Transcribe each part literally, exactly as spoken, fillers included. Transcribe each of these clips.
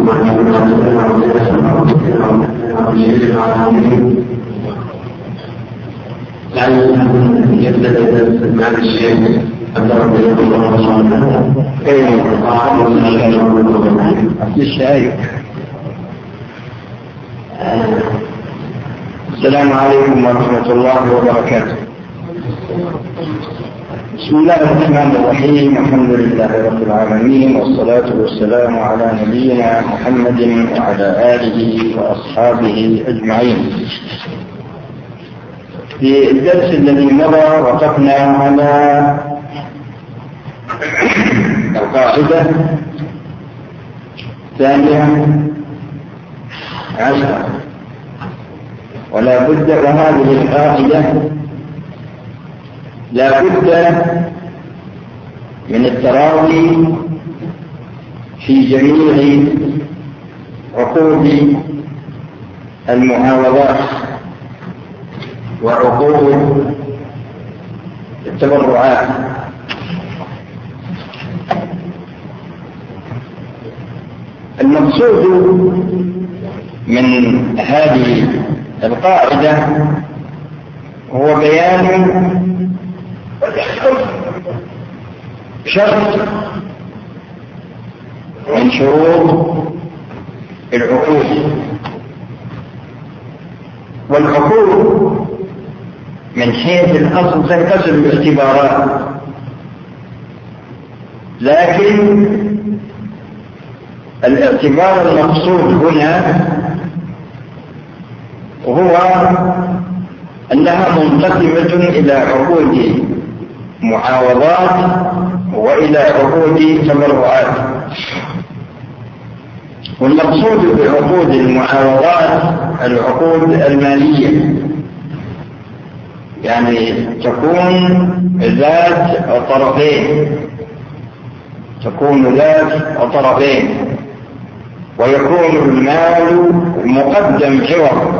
السلام عليكم ورحمة الله وبركاته. بسم الله الرحمن الرحيم. الحمد لله رب العالمين، والصلاة والسلام على نبينا محمد وعلى آله وأصحابه أجمعين. في الدرس الذي مضى وقفنا على القاعدة الثانية عشرة، ولا بد، وهذه القاعدة لا بد من التراضي في جميع عقود المعاوضات وعقود التبرعات. المقصود من هذه القاعدة هو بيان شرط من شروط العقود. والعقود من حيث الأصل تنقسم باعتبارات، لكن الاعتبار المقصود هنا هو أنها منقسمة إلى عقود معاوضات وإلى عقود تبرعات. والمقصود بعقود المعاوضات العقود المالية، يعني تكون ذات طرفين تكون ذات طرفين ويكون المال مقدم عوض،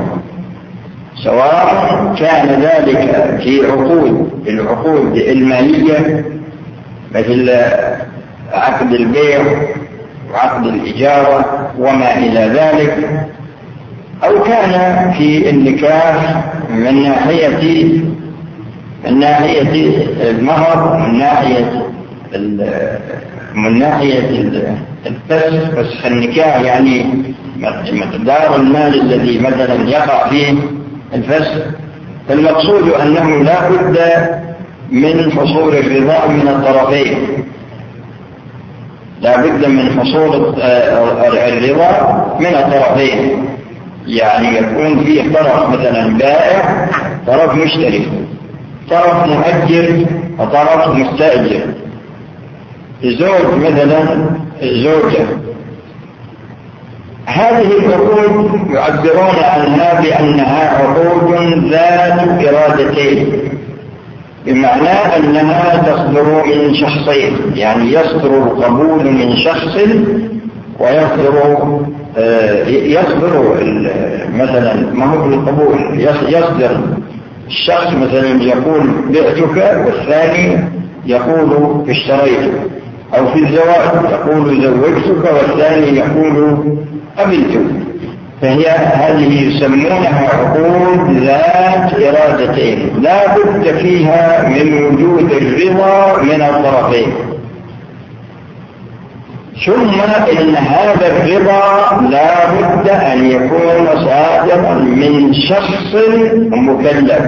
سواء كان ذلك في عقود العقود المالية مثل عقد البيع وعقد الإجارة وما إلى ذلك، أو كان في النكاح من ناحية من ناحية المهر، من ناحية من ناحية الفسخ فسخ النكاح، يعني مقدار المال الذي مثلا يقع فيه الفسخ. فالمقصود أنه لا بد من حصول الرضا من الطرفين، لا بد من حصول الرضا من الطرفين، يعني يكون فيه طرف مثلا بائع، طرف مشتري، طرف مؤجر وطرف مستأجر. زوج مثلا زوجة، هذه العقود يعبرون عنها بأنها عقود ذات إرادتين، بمعنى أنها تصدر من شخصين، يعني يصدر القبول من شخص ويصدر يصدر مثلا ما هو القبول، يصدر الشخص مثلا يقول بعتك، والثاني يقول اشتريتك، أو في الزواج يقول زوجتك والثاني يقول قبلتك. فهي هذه يسمونها عقود ذات إرادتين، لا بد فيها من وجود الرضا من الطرفين. ثم إن هذا الرضا لا بد أن يكون صادرا من شخص مكلف،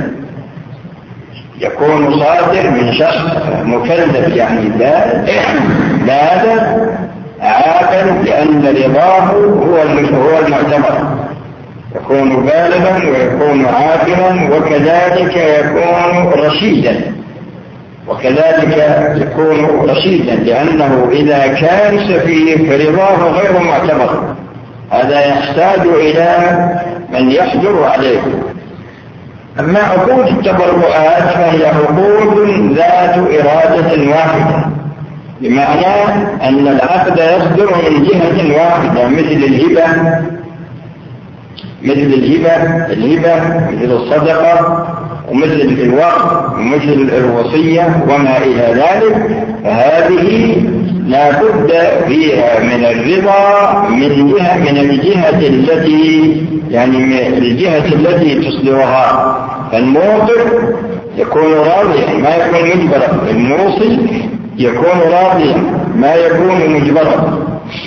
يكون صادر من شخص مكلف، يعني بالغ عاقل، لأن رضاه هو هو المعتبر، يكون بالغا ويكون عاقلا، وكذلك يكون رشيدا وكذلك يكون رشيدا لأنه إذا كان سفيه فرضاه غير معتبر، هذا يحتاج إلى من يحجر عليه. أما عقود التبرعات فهي عقود ذات إرادة واحدة، بمعنى أن العقد يصدر من جهة واحدة، مثل الهبة مثل الهبة الهبة مثل الصدقة ومثل الوقف ومثل الوصية وما إلى ذلك. فهذه لا بد فيها من الرضا من جهة من الجهة التي يعني من الجهة التي تصدرها. فالموقف يكون راضيا ما يكون مجبرا، الموصي يكون راضيا ما يكون مجبرا.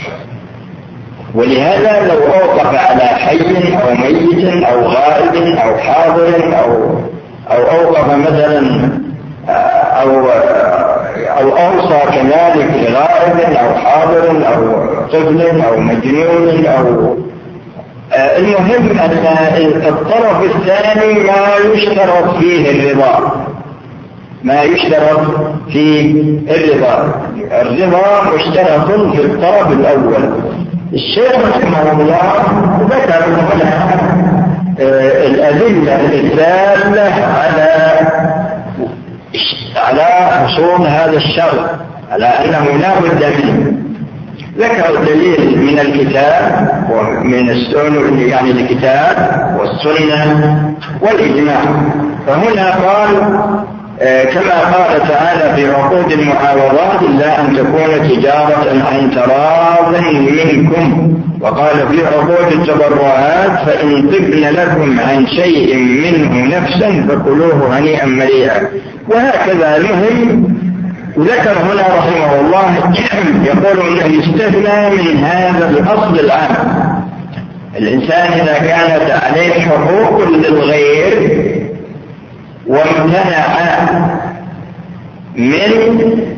ولهذا لو أوقف على حي أو ميت أو غائب أو حاضر أو أو أوقف مثلا أو أو أوصى كذلك لغائب أو حاضر أو طفل أو مجنون أو المهم أن الطرف الثاني ما يشترط فيه الرضا، ما يشترط فيه الرضا، الرضا مشترط في الطرف الأول. الشيخ رحمه الله ذكر هنا الأدلة الدالة على على حصول هذا الشرط، على أنه لا بد منه. ذكر الدليل من الكتاب ومن السنة، يعني الكتاب والسنة والإجماع. فهنا قال كما قال تعالى في عقود المعاوضات إلا أن تكون تجارة عن تراض منكم، وقال في عقود التبرعات فإن طبن لكم عن شيء منه نفسا فكلوه هنيئا مريئا. وهكذا المهم ذكر هنا رحمه الله يقول انه يستثنى من هذا الاصل العام. الانسان اذا كانت عليه حقوق للغير وامتنع من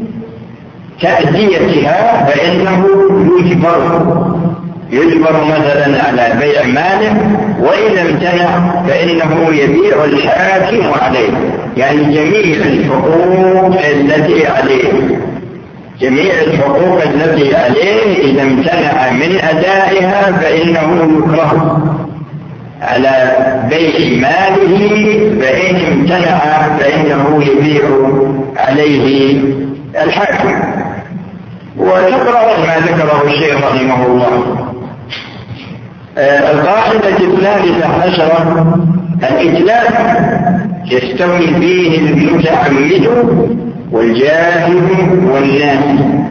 تأديتها فإنه يجبر يجبر مثلا على بيع ماله، وإذا امتنع فإنه يبيع الحاكم عليه. يعني جميع الحقوق التي عليه جميع الحقوق التي عليه إذا امتنع من أدائها فإنه يكره على بيع ماله، فإن امتنع فإنه يبيع عليه الحاكم. وتقرأ ما ذكره الشيخ رحمه الله. آه القاعدة الثالثة عشرة الإتلاف يستوي فيه المتعمد والجاهل والناس.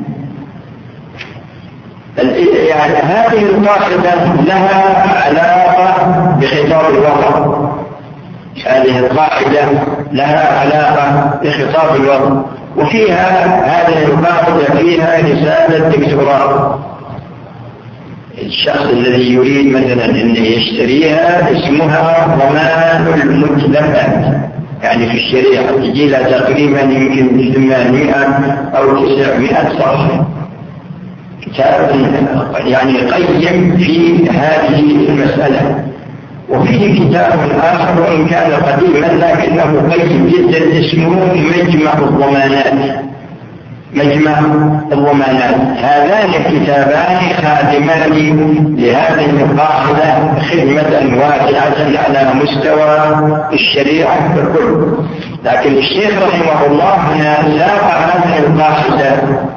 يعني هذه القاعدة لها علاقة بخطاب الوضع، هذه القاعدة لها علاقة بخطاب الوضع، وفيها هذه القاعدة فيها رسالة دكتوراه. الشخص الذي يريد مثلا أن يشتريها اسمها ضمان المتلفات، يعني في الشريعة تجي لها تقريبا يمكن ثمانمائة أو تسعمائة صفحة، كتاب يعني قيم في هذه المسألة. وفيه كتاب آخر وإن كان قديما لكنه قيم جدا اسمه مجمع الضمانات. مجمع الضمانات هذان الكتابان خادمان لهذه القاعدة خدمة واسعة على مستوى الشريعة ككل. لكن الشيخ رحمه الله هنا ساق هذه القاعدة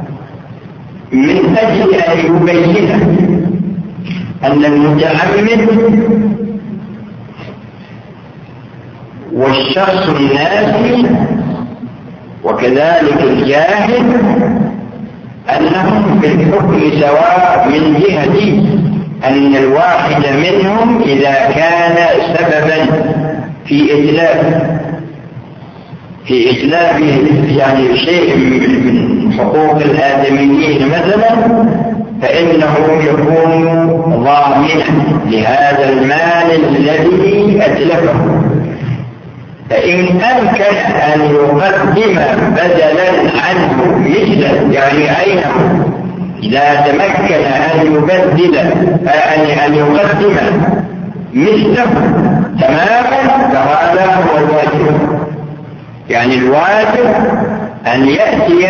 من أجل أن يبين أن المتعمد والشخص الناسي وكذلك الجاهل أنهم في الحكم سواء، من جهة أن الواحد منهم إذا كان سببا في إتلاف في إتلاف يعني شيء من حقوق الآدميين مثلا فإنه يكون ضامنا لهذا المال الذي أتلفه. فإن أمكن أن يقدم بدلا عنه مثله يعني عينه، إذا تمكن أن يبدل أن يقدم مثله تماما فهذا هو الواجب. يعني الواجب أن يأتي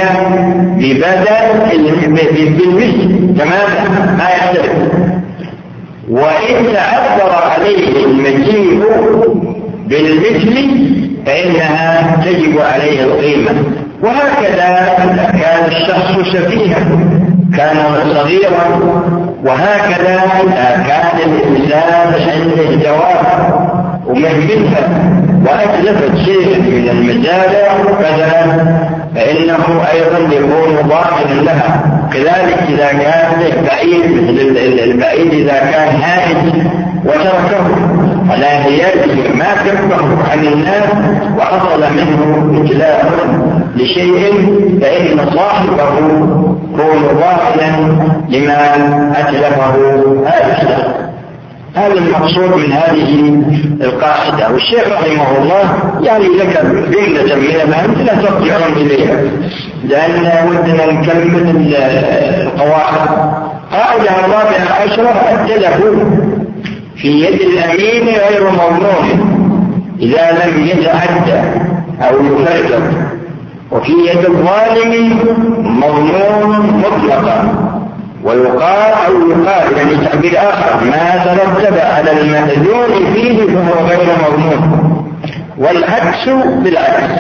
ببدل بالمثل تماما ما يختلف. وإن تعذر عليه المجيء بالمثل فإنها تجب عليه القيمة. وهكذا كان الشخص سفيها كان صغيرا، وهكذا كان الإنسان عنده دواب ومهملها وأتلفت شيء من المزارع مثلا فإنه أيضا يكون ضامنا لها. كذلك إذا كان بعيد مثل البعيد إذا كان هائج وتركه ولا يجري ما كفه عن الناس وحصل منه إتلاف لشيء فإن صاحبه يكون ضامنا لما أتلفه هذا الشخص. هذا المقصود من هذه القاعدة. والشيخ رحمه الله يعني ذكر جملة من الأمثلة ترجعون إليها لأن ودنا نكمل القواعد. قاعدة الرابعة عشرة: التلف في يد الأمين غير مضمون إذا لم يتعدى أو يفرط، وفي يد الظالم مضمون مطلقا. ويقال أو يقال يعني تعبير آخر: ما ترتب على المأذون فيه فهو غير مضمون، والعكس بالعكس.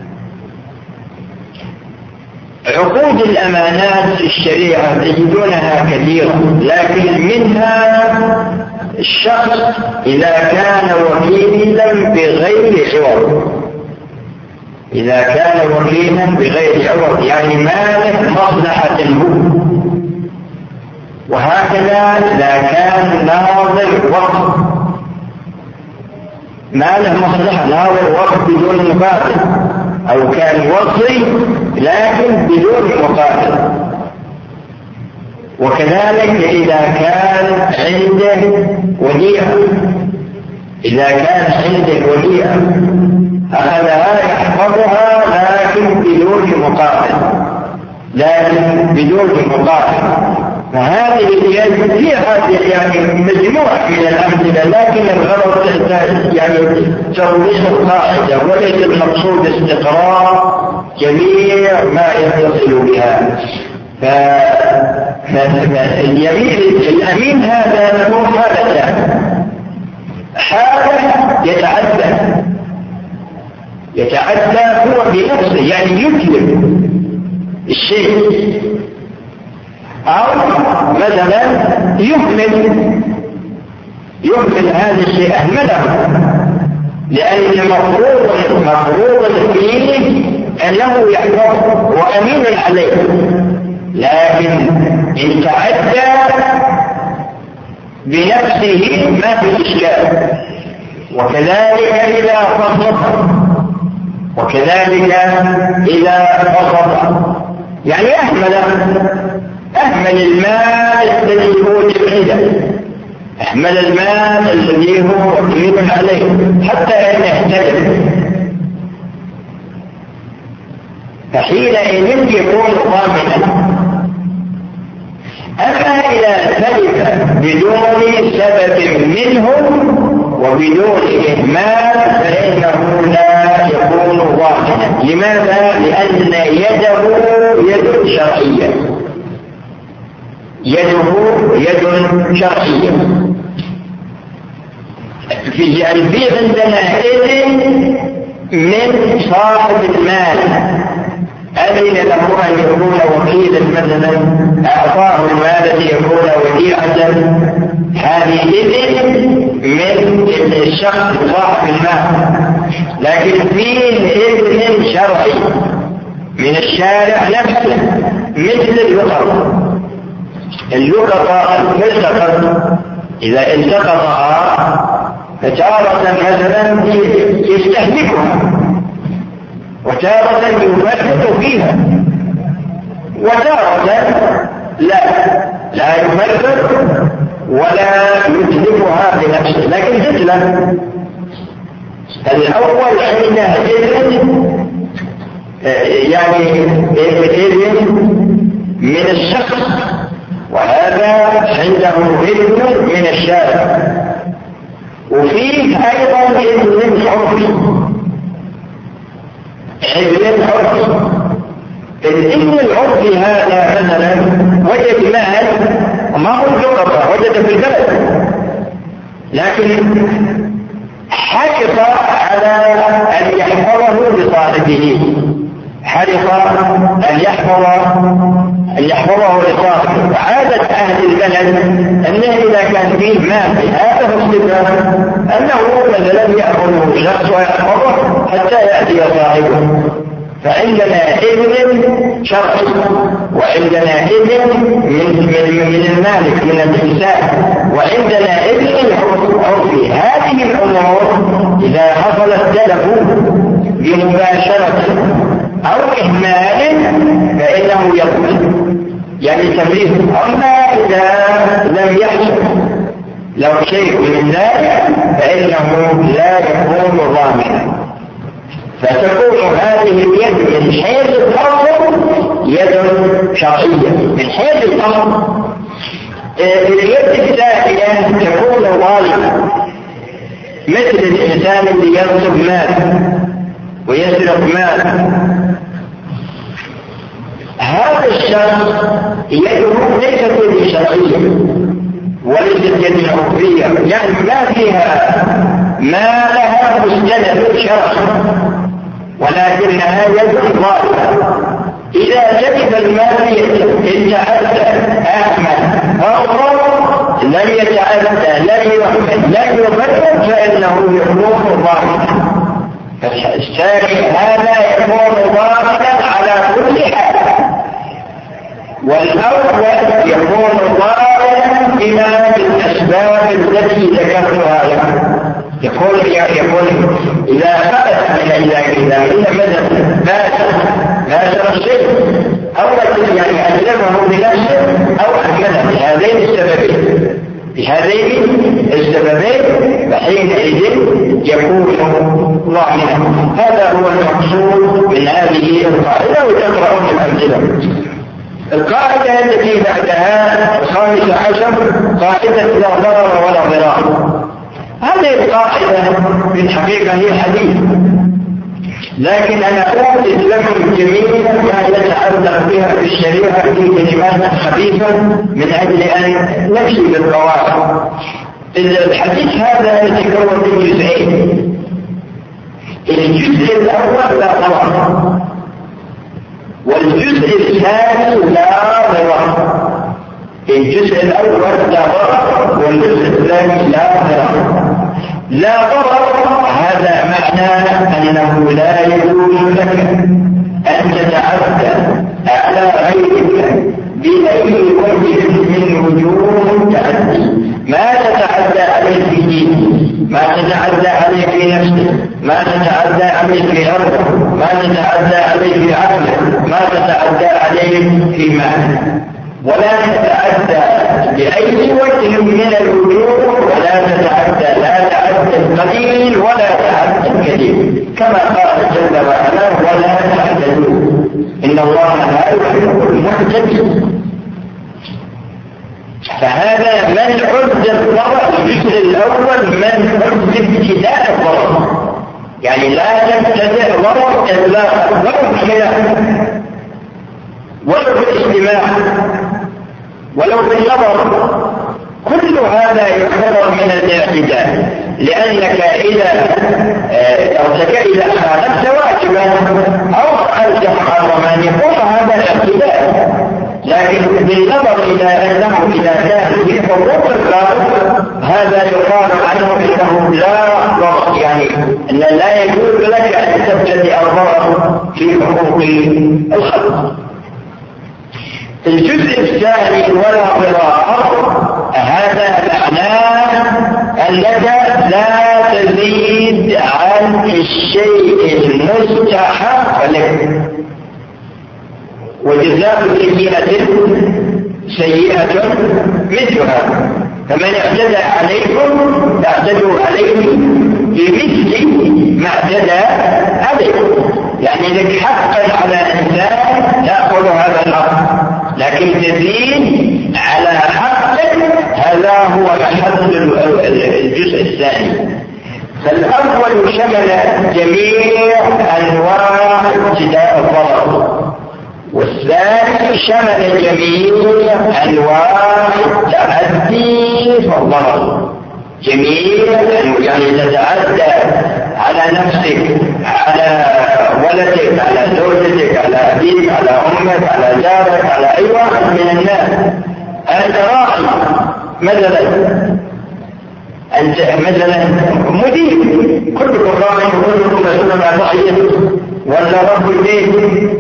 عقود الأمانات في الشريعة تجدونها كثيرة، لكن منها الشخص إذا كان وكيلا بغير عوض، إذا كان وكيلا بغير عوض يعني مالك مصلحة هو. وهكذا إذا كان ناظر وقت ما له مصلحة، ناظر وقت بدون مقابل، أو كان وصي لكن بدون مقابل. وكذلك إذا كان عنده وديعة، إذا كان عنده وديعة أخذها يحفظها لكن بدون مقابل، لكن بدون مقابل. فهذه فيها يعني مجموعة من الأمثلة، لكن الغرض يعني توضيح القاعدة وليس المقصود استقرار جميع ما يتصل بها. فاليمين الأمين هذا له حالتان: حالة يتعدى يتعدى هو بنفسه يعني يتلف الشيء، أو مثلا يهمل يهمل هذا الشيء أهمله، لأن المفروض مفروض فيه أنه يحفظه وأمين عليه، لكن إن تعدى بنفسه ما في إشكال. وكذلك إذا فصل وكذلك إذا فصل يعني أهمل أهمل المال الذي هو جمعية، أهمل المال الذي هو وكيل عليه حتى أن يهتدي، فحينئذ يكون ضامنا. أما إذا تلف بدون سبب منه وبدون إهمال فإنه لا يكون ضامنا. لماذا؟ لأن يده يد شرعية، يده يد شرعية. في البيع عندنا إذن من صاحب المال، أذن له أن يكون وكيلا مثلا، أعطاه المال ليكون وديعة، هذه إذن من الشخص صاحب المال. لكن فيه إذن شرعي من الشارع نفسه، مثل اللقطة. اللقطة التقط إذا التقطها فتارة مثلا يستهلكها، وتارة يفرط فيها، وتارة لا لا يفرط ولا يتلفها بنفسه لكن تتلف. الأول عنده إذن يعني إذن من الشخص، وهذا عنده إذن من الشارع. وفيه أيضا إذن عرفي، إذن عرفي. الإذن العرفي هذا مثلا وجد مال وما هو اللقطة، وجد في البلد، لكن حرص على أن يحفظه لصاحبه، حرص أن يحفظ أن يحفظه لصاحبه. وعادة أهل البلد أنه إذا كان فيه مال هذا الصفة أنه مثلا يأخذه شخص ويحفظه حتى يأتي صاحبه. فعندنا إذن شرعي، وعندنا إذن من, من, من المالك من الإنسان، وعندنا إذن عرفي. هذه الأمور إذا حصل التلف بمباشرة أو إهمال فإنه يبطل، يعني تمليك. أما إذا لم يحصل لو شيء من ذلك فإنه لا يكون ضامنا. فتكون هذه اليد من حيث الأمر يد شرعية من حيث الأمر. اليد الثانية تكون ظالمة، مثل الإنسان اللي ينصب مال ويسرق مال. هذا الشخص يده ليست يد شرعية وليست يد عرفية، يعني ما فيها ما لها مستند شرعي، ولكنها يد ظالمة. إذا جلب المال يتعدى أحمد أو لم يتعدى لم يفرد فإنه يكون ظالما. فالثاني هذا يكون ظالما على كل حال، والأول يكون ظالما بما بالأسباب التي ذكرتها لك. يقول يقول إذا فقد إلى إلى إلى مدى باشر باشر الشيء أو يعني أسلمه بنفسه أو أكله بهذين السببين بهذين السببين فحينئذ يكون ضامنا. هذا هو المقصود من هذه القاعدة، وتقرأون الأمثلة. القاعدة التي بعدها الخامسة عشر قاعدة لا ضرر ولا ضرار. هذه القاعدة في الحقيقة هي حديث، لكن أنا أوجد لكم جميعا ما يتعلق بها في الشريعة في كلمات خفيفة من أجل أن نمشي بالقواعد. الحديث هذا يتكون من جزئين. الجزء الأول لا ضرر، والجزء الثاني لا ضرر. الجزء الأول لا ضرر والجزء الثاني لا ضرر. لا ضرر هذا معناه أنه لا يجوز لك أن تتعدى على غيرك بأي وجه من وجوه التعدي. ما تتعدى عليه في دينه، ما تتعدى عليه في نفسه، ما تتعدى عليه في أرضه، ما تتعدى عليه في عقله، ما تتعدى عليه في ماله، ولا تتعدى بأي وجه من الوجوه، ولا تتعدى لا تعدى القليل ولا تعدى الكثير، كما قال جل وعلا ولا تعتدوا إن الله لا يحب المعتدين. فهذا منع الضرر. الجزء الأول منع ابتداء الضرر، يعني لا تبتدئ ضرر إطلاقا ولو خلاف ولو بالاستماع ولو بالنظر، كل هذا يعتبر من الاعتداء، لأنك إذا ارتكبت إلى خالفت واجبا أو فعلت محرما يكون هذا الاعتداء. لكن بالنظر إلى أنه إذا كان في حقوق الخالق هذا يقال عنه إنه لا ضرر، يعني أن لا يجوز لك أن تبتدئ الضرر في حقوق الخلق. الجزء الثاني ولا ضرار هذا معناه أنك لا تزيد عن الشيء المستحق لك، وجزاء سيئة سيئة مثلها، فمن اعتدى عليكم فاعتدوا عليه بمثل ما اعتدى عليكم. يعني لك حقا على إنسان تأخذ هذا الأمر، لكن تزيد على حقك هذا هو محل الجزء الثاني. فالأول شمل جميع أنواع ابتداء الضرر، والثاني شمل جميع أنواع التعدي فالضرر، جميع يعني تتعدى على نفسك، على ولدك، على زوجتك، على أبيك، على أمك، على جارك، على أي واحد من الناس. أنت راعي مثلا، أنت مثلا مدير، كلكم راعي وكلكم مسؤول عن رعيته، ولا رب البيت.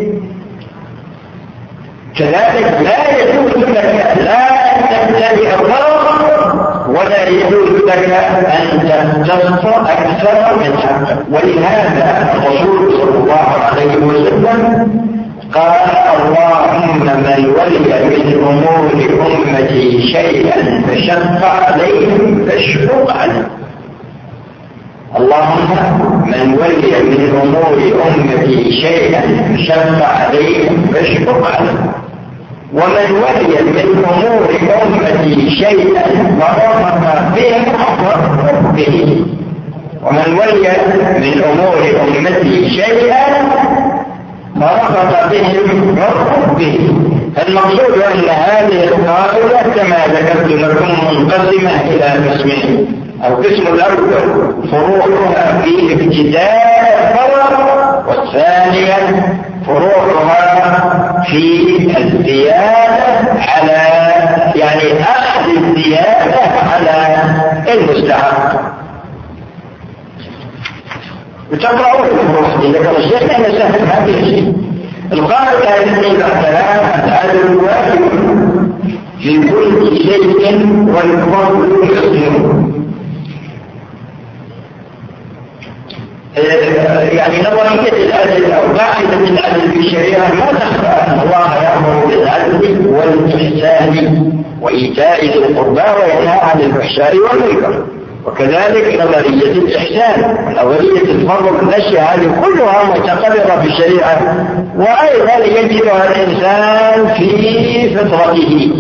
كذلك لا يجوز لك لا أن تمتلئ الضرر ولا يجوز لك أن تستصر أكثر من حقك. ولهذا الرسول صلى الله عليه وسلم قال اللهم من ولي من أمور أمتي شيئا فشق عليهم فاشفق عنه. اللهم من ولي من أمور أمتي شيئا فشق عليهم فاشفق عنه. ومن ولي من أمور أمتي شيئا ورفق به فارفق به. ومن ولي من أمور أمتي شيئا فرفق بهم فارفق به. المقصود أن هذه القاعدة كما ذكرت لكم منقسمة إلى قسمين. القسم الأول فروعها في ابتداء الفرع، والثانية فروعها في الزيادة على يعني أخذ الزيادة على المستحق. وتقرأوا الفروع دي ذكر الشيخ أن سهل هذه الشيء. القاعدة التي بعدها العدل واجب في كل شيء والفضل يسلم. يعني نظرية العدل أو قاعدة العدل في الشريعة ما تخفى أن الله يأمر بالعدل والإحسان وإيتاء ذي القربى وينهى عن الفحشاء والمنكر. وكذلك نظرية الإحسان نظرية الفضل الأشياء هذه كلها متقررة في الشريعة، وأيضا يجدها الإنسان في فطرته.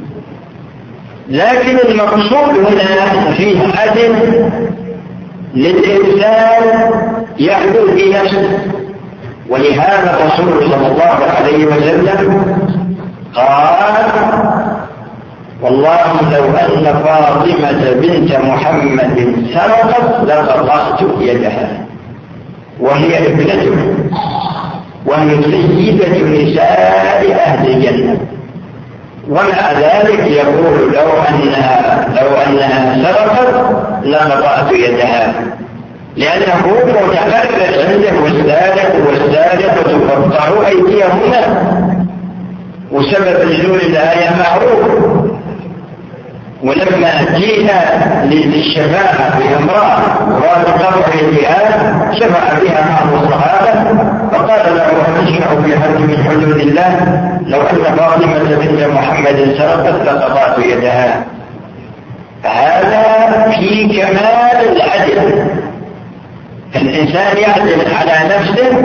لكن المقصود هنا فيه عدل للإنسان يعدل في نفسه. ولهذا الرسول صلى الله عليه وسلم قال والله لو أن فاطمة بنت محمد سرقت لقطعت يدها وهي ابنته وهي سيدة نساء أهل الجنة، ومع ذلك يقول لو أنها, لو أنها سرقت لقطعت يدها، لأنه متفرد عنده والسارق والسارقة تقطع أيديهما. وسبب نزول الآية معروف. ولما جينا للشفاعة بامرأة مراد قطع يدها شفع بها بعض الصحابة فقال له أشفع في حد من حدود الله لو أن فاطمة بنت محمد سرقت لقطعت يدها. هذا في كمال العدل. الإنسان يعدل على نفسه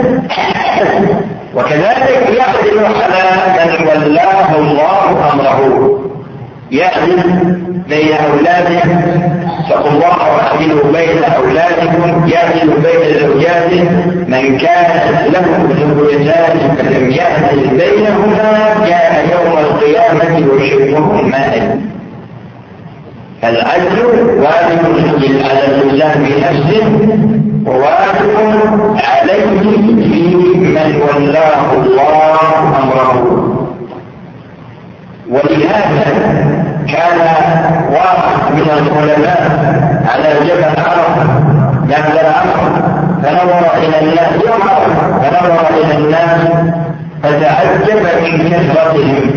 وكذلك يعدل على من ولاه الله أمره. يعدل بين أولاده، اتقوا الله واعدلوا بين أولادكم، يعدل بين زوجاته. من كانت له زوجتان فلم يعدل بينهما جاء يوم القيامة وشبهه مائل. العدل واجب على الإنسان بنفسه وواجب عليه في من ولاه الله أمره. ولهذا كان واحد من العلماء على جبل عرفة جبل عرفة فنظر إلى الناس فنظر إلى الناس فتعجب من كثرتهم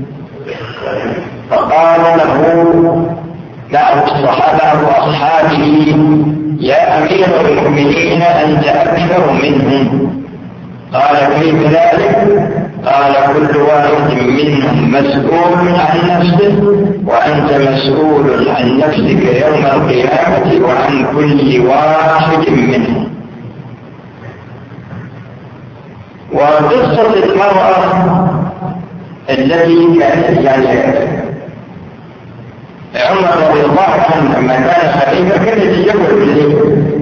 فقال له بعض الصحابة وأصحابه يا أمير المؤمنين أنت أكثر منهم. قال كيف ذلك؟ قال كل واحد منهم مسؤول عن نفسه وأنت مسؤول عن نفسك يوم القيامة وعن كل واحد منهم. وقصة المرأة التي كانت يعني عمر رضي الله عنه لما كان خليفة كانت تجول إليه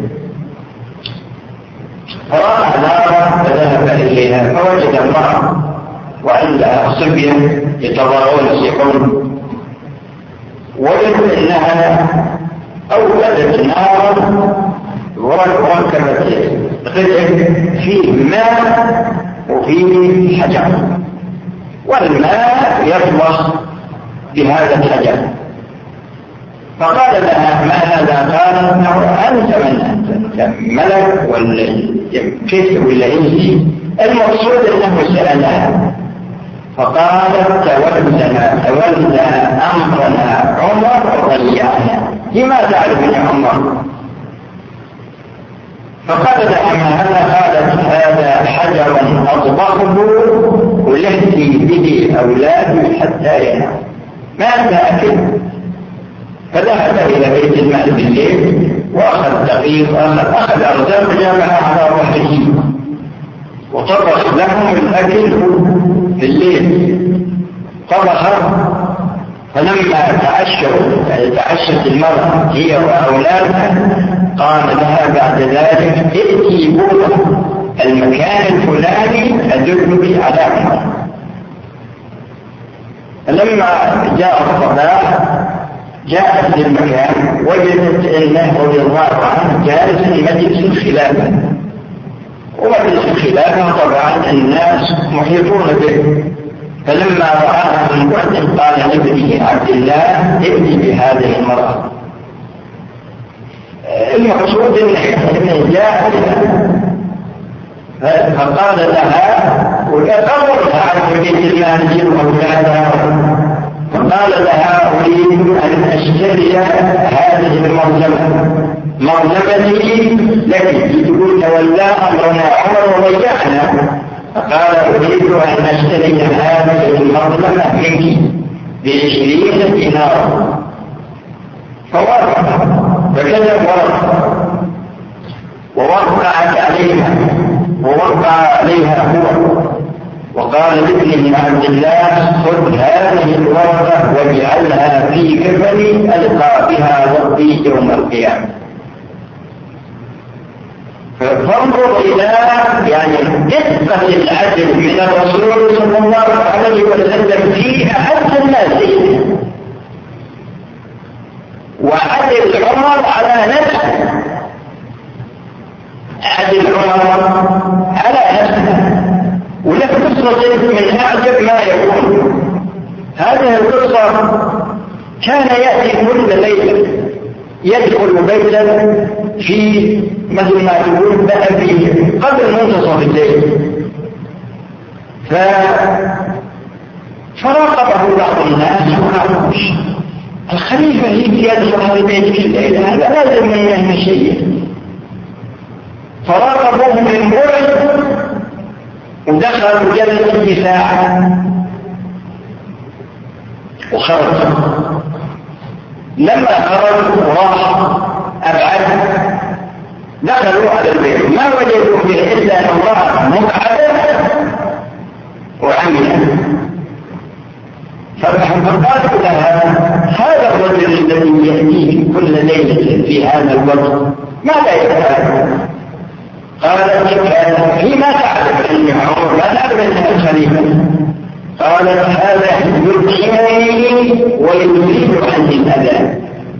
فراح نارا فذهب إليها فوجد امرأة وعندها صبيا يتضارون يسيحون وجد انها اوقدت نارا وركبت قدح فيه ماء وفيه حجر والماء يطلق بهذا الحجر. فقال لها: ما هذا؟ قال: أنت من أنت؟ ملك ولا كيف ولا إنسي؟ المقصود أنه سألها، فقالت: تولنا تولى أمرنا عمر وضيعنا. لما تعرفني عمر؟ فقال لها: ما هذا؟ قالت: هذا حجر أطبخه ولهدي به أولادي حتى ينام، ما تأكل. فذهب إلى بيت المال بالليل وأخذ دقيق وأخذ أخذ أرزاق جامعة على روحه وطبخ لهم الأكل في الليل. طبخ، فلما تعشوا تعشت المرأة هي وأولادها قال لها بعد ذلك: ائتي بوضع المكان الفلاني أدلك على عمر. فلما جاء الصباح جاءت للمكان وجدت انه رضي الله عنه جالس في مجلس الخلافه، ومجلس الخلافه طبعا الناس محيطون به. فلما راها من بعد قال لابنه عبد الله: ائتي بهذه المراه. المقصود انه جاء فقال لها: وقررها عن بيت المال وكذا، فقال لها: أريد أن أشتري هذه المرزبة، مرزبتي لك، تقول تولى أمرنا عمر وضيعنا. فقال: أريد أن أشتري هذه المرزبة منك بعشرين دينارا. فوافق، فكذب ورق ووقعت عليها ووقع عليها هو، وقال لابنه عبد الله: خذ هذه الورقة واجعلها في كفني ألقى بها ربي يوم القيامة. فانظر إلى يعني دقة العدل من الرسول صلى الله عليه وسلم في أحد الناس، وعدل عمر على نفسه، عدل عمر على نفسه. ولك قصة من أعجب ما يكون. هذه القصة كان يأتي كل ليلة يدخل بيتا في مثل ما تقول بقى في قبل منتصف الليل، فراقبه بعض الناس وقالوا: الخليفة يجي يدخل هذا البيت كل ليلة، هذا لازم منه شيء. فراقبوه من بعد ودخل جلس الدفاع وخرج. لما خرج وراح أبعد دخلوا على البيت ما وجدوا فيه إلا امرأة مقعدة وعمية. فقالوا لها: هذا الرجل الذي يأتيه كل ليلة في هذا الوقت ماذا يفعل؟ قالت: فيما تعرف أن عمر لا تعرف أنها خليفة؟ قالت: هذا يطعمني ويزيد عني الأذى،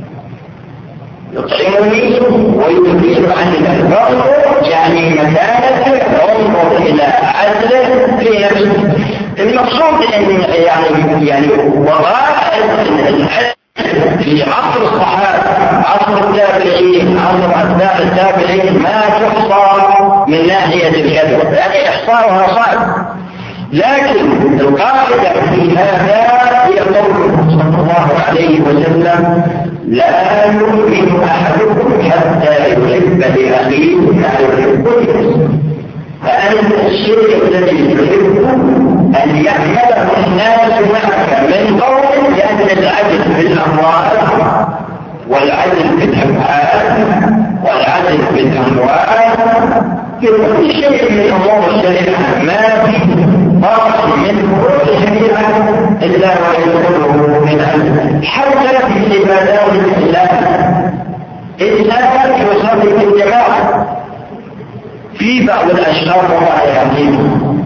يطعمني ويزيد عني الأذى، يعني مكانته انظر إلى عدله في نفسه. المقصود أن يعني يعني وراء في عصر الصحابة، عصر التابعين، عصر أتباع التابعين ما تحصى من ناحية الكذب، يعني إحصاؤها صعب. لكن القاعدة في هذا هي قوله صلى الله عليه وسلم: لا يؤمن أحدكم حتى يحب لأخيه ما يحب لنفسه. فأنت الشيء الذي تحبه أن يعمله الناس معك من قول، لأن العدل في الأموال والعدل في الأفعال والعدل في الأموال في كل شيء من أمور الشريعة ما في فرق من كل شريعة إلا ويدخله من عدل. حتى في عبادات الإسلام الإسلام يصلي في الجماعة. في بعض الأشخاص الله يهديهم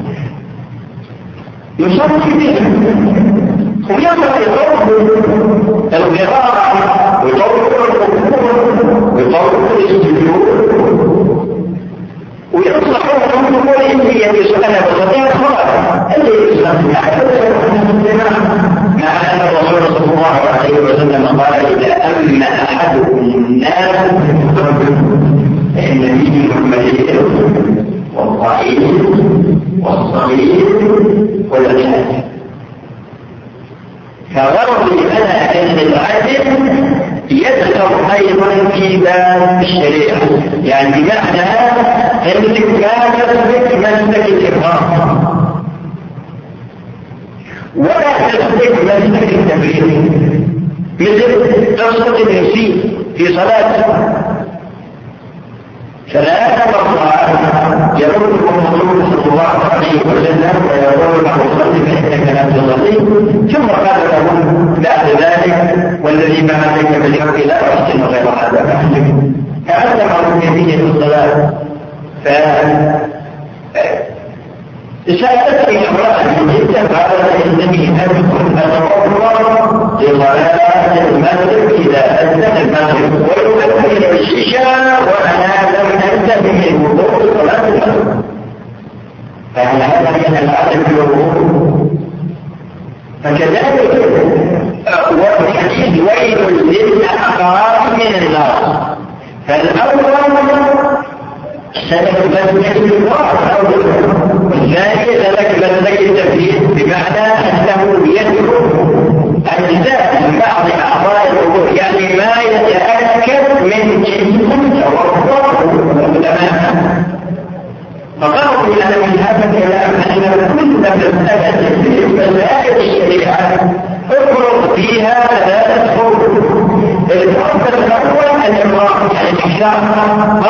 يصلي بهم ويقرأ يطور القراءة ويطور الركوع ويطور السجود ويصلحون من كل إنسية يسألنا بسطين خلاص اللي يسلم مع أن الرسول صلى الله عليه وسلم قال: إذا أمن النبي المليء والضعيف والصغير والكافر. فغرضي أنا أن العدل يدخل أيضا في باب الشريعة، يعني بمعنى أنك لا تسلك مسلك الإكرام ولا تسلك مسلك التبرير، مثل قصة المسيء في صلاته ثلاث مرات يردكم الرسول صلى الله عليه وسلم ويقول له صلي فإنك لم تصلي، ثم قال له بعد ذلك والذي بعدك بالحق لا أحسن غير هذا فأحسن، فعلم النبي في الصلاة. ف سألتني امرأة جدا قالت إنني أدخل أتوضأ لصلاة المغرب إذا أذن المغرب ويؤذن العشاء وأنا لم أنتبه من وضوء صلاة المغرب، فهل هذا من العدل في الوضوء؟ فكذلك والحديث ويل للأعقاب من النار، فالأول سلك مسلك الإكرام والثاني سلك مسلك التبرير، بمعنى أنه يترك أجزاء من بعض أعضاء الوضوء، يعني ما يتأكد من جسم توضؤه تماما. فقالوا أن من هذا الكلام أن كل مسألة في مسائل الشريعة افرض فيها ثلاثة فروض. الفرض الأول الإكرام، يعني الإحسان،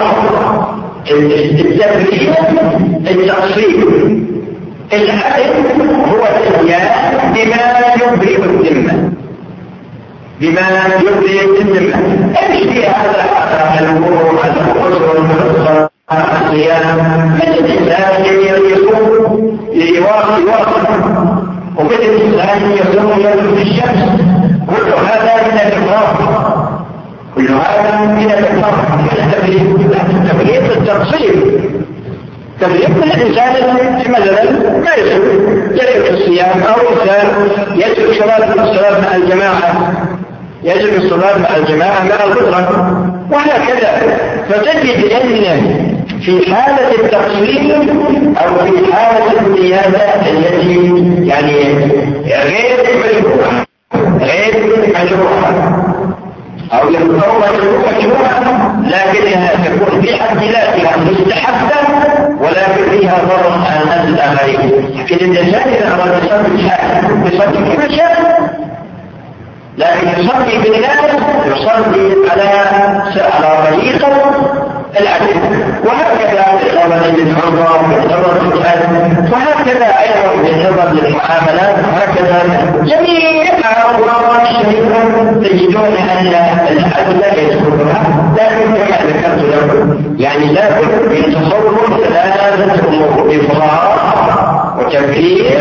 التبرير التقصير. العدل هو الاتيان بما يبرئ الذمة، بما يبرئ الذمة. امشي هذا الامور الخصوص الصيام مثل الانسان يصوم يواصل يواصل ومثل الانسان يصوم يوم في الشمس، كل هذا من الإكرام، كل هذا من الإكرام. التبرير التقصير، تبرير من الإنسان مثلا ما يصوم يترك الصيام، أو إنسان يترك صلاة الصلاة مع الجماعة، يجب الصلاة مع الجماعة مع الفطرة وهكذا. فتجد أن في حالة التقصير أو في حالة الزيادة التي يعني غير مشروعة غير مشروعة أو يكون مشروعة لكنها تكون في حد ذاتها مستحبة ولكن فيها ضرر على الناس الآخرين. لكن الإنسان إذا أراد يصلي حاجة يصلي كما شاء، لكن يصلي بالناس يصلي على على طريقة العدل، وهكذا بالنظر للحرة بالنظر للحد، وهكذا أيضا بالنظر للمعاملات، وهكذا جميع أمور الشريعة تجدون أن العدل لا يدخلها. لكن كما ذكرت لكم يعني لابد من تصور ثلاثة أمور: إفراط وتبرير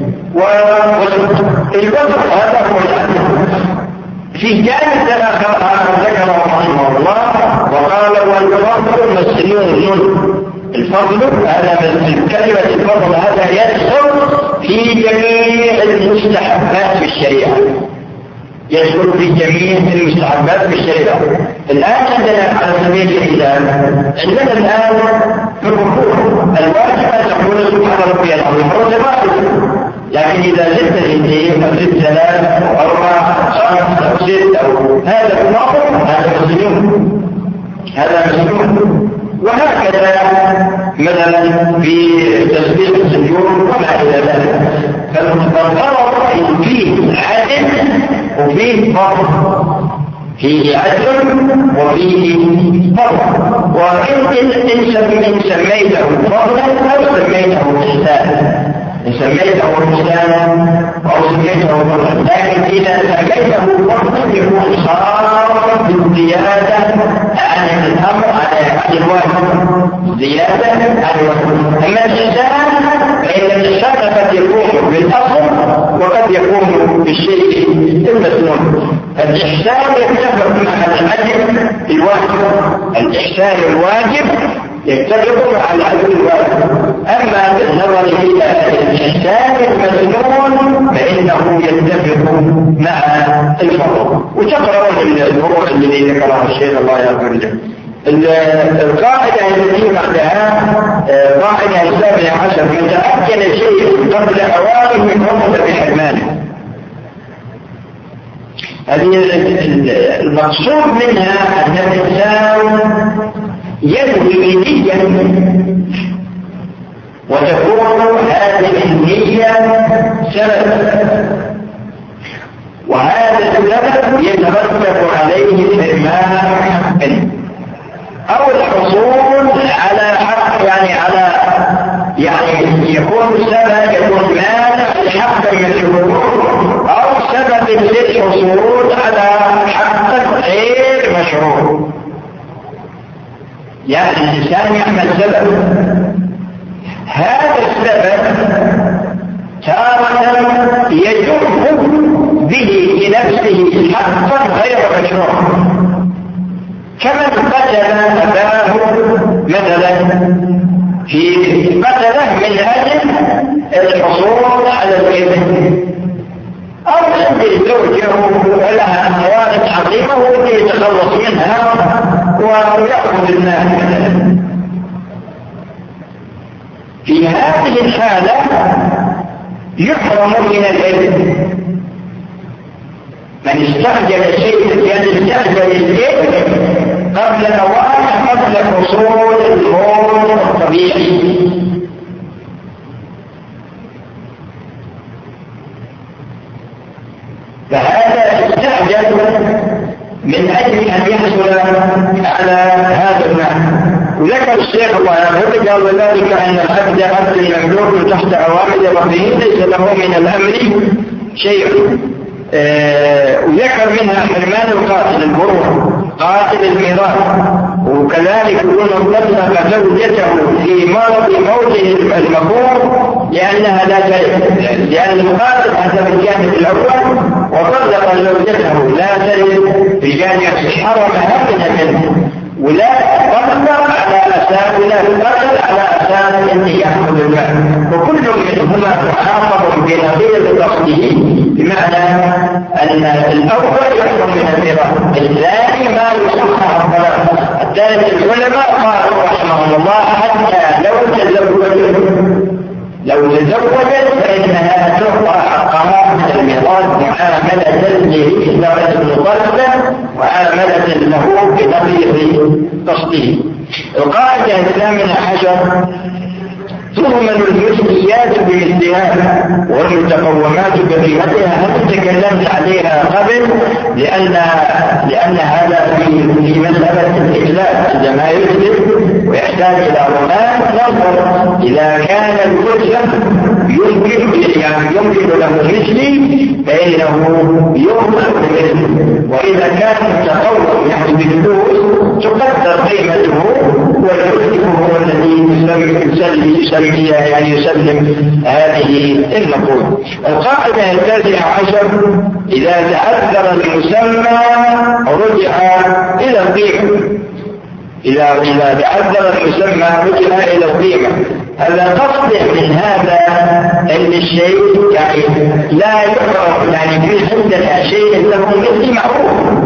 والوضع. هذا هو العدل. في جانب ذكره رحمه الله وقال والفضل مسنون. الفضل هذا كلمة الفضل هذا يدخل في جميع المستحبات في الشريعة، يدخل في جميع المستحبات في الشريعة. الآن عندنا على سبيل المثال عندنا الآن في الركوع الواجب أن تقول سبحان ربي العظيم والواجب، لكن إذا زدت الاثنين أو زدت ثلاث أو أربع خمس أو ست أو هذا النقص هذا مسنون، هذا مسنون. وهكذا مثلا في تسبيح السجود وما إلى ذلك. فالغرض فيه عدل وفيه فضل، فيه عدل وفيه فضل. وإن إن سميته فضلا أو سميته إحسانا، إن سميته إحسانا أو سميته فضلا، لكن إذا سميته فضلا يكون صار بالزيادة عن الأمر عن الواجب، زيادة عن الواجب. أما الإحسان فإن الإحسان قد يكون بالأصل وقد يكون بالشيء المسنون. الإحسان يتفق مع العدل الواجب، الإحسان الواجب يتفق مع العدو الواحد. أما بالنظر إلى الإنسان المسنون فإنه يتفق مع الفروع. وتقرأون الفروع الذي ذكرها الشيخ الله يغفر له. القاعدة التي بعدها قاعدة السابعة عشر: من تأكل شيء قبل أوانه فهو بحرمانه. هذه المقصود منها أن الإنسان ينوي نية وتكون هذه النية سبب، وهذا السبب يترتب عليه الحرمان حقا أو الحصول على حق، يعني على يعني يكون سبب يكون مانع لحق من الحقوق أو سبب للحصول على حق غير مشروع. يعني الإنسان يعمل سبب، هذا السبب تارة يجر به لنفسه حقا غير مشروع، كمن قتل أباه مثلا في قتله من أجل الحصول على الإبن، أو عند زوجه لها أموال عظيمة ويريد يتخلص منها ويأخذ المال. في هذه الحالة يحرم من الإبن من استعجل شيء، يعني استعجل الإبن قبل الأوان قبل حصول الموت الطبيعي. فهذا استعجل من أجل أن يحصل على هذا المعنى. وذكر الشيخ الله يرحمه قال: وذلك أن العبد عبد المملوك تحت أوامر ربه ليس له من الأمر شيء. آه وذكر منها حرمان القاتل البروح قاتل الميراث، وكذلك يكون مطلق زوجته في مرض موته المفروض لأنها لا ترث، لأن القاتل حسب الجانب الأول وطلق زوجته لا ترث بجانب حرمها منه، ولا طلق على أساس ولا قتل على أساس أن يأخذ المال، وكل منهما محافظ بنظير قصده، بمعنى أن الأول يحكم من الميراث، الثاني ما يصحح الطلاق. الثالث العلماء قالوا رحمهم الله حتى لو تزوجت لو تزوجت فإنها تعطى حقها من الميراث معاملة لإدارة المطلقة وعاملة له بنظير قصده. القاعدة الثامنة عشر: تضمن المثليات بمثلها والمتقومات بقيمتها. هل تكلمت عليها قبل؟ لأن لأن هذا في مسألة الإخلاف عندما يثبت ويحتاج إلى ضمان نظر إذا كان المسلم يمكن يعني يمكن له مثلي فإنه يؤخذ بمثله، وإذا كان متقوم يعني بفلوس تقدر قيمته والمسلم هو الذي يسلم يعني يسلم هذه النقود. القاعدة التاسعة عشر: إذا تعذر المسمى رجع إلى القيمة. إذا إذا تعذر المسمى رجع إلى القيمة. هذا قصد من هذا أن الشيء يعني لا يعرف، يعني في عندنا شيء له مثل معروف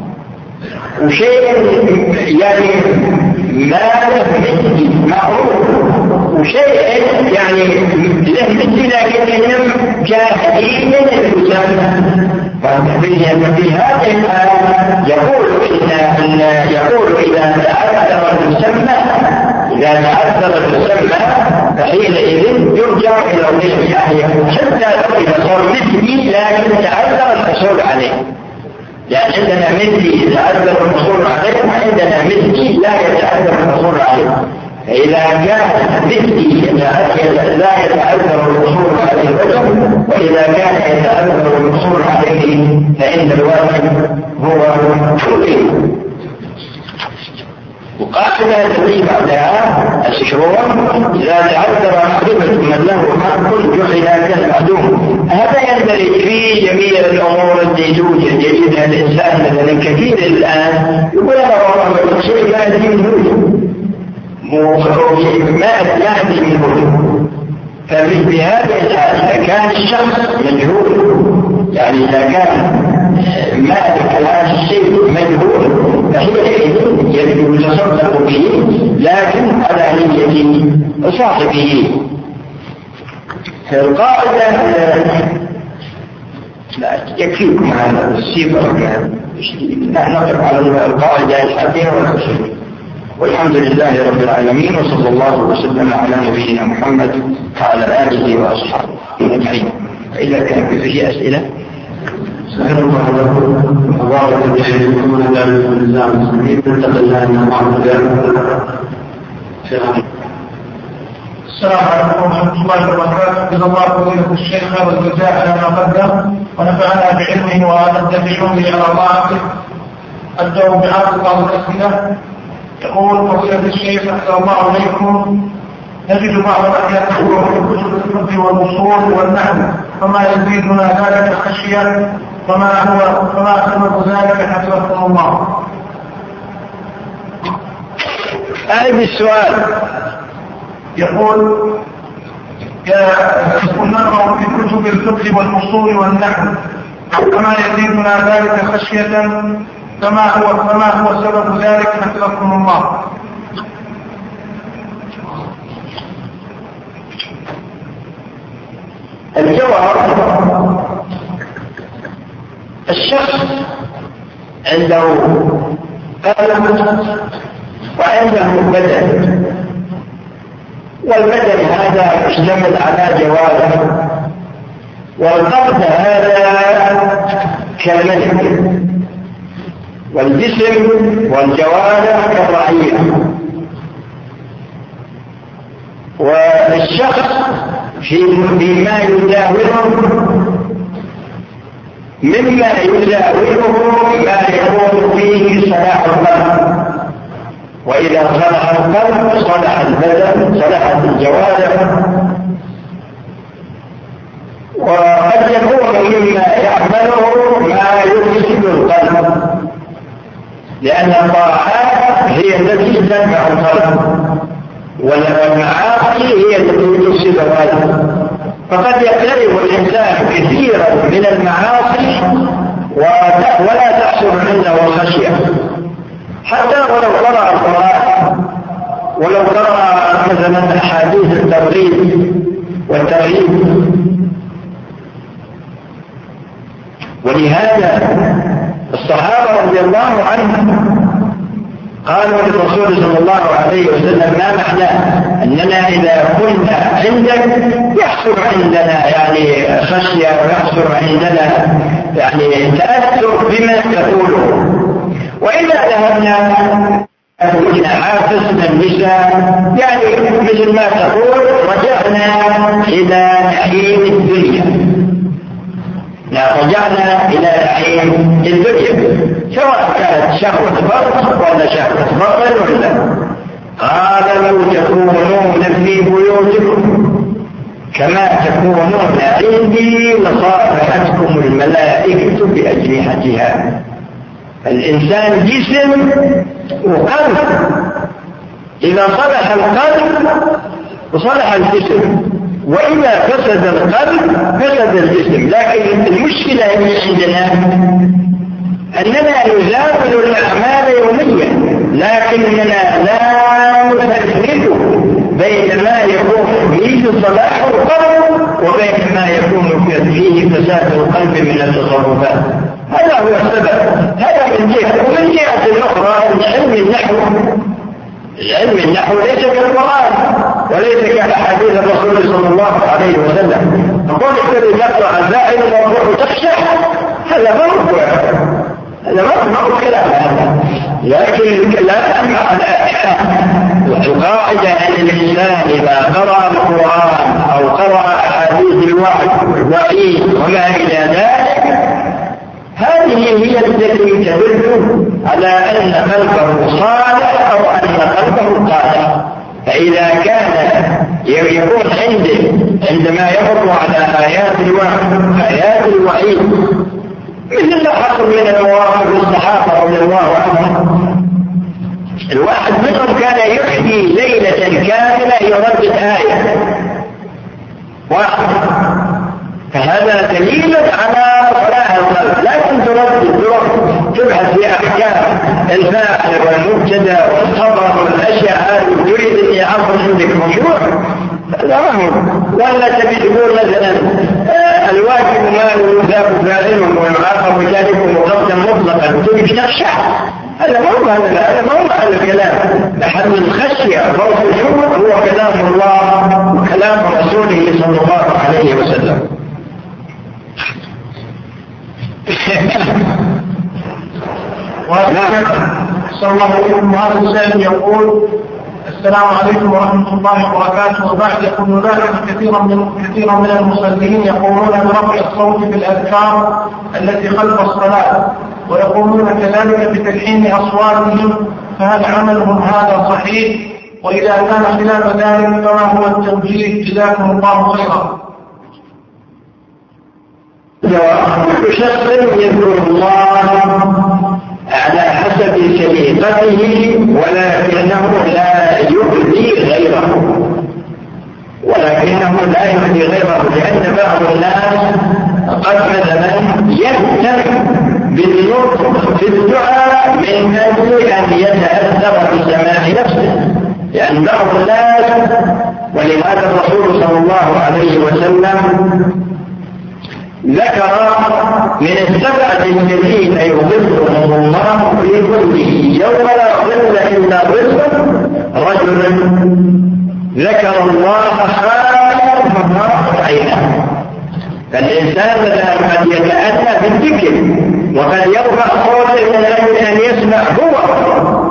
وشيء يعني ما له مثل معروف وشيء يعني له مثل لكنهم جاهلين المسمى. ففي هذه يقول إن يقول إذا تعذر المسمى إذا تعذر المسمى فحينئذ يرجع إلى القيمة، يعني حتى لو إذا صار مثلي لكن تعذر الحصول عليه، يعني عندنا مثلي يتعذر الحصول عليه وعندنا مثلي لا يتعذر الحصول عليه. فإذا كان مثلي لا يتعذر الحصول عليه الرجل، وإذا كان يتعذر الحصول عليه فإن الواجب هو القيمة. وقاعدة التي بعدها الشروط: إذا تعذر معرفة من له حق جعل كالمعدوم. هذا يندرج في جميع الأمور التي توجد يجدها الإنسان. مثلا كثير الآن يقول أنا والله شيء لا يجب وجود ما يهدي من وجوه. ففي هذه الحال إذا كان الشخص مجهول، يعني إذا كان مالك هذا الشيء مجهول فهي يجب تصدق به لكن على نية صاحبه. القاعدة لا يكفيكم هذا السيبر، نحن نقف على القاعدة الحادية والعشرين. والحمد لله رب العالمين، وصلى الله وسلم على نبينا محمد وعلى آله وأصحابه أجمعين. إذا كان فيه أسئلة سهل الله لكم وبارك بحيثكم ونجعل لكم الإسلام المسلمين ننتقل لنا معهم السلام عليكم ورحمة الله وبركاته. جزا الله فضيلة الشيخ خير الجزاء على ما قدم ونفعنا بعلمه وأمد بعلمه على طاعته. الجواب بعرض بعض الأسئلة. يقول فضيلة الشيخ أحسن الله إليكم، نجد بعض الأحيان يقول في كتب الفقه والأصول والنحو فما يزيدنا ذلك خشية، فما هو فما سبب ذلك حفظكم الله؟ أعيد السؤال. يقول كنا نقرأ في كتب الفقه والأصول والنحو فما يزيدنا ذلك خشية، فما هو فما هو سبب ذلك حفظكم الله؟ الجواب: الشخص عنده قلم وعنده بدن، والبدن هذا يشتمل على جوارح، والقلب هذا كالملك، والجسم والجوارح كالرعية. والشخص فيما يجاوره مما يجاوره ما يكون فيه صلاح القلب، وإذا صلح القلب صلح البدن صلحت الجوارح. وقد يكون مما يعمله ما يفسد القلب، لأن الطاعات هي التي تنفع القلب والمعاصي هي التي تفسد القلب. فقد يقترب الإنسان كثيرا من المعاصي ولا تحصل عنده الخشية، حتى ولو قرأ القرآن، ولو قرأ مثلا أحاديث الترغيب والترهيب. ولهذا الصحابة رضي الله عنهم قالوا للرسول صلى الله عليه وسلم: ما معناه أننا إذا كنا عندك يحصل عندنا يعني خشية ويحصل عندنا يعني تأثر بما تقوله، وإذا ذهبنا كنا عافسنا النساء يعني مثل ما تقول رجعنا إلى نعيم الدنيا، رجعنا إلى نعيم الدنيا، سواء كانت شهوة فرق ولا شهوة بطن ولا. قال: لو تكونون في بيوتكم كما تكونون عندي لصافحتكم الملائكة بأجنحتها. الإنسان جسم وقلب، إذا صلح القلب وصلح الجسم، وإذا فسد القلب فسد الجسم. لكن المشكلة عندنا أننا نزاول الأعمال يوميا، لكننا لا نفرق بين ما يكون فيه صلاح القلب وبين ما يكون فيه فساد القلب من التصرفات. هذا هو السبب. هذا من جهة. ومن جهة أخرى علم النحو، العلم النحو ليس كالقرآن وليس كأحاديث الرسول صلى الله عليه وسلم. نقول الذي يقرأ الفاعل الموضوع تخشع، هذا مرض، هذا مرض كلام هذا. لكن لا معنى القاعدة أن الإنسان إذا قرأ القرآن أو قرأ أحاديث الوعيد وما إلى ذلك، هذه هي التي تدل على أن قلبه صالح أو أن قلبه قادر. فإذا كان يكون عنده عندما يمر على آيات الوعد آيات الوعيد مثل ما حصل من المواقف الصحابة رضي الله عنهم، الواحد منهم كان يحيي ليلة كاملة يردد آية واحد، فهذا دليل على صلاح القلب. لكن تردد تبحث في أحكام الفاعل والمبتدا والخبر والأشياء هذه تريد أن يعبر عندك مشروع، لا هو ولا تبي تقول مثلا آه الواجب ما يثاب فاعله والعاقب تاركه مقدم مطلقا تبي تخشع. هذا ما هو هذا ما هو محل الكلام. محل الخشية فوق الحكم هو كلام الله وكلام رسوله صلى الله عليه وسلم. صلى الله عليه وسلم. هذا السائل يقول: السلام عليكم ورحمة الله وبركاته. وبعد يقول ذلك كثيرا من كثيرا من المصلين يقولون برفع الصوت بالأذكار التي خلف الصلاة، ويقولون كذلك بتلحين أصواتهم، فهل عملهم هذا صحيح؟ وإذا كان خلاف ذلك فما هو التوجيه؟ جزاكم الله خيرا. كل شخص يذكر الله على حسب سليقته ولكنه لا يؤذي غيره ولكنه لا يؤذي غيره لأن بعض الناس قد مثلا يهتم بالنطق في الدعاء من أجل أن يتأثر بسماع نفسه، لأن بعض الناس، ولهذا الرسول صلى الله عليه وسلم ذكر من السبعة الذين يظلهم الله في ظله يوم لا ظل إلا ظله رجل ذكر الله خاليا ففاضت عينه. فالإنسان قد يتأتى بالذكر وقد يرفع صوته من أجل أن يسمع هو،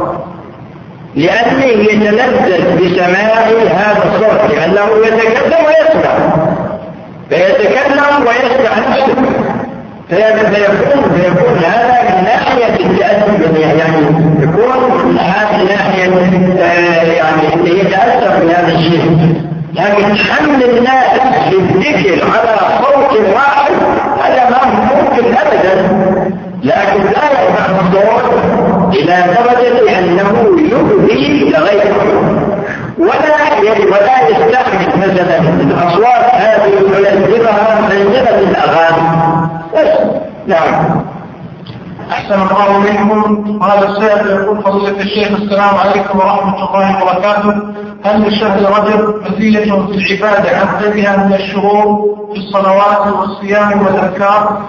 لأنه يتلذذ بسماع هذا الصوت، لأنه يتكلم ويسمع، فيتكلم ويسمع نفسه، فيكون فيكون هذا من ناحية التأثر، يعني يكون هذه الناحية يعني يتأثر بهذا الشيء. لكن حمل الناس بالذكر على صوت واحد هذا ما ممكن أبدا، لكن لا يرفع الصوت إلى درجة أنه يؤذي غيره، ولا ولا يستخدم مثلا الأصوات هذه وينزلها منزلة الأغاني. نعم. أحسن الله منكم. هذا السائل يقول: فضيلة الشيخ السلام عليكم ورحمة الله وبركاته. هل لشهر رجب مزية في العبادة عن غيرها من الشهور في الصلوات والصيام والأذكار؟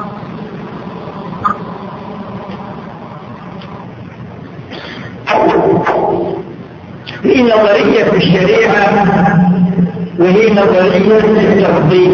هي نظرية في الشريعة وهي نظرية التفضيل،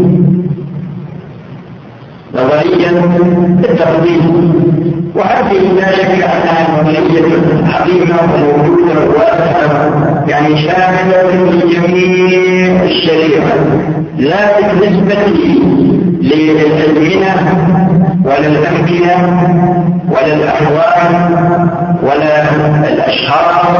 نظرية التفضيل، وهذه لا شك أنها نظرية عظيمة وموجودة وواسعة، يعني شاملة لجميع الشريعة، لا بالنسبة للأزمنة ولا الأمكنة ولا الأحوال ولا الأشخاص،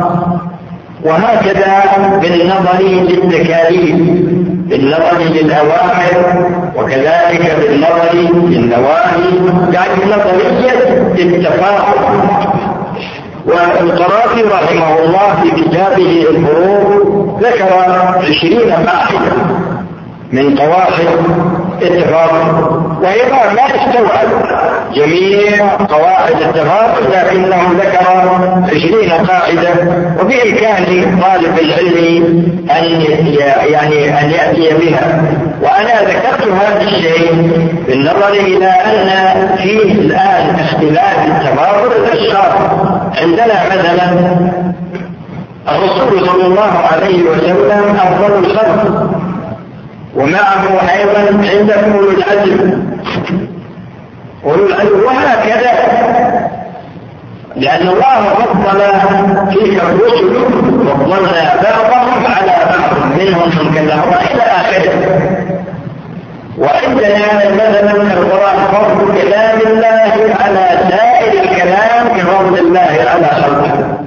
وهكذا بالنظر للتكاليف، بالنظر للأوامر، وكذلك بالنظر للنواهي، يعني نظرية التفاضل. والقرافي رحمه الله في كتابه الفروق ذكر عشرين قاعدة من قواعد التفاضل، وهي لا تستوعب جميع قواعد التفاضل، لكنه ذكر عشرين قاعدة، وبإمكان طالب العلم أن يعني أن يأتي بها. وأنا ذكرت هذا الشيء بالنظر إلى أن فيه الآن اختلاف التفاضل الأشخاص. عندنا مثلا الرسول صلى الله عليه وسلم أفضل الخلق، ومعه أيضا عندكم أولو العزم أولو العزم، وهكذا، لأن الله فضل تلك الرسل فضلنا بعضهم على بعض، منهم من كلم إلى آخره. وعندنا مثلا القرآن فضل كلام الله على سائر الكلام كفضل الله على خلقه.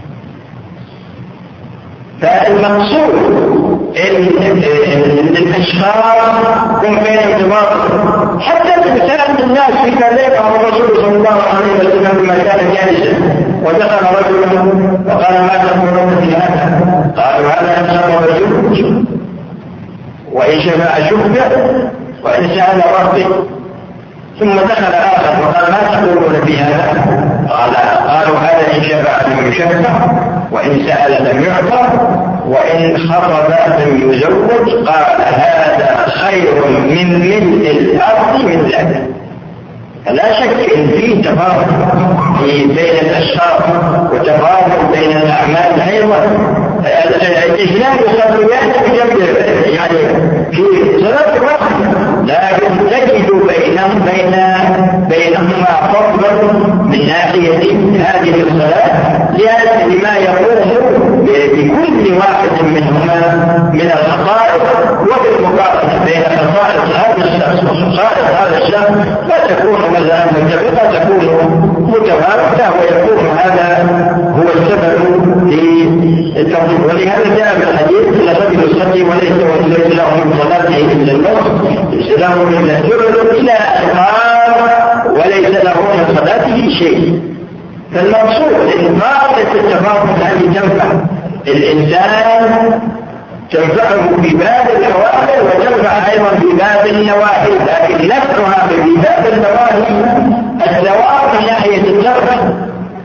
فالمقصود ان الاشخاص هم بين ارتباط، حتى الانسان الناس في ذلك الرسول صلى الله عليه وسلم لما كان جالسا ودخل رجل وقال: ما تقولون في هذا؟ قالوا هذا إن سقط الجلوس، وإن شفع شفع، وإن سأل ربه. ثم دخل آخر وقال ما تقولون في هذا؟ قال قالوا هذا إن شفع لم يشفع، وإن سأل لم يعطى، وإن خطب لم يزوج. قال هذا خير من ملء الأرض من ذلك. لا شك ان في تفاضل بين الاشخاص وتفاضل بين الاعمال ايضا. الاثنان يصليان بجنب يعني في صلاه واحده، لكن تجد بينهم بين بينهما فضلا من ناحيه هذه الصلاه لما يقوم بكل واحد منهما من الخصائص. وبالمقارنه بين خصائص هذا الشخص وخصائص هذا الشخص لا تكون مثلا متفقه، تكون متفاوته، ويكون هذا هو السبب في التفضيل. ولهذا جاء في الحديث لا رجل يصلي وليس له من صلاته الا الموت، ليس له الا الجبل الى القام، وليس له من صلاته شيء. فالمقصود ان قاعده التفاضل هذه تنفع الانسان، تنفعه في باب الأوامر وتنفع أيضا في باب النواهي، لكن نفعها في باب النواهي الثواب من ناحية الترك،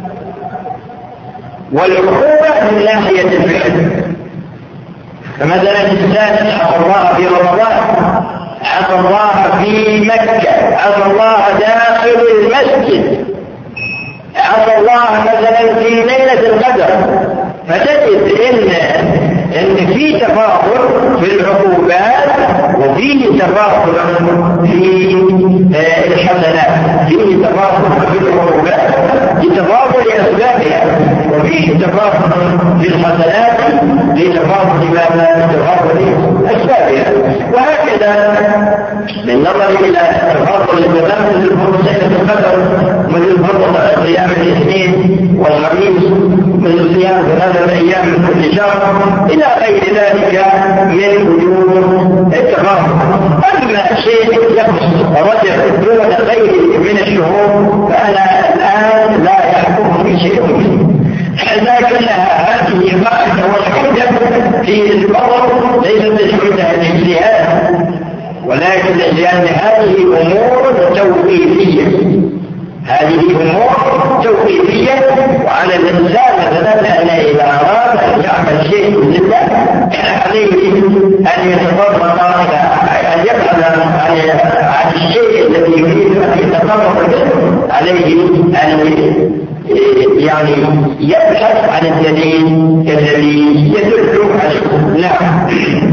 والعقوبة من ناحية الفعل. فمثلا إنسان عصى الله في رمضان، عصى الله في مكة، عصى الله داخل المسجد، عصى الله مثلا في ليلة القدر، فتجد إن إن في تفاضل في العقوبات وفيه تفاضل في الحسنات، فيه تفاضل في العقوبات لتفاضل أسبابها، وفيه تفاضل في الحسنات لتفاضل أسبابها. وهكذا بالنظر إلى تفاضل الزمان مثل فرض ليلة القدر، مثل فرض صيام الاثنين والخميس، مثل صيام ثلاثة أيام من كل شهر، إلى غير ذلك من وجوه التفاضل. أما شيء يخص رجل دون غيره من الشهور فأنا الآن لا يحكم في شيء منه، لكنها هذه قاعدة والحجة في الفضل ليست الحجة الاجتهاد، ولكن لأن هذه أمور توقيفية، هذه أمور توقيفية، وعلى الإنسان مثلا أن إذا أراد أن يعمل شيء لله عليه أن يتطرق أن يبحث عن الشيء الذي يريد أن يتطرق به، عليه أن يعني يبحث عن الدليل الذي يدل عليه. نعم.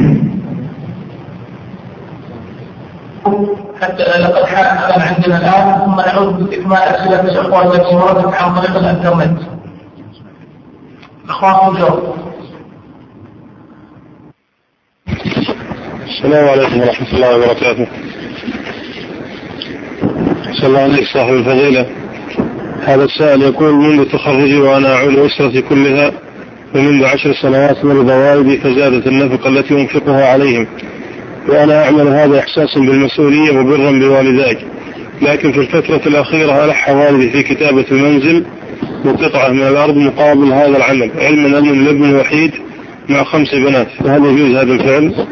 حتى لقد حان عندنا الآن، ثم نعود بإكمال أسئلة الأخوة التي وردت عن طريق الإنترنت. أخوان الجواب. السلام عليكم ورحمة الله وبركاته. صلى الله عليه صاحب الفضيلة. هذا السائل يقول: منذ تخرجي وأنا أعول أسرتي كلها، ومنذ عشر سنوات مرض والدي فزادت النفقة التي أنفقها عليهم، وأنا أعمل هذا إحساسا بالمسؤولية وبرا بوالداي، لكن في الفترة الأخيرة ألح والدي في كتابة المنزل وقطعة من الأرض مقابل هذا العمل، علما أن الابن الوحيد مع خمس بنات، فهل يجوز هذا الفعل؟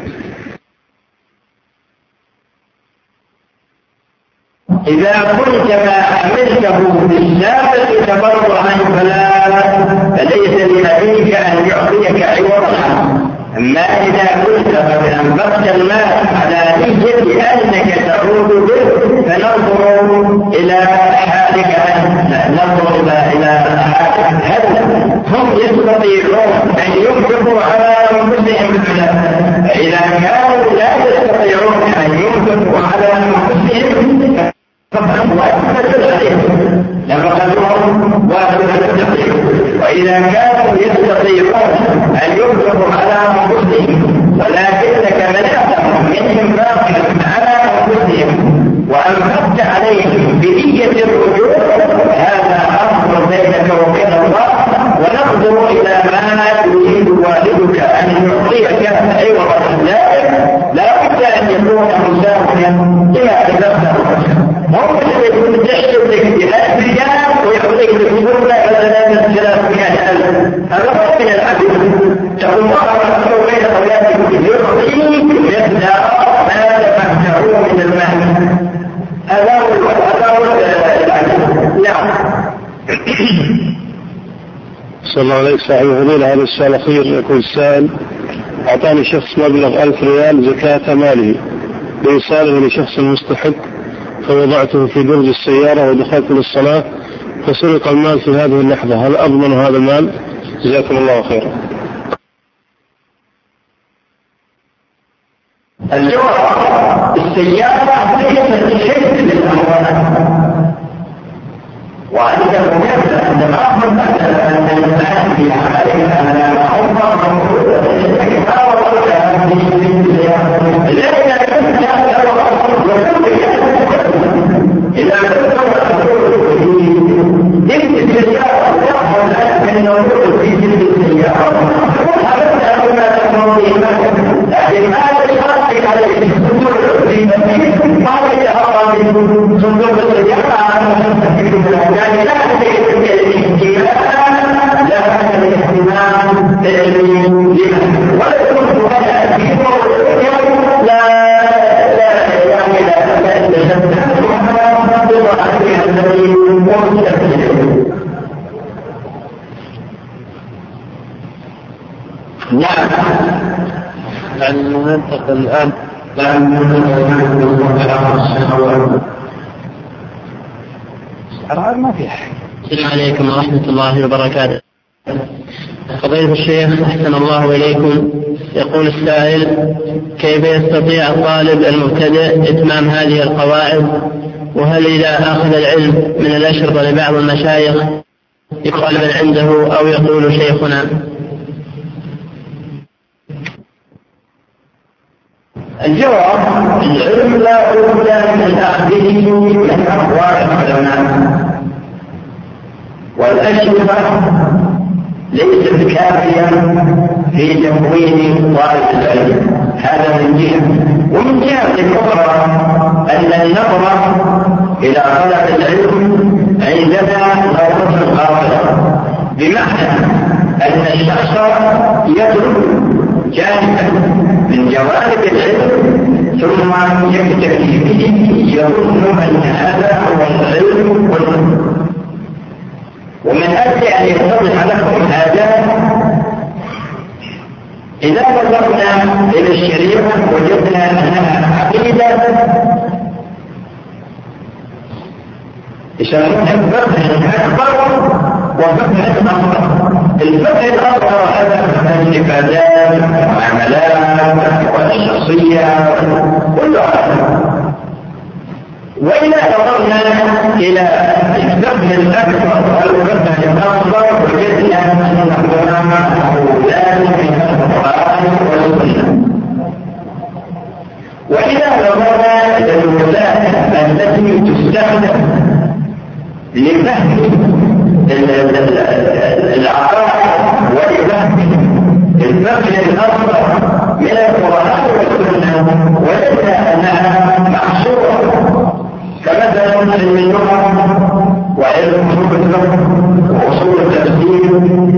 إذا كنت ما عملته بالسابق تبرعا فليس لأبيك أن يعطيك عوضا. أما إذا كنت قد أنفقت المال على نية أنك تعود به فننظر إلى حالك أنت، ننظر إلى حالك. هل هم يستطيعون أن ينفقوا على أنفسهم مثلا؟ فإذا كانوا لا يستطيعون أن ينفقوا على أنفسهم نفقتهم واجبة، وإذا كانوا يستطيعون أن ينفقوا على أنفسهم ولكنك منعتهم من إنفاقهم على أنفسهم وأنفقت عليهم بنية الرجوع، هذا أمر بينك وبين الله، وننظر إلى ما يريد والدك أن يعطيك عوضا ذلك. لا بد أن يكون مساويا لما تذكر. ممكن يكون تحسب لك بهذا الرجال ويعطيك بفضل مثلا ثلاثمائة ألف، هذا من العدل. تقول الله أحسن الله عليك صاحب الفضيلة. هذا السؤال الأخير يقول السائل: أعطاني شخص مبلغ ألف ريال زكاة ماله بإيصاله لشخص مستحق، فوضعته في درج السيارة ودخلت للصلاة فسرق المال في هذه اللحظة، هل أضمن هذا المال؟ جزاكم الله خيرا. الجواب: السيارة ليست شيء للأموال، وأنت مجرد عندما أخبر مثلا أن الإنسان في عملها أنا أخبر نعم. يعني ننتقل الآن ما في حاجة. السلام عليكم ورحمة الله وبركاته. فضيلة الشيخ أحسن الله إليكم، يقول السائل: كيف يستطيع الطالب المبتدئ إتمام هذه القواعد؟ وهل إذا أخذ العلم من الأشرطة لبعض المشايخ يقال من عنده أو يقول شيخنا؟ الجواب: العلم لا بد من أخذه من أقوال العلماء، والأشرطة ليست كافية في تموين طالب العلم، هذا من جهة. ومن جهة أخرى أن النظر إلى طلب العلم عندنا نظرة خاطئة، بمعنى أن الشخص يترك جانبا من جوانب العلم ثم يكتفي به، يظن أن هذا هو العلم كله. ومن أجل أن يتضح لكم هذا، إذا نظرنا إلى الشريعة وجدنا أنها عقيدة يسمونها الفقه الأكبر وفقه الأصغر. الفقه الأصغر هذا فقه العبادات والمعاملات والشخصية كلها. وإذا نظرنا إلى الفقه الأكبر والفقه الأصغر وجدنا أنهما أولاد من القرآن والسنة. وإذا نظرنا إلى الوسائل التي تستخدم لفهم العقائد ولفهم الفقه الأصغر من القرآن والسنة، وجدنا أنها محصورة، كمثلا علم اللغة وعلم أصول الفقه وأصول التفسير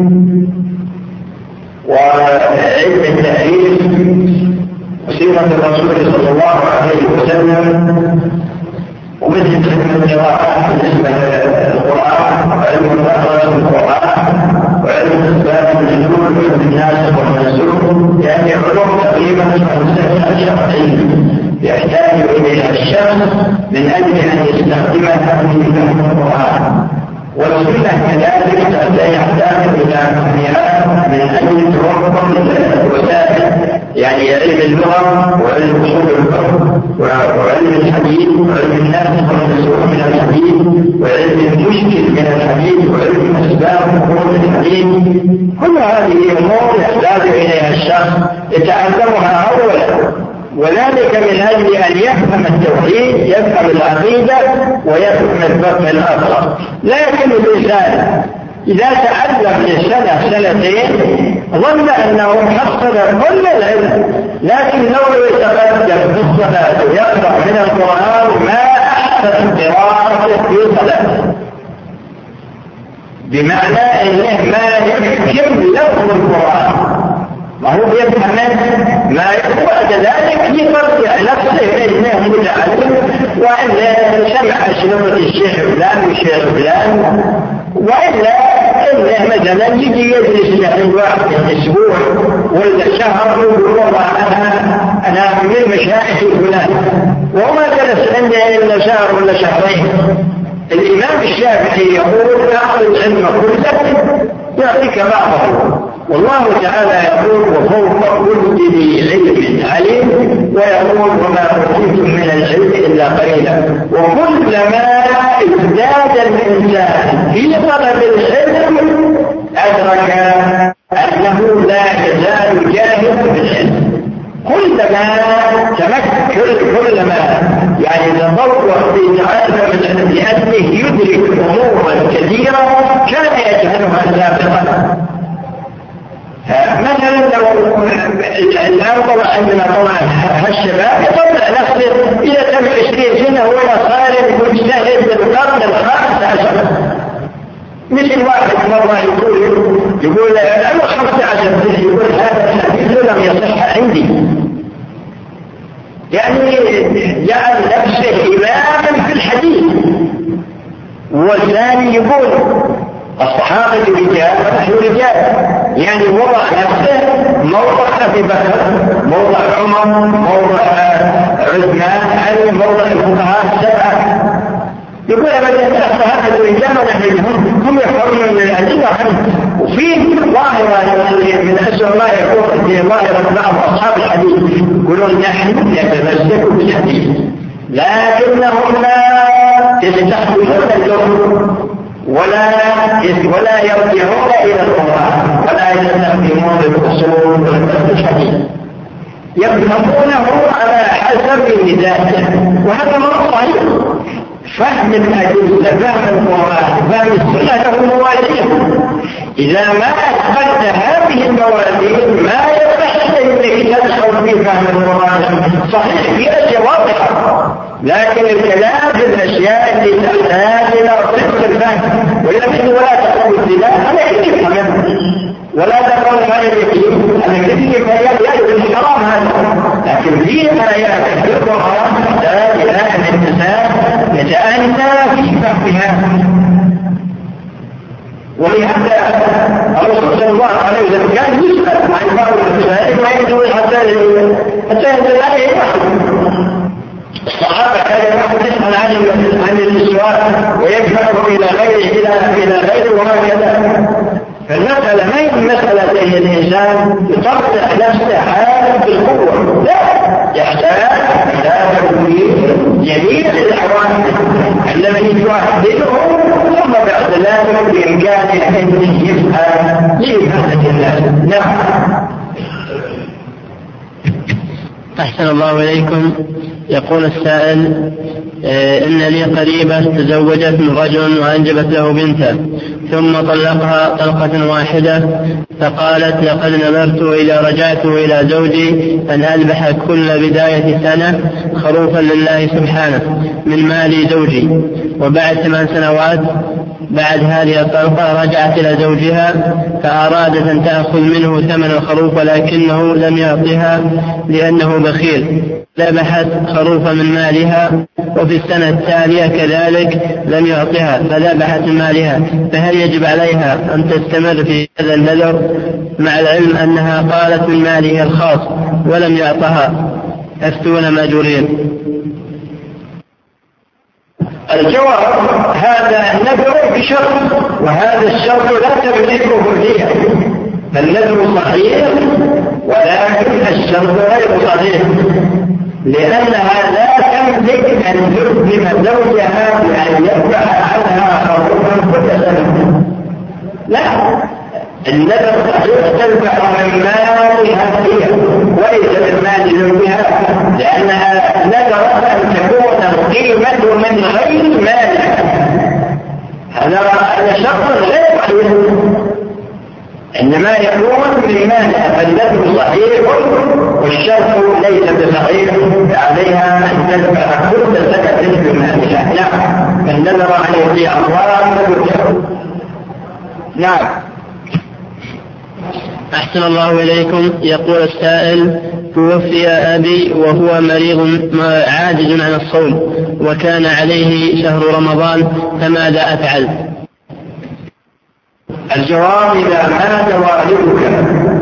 وعلم التاريخ وسيرة الرسول صلى الله عليه وسلم، ومثل علم القراءة بالنسبة للقرآن وعلم القراءة بالقرآن وعلم أسباب النزول وعلم الناسخ والمنسوخ، يعني علوم تقريبا خمسة علم يحتاج إليها الشخص من أجل أن يستخدمها في فهم القرآن. والسنة كذلك لا يحتاج إلى فهمها من أجل توفر الوسائل، يعني علم اللغة وعلم أصول الفقه وعلم الحديث وعلم الناسخ والمنسوخ من الحديث وعلم المشكل من الحديث وعلم أسباب خروج الحديث. كل هذه أمور يحتاج إليها الشخص يتعلمها أولا، وذلك من أجل أن يفهم التوحيد، يفهم العقيدة، ويفهم الفقه الآخر. لكن الإنسان إذا تعلم لسنة سنتين ظن أنه حصل كل العلم، لكن لو يتقدم في الصلاة ويقرأ من القرآن ما أحسن قراءته في صلاته، بمعنى أنه ما يحكم لفظ القرآن، ما هو يفهم ما بعد ذلك يرجع نفسه انه متعلم وان سمع سنة الشيخ فلان والشيخ فلان، والا إنه مثلا يجي يجلس عند واحد أسبوع ولا شهر ويقول والله أنا أنا من مشايخ فلان وما جلس عنده إلا شهر ولا شهرين. الإمام الشافعي يقول أخذ العلم كله يعطيك بعضه، والله تعالى يقول وفوق كل ذي علم عليم، ويقول وما أوتيتم من العلم إلا قليلا. وكلما ازداد الإنسان في طلب العلم أدرك أنه لا يزال جاهل بالعلم. كلما تمكن كلما يعني تطور في تعلم العلم لأنه يدرك أمورا كثيرة كان يجهلها سابقا. مثلا لو الآن طبعا عندنا طبعا هالشباب يطلع نفسه إلى تم عشرين سنة هو صار مجتهد بالقرن الخامس عشر. مثل واحد مرة يقول يقول أنا خمسة عشر سنة يقول هذا الحديث لم يصح عندي، يعني جعل نفسه إماما في الحديث. والثاني يقول الصحابة رجال ونحن رجال، يعني وضع نفسه موضع أبي بكر، موضع عمر، موضع عثمان، علي، موضع الفقهاء السبعة. يقول أبدا الصحابة رجال ونحن هم هم يفهمون من الأدلة عنه. وفي ظاهرة من أسر الله يقول في ظاهرة بعض أصحاب الحديث يقولون نحن نتمسك بالحديث لكنهم لا يستحقون اللغة ولا ولا يرجعون إلى القرآن ولا يستخدمون الأصول والحديث، يفهمونه على حسب ذاته، وهذا ما صحيح. فهم الأدلة، فهم القرآن، فهم السنة له موازين. إذا ما أثبت هذه الموازين ما يصح أنك تدخل في فهم القرآن. صحيح في أشياء واضحة، لكن الكلام في الأشياء اللي تحتاج إلى صدق الفهم. ولكن ولا تقول الزنا أنا كيف فهمت، ولا تقول ما يكفي أنا كيف يجب الحرام هذا. لكن في آيات في القرآن تحتاج إلى أن الإنسان يتأنى في فهمها. ولهذا الرسول صلى الله عليه وسلم كان يسأل عن بعض المسائل ما يدوي حتى حتى ينزل عليه وحده. الصحابة كان يسأل عن السؤال ويدفعه إلى غيره إلى إلى غيره وما كذا. فالمسألة ما هي مسألة زي الإنسان يطرح نفسه حالا بالقوة، لا، يحتاج إلى تدوير جميع الأحوال عندما يجاهدهم، ثم بعد ذلك بإمكانه أن يفهم لإفادة الناس. نعم. أحسن الله إليكم. يقول السائل إيه إن لي قريبة تزوجت من رجل وأنجبت له بنتا ثم طلقها طلقة واحدة، فقالت لقد نذرت إذا رجعت إلى زوجي أن أذبح كل بداية سنة خروفا لله سبحانه من مال زوجي. وبعد ثمان سنوات بعد هذه الطلقة رجعت إلى زوجها فأرادت أن تأخذ منه ثمن الخروف ولكنه لم يعطها لأنه بخيل، ذبحت خروفا من مالها، وفي السنة التالية كذلك لم يعطها فذبحت من مالها. فهل يجب عليها أن تستمر في هذا النذر مع العلم أنها قالت من ماله الخاص ولم يعطها؟ أفتون ماجورين. الجواب هذا النذر بشرط، وهذا الشرط لا تملكه فيها. فالنذر صحيح ولكن الشرط غير صحيح، لأنها لا تملك أن تلزم زوجها بأن يدفع عنها خروفا كل سنة. لا، النذر صحيح تدفع من مالها هي وليس من مال زوجها، لأنها نذرت أن تكون القيمة من غير مالها. هذا شرط غير صحيح، إنما يكون من مالها. فالنذر صحيح والشرط ليس بصحيح، عليها أن تدفع كل سنة من مالها. نعم، فالنذر أن يطيع الله. نعم. أحسن الله إليكم. يقول السائل توفي أبي وهو مريض عاجز عن الصوم وكان عليه شهر رمضان، فماذا أفعل؟ الجواب: إذا مات والدك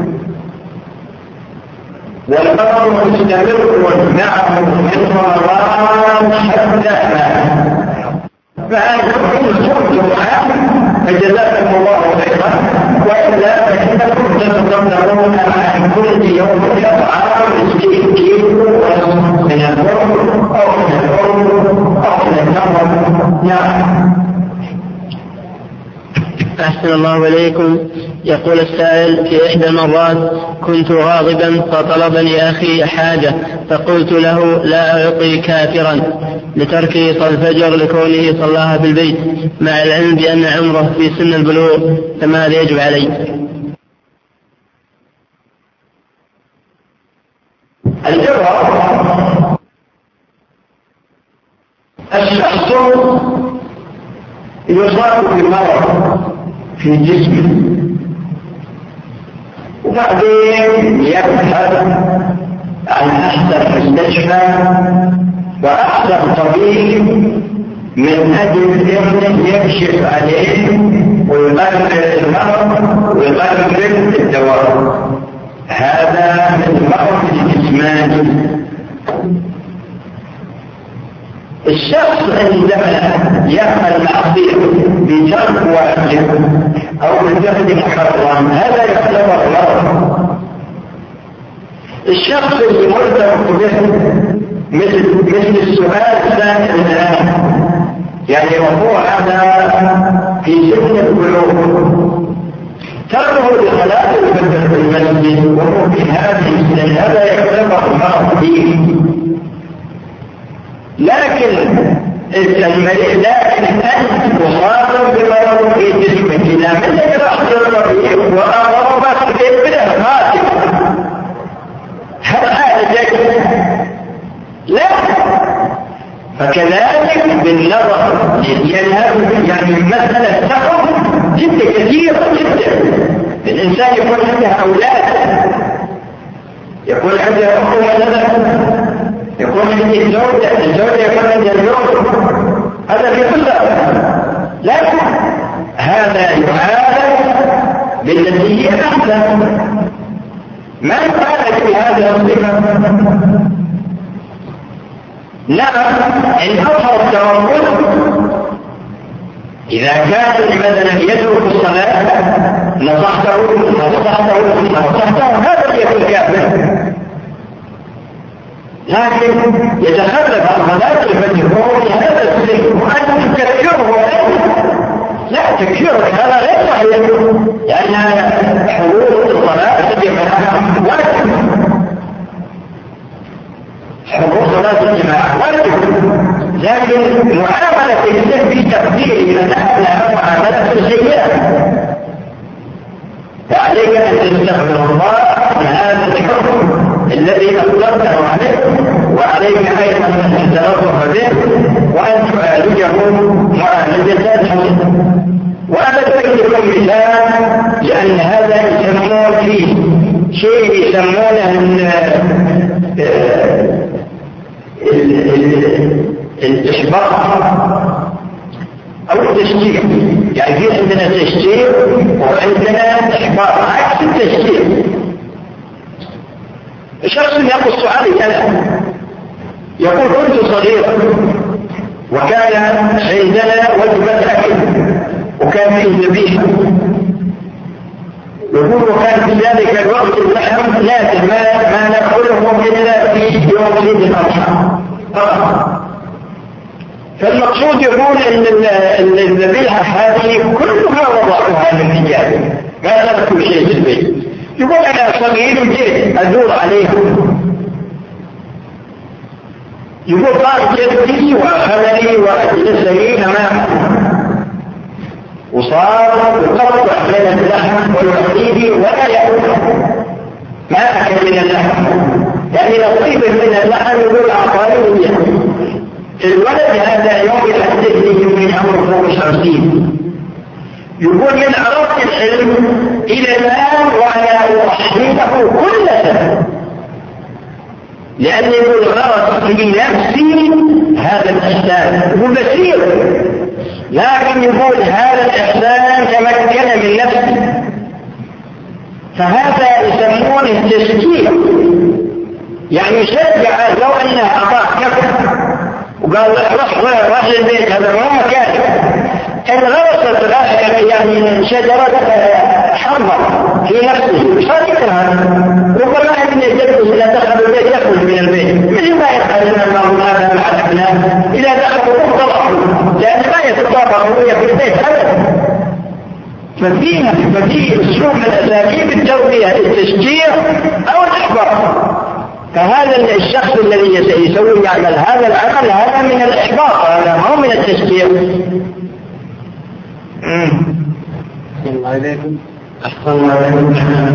والأمر مستمر معه من رمضان حتى مات، فأنتم صرتم فجزاكم الله خيرا، وإلا فإنكم تتضمنون عن كل يوم إطعام مسكين كيلو من البر أو من البر أو من التمر. نعم. أحسن الله إليكم. يقول السائل: في إحدى المرات كنت غاضبا فطلبني أخي حاجة فقلت له لا أعطي كافرا لتركه صلاة الفجر لكونه صلاها في البيت مع العلم بأن عمره في سن البلوغ، فماذا يجب عليه؟ الجواب: الشخص يصاب بمرض في جسمه وبعدين يبحث عن أحسن مستشفى وأحسن طبيب من أجل أن يكشف عليه ويقرر المرض ويقرر الدواء. هذا من مرض الجسماني. الشخص عندما يفعل معصية بترك واجب أو بفعل محرم هذا يعتبر مرض. الشخص اللي مرتبط به مثل مثل السؤال الثاني الآن، يعني وهو هذا في سن البلوغ تركه لصلاة الفجر في المسجد وهو في هذه السن، هذا يعتبر مرض ديني. لكن المريض لكن أنت مصاب بمرض في جسمك إذا منك رأس الطبيب وأمرضك بإبنه ماتك هل حالتك؟ لا. فكذلك بالنظر يعني مسألة تقف جدا كثيرة جدا. الإنسان يكون عنده أولاد، يكون عنده أخوة مثلا، يكون عنده زوجة، الزوجة يكون عنده زوج، هذا في كل لكن هذا يعالج بالتي هي أحسن. ما يعالج بهذا الصفة؟ نعم، إن أظهر التوقف إذا كان مثلا يترك الصلاة نصحته نصحته نصحته هذا يكون كافر. لكن يتخلف عن صلاة الفجر وهو في هذا السن وأنت تكفره لا تكفره هذا غير صحيح، لأن حضور الصلاة تجب لها واجب. حضور صلاة الجماعة واجب، لكن معاملة الإنسان في تقدير لها معاملة سيئة، فعليك أن تستغفر الله من هذا الحكم الذي أطلقته عليه، وعليك أيضا أن تترفع به وأن تعالجه معالجة حسنة. وأنا أذكركم مثال لأن هذا يسمون فيه شيء يسمونه الإحباط أو التشجيع. يعني في عندنا تشجيع وعندنا إحباط عكس التشجيع. شخص يقص علي أنا يقول كنت صغيرا وكان عندنا وجبة أكل وكان فيه ذبيحة، يقول وكان في ذلك الوقت اللحم لازم ما, ما نأكله إلا في يوم عيد الأضحى فقط. فالمقصود يقول ان الذبيحة هذه كلها وضعها من حجابه ما تركوا شيء في البيت. يقول انا صغير جيت ادور عليهم، يقول قال جدي واخذني واجلسني امامه وصار يقطع بين اللحم والوحيد ولا يأكل، ما اكل من اللحم يعني نصيب من اللحم يقول اعطاني الولد هذا يوم يحدثني من أمر فوق خمسين. يقول من عرفت العلم إلى الآن وأنا أحمله كل سنة، لأني يقول غرض في نفسي هذا الإحسان. يقول بسير لكن يقول هذا الإحسان تمكن من نفسه، فهذا يسمونه التشجيع، يعني يشجع لو أنه أعطاه كفر وقال روح روح للبيت هذا ما مكان، إن غرست يعني شجرة حرة في نفسه صديقها، ربما ابن الجد إذا دخل البيت يخرج من البيت مثل ما يفعل الله هذا مع الأبناء إذا دخلوا مطلقوا، لأن ما يتطابقوا في البيت أبدا. ففيها ففي أسلوب من أساليب التربية التشجيع أو الإحباط. فهذا الشخص الذي يسوي يعمل هذا العمل هذا من الإحباط، هذا مو من التشجيع. الله عليكم. أحسن الله عليكم.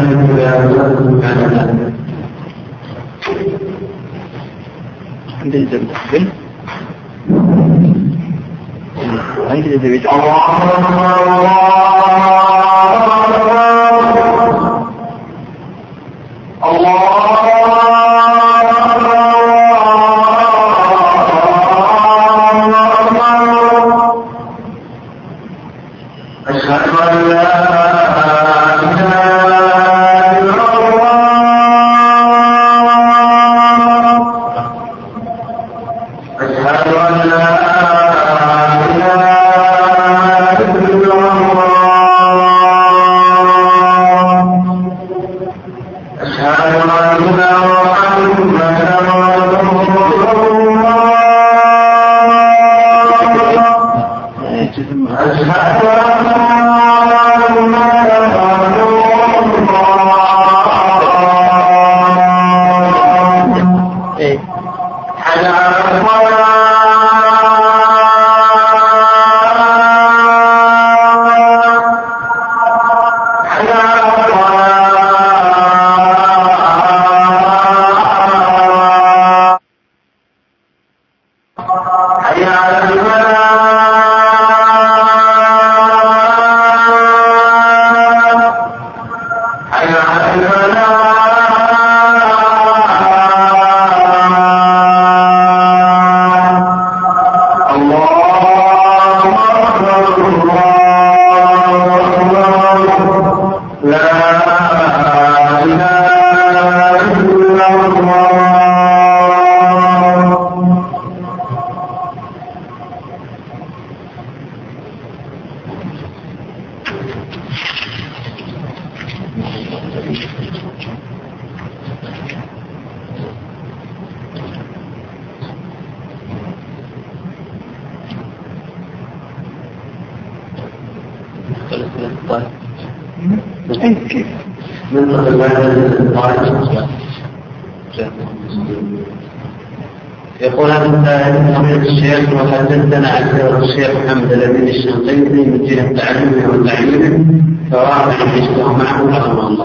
يقول هذا الشيخ وحدثنا عن الشيخ محمد الأمين الشنقيطي من جهة تعليمه وتعليمه فراح يشتغل معه رحمه الله.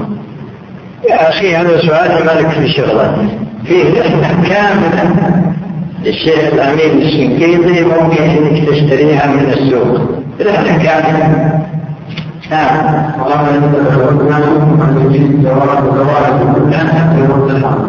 يا أخي هذا سؤال مالك في شغله فيه رحلة كاملة الشيخ الأمين الشنقيطي ممكن أنك تشتريها من السوق رحلة كاملة. نعم. والله يتذكرنا أن يجيب جواب وجواب كلها في وقت الحرب.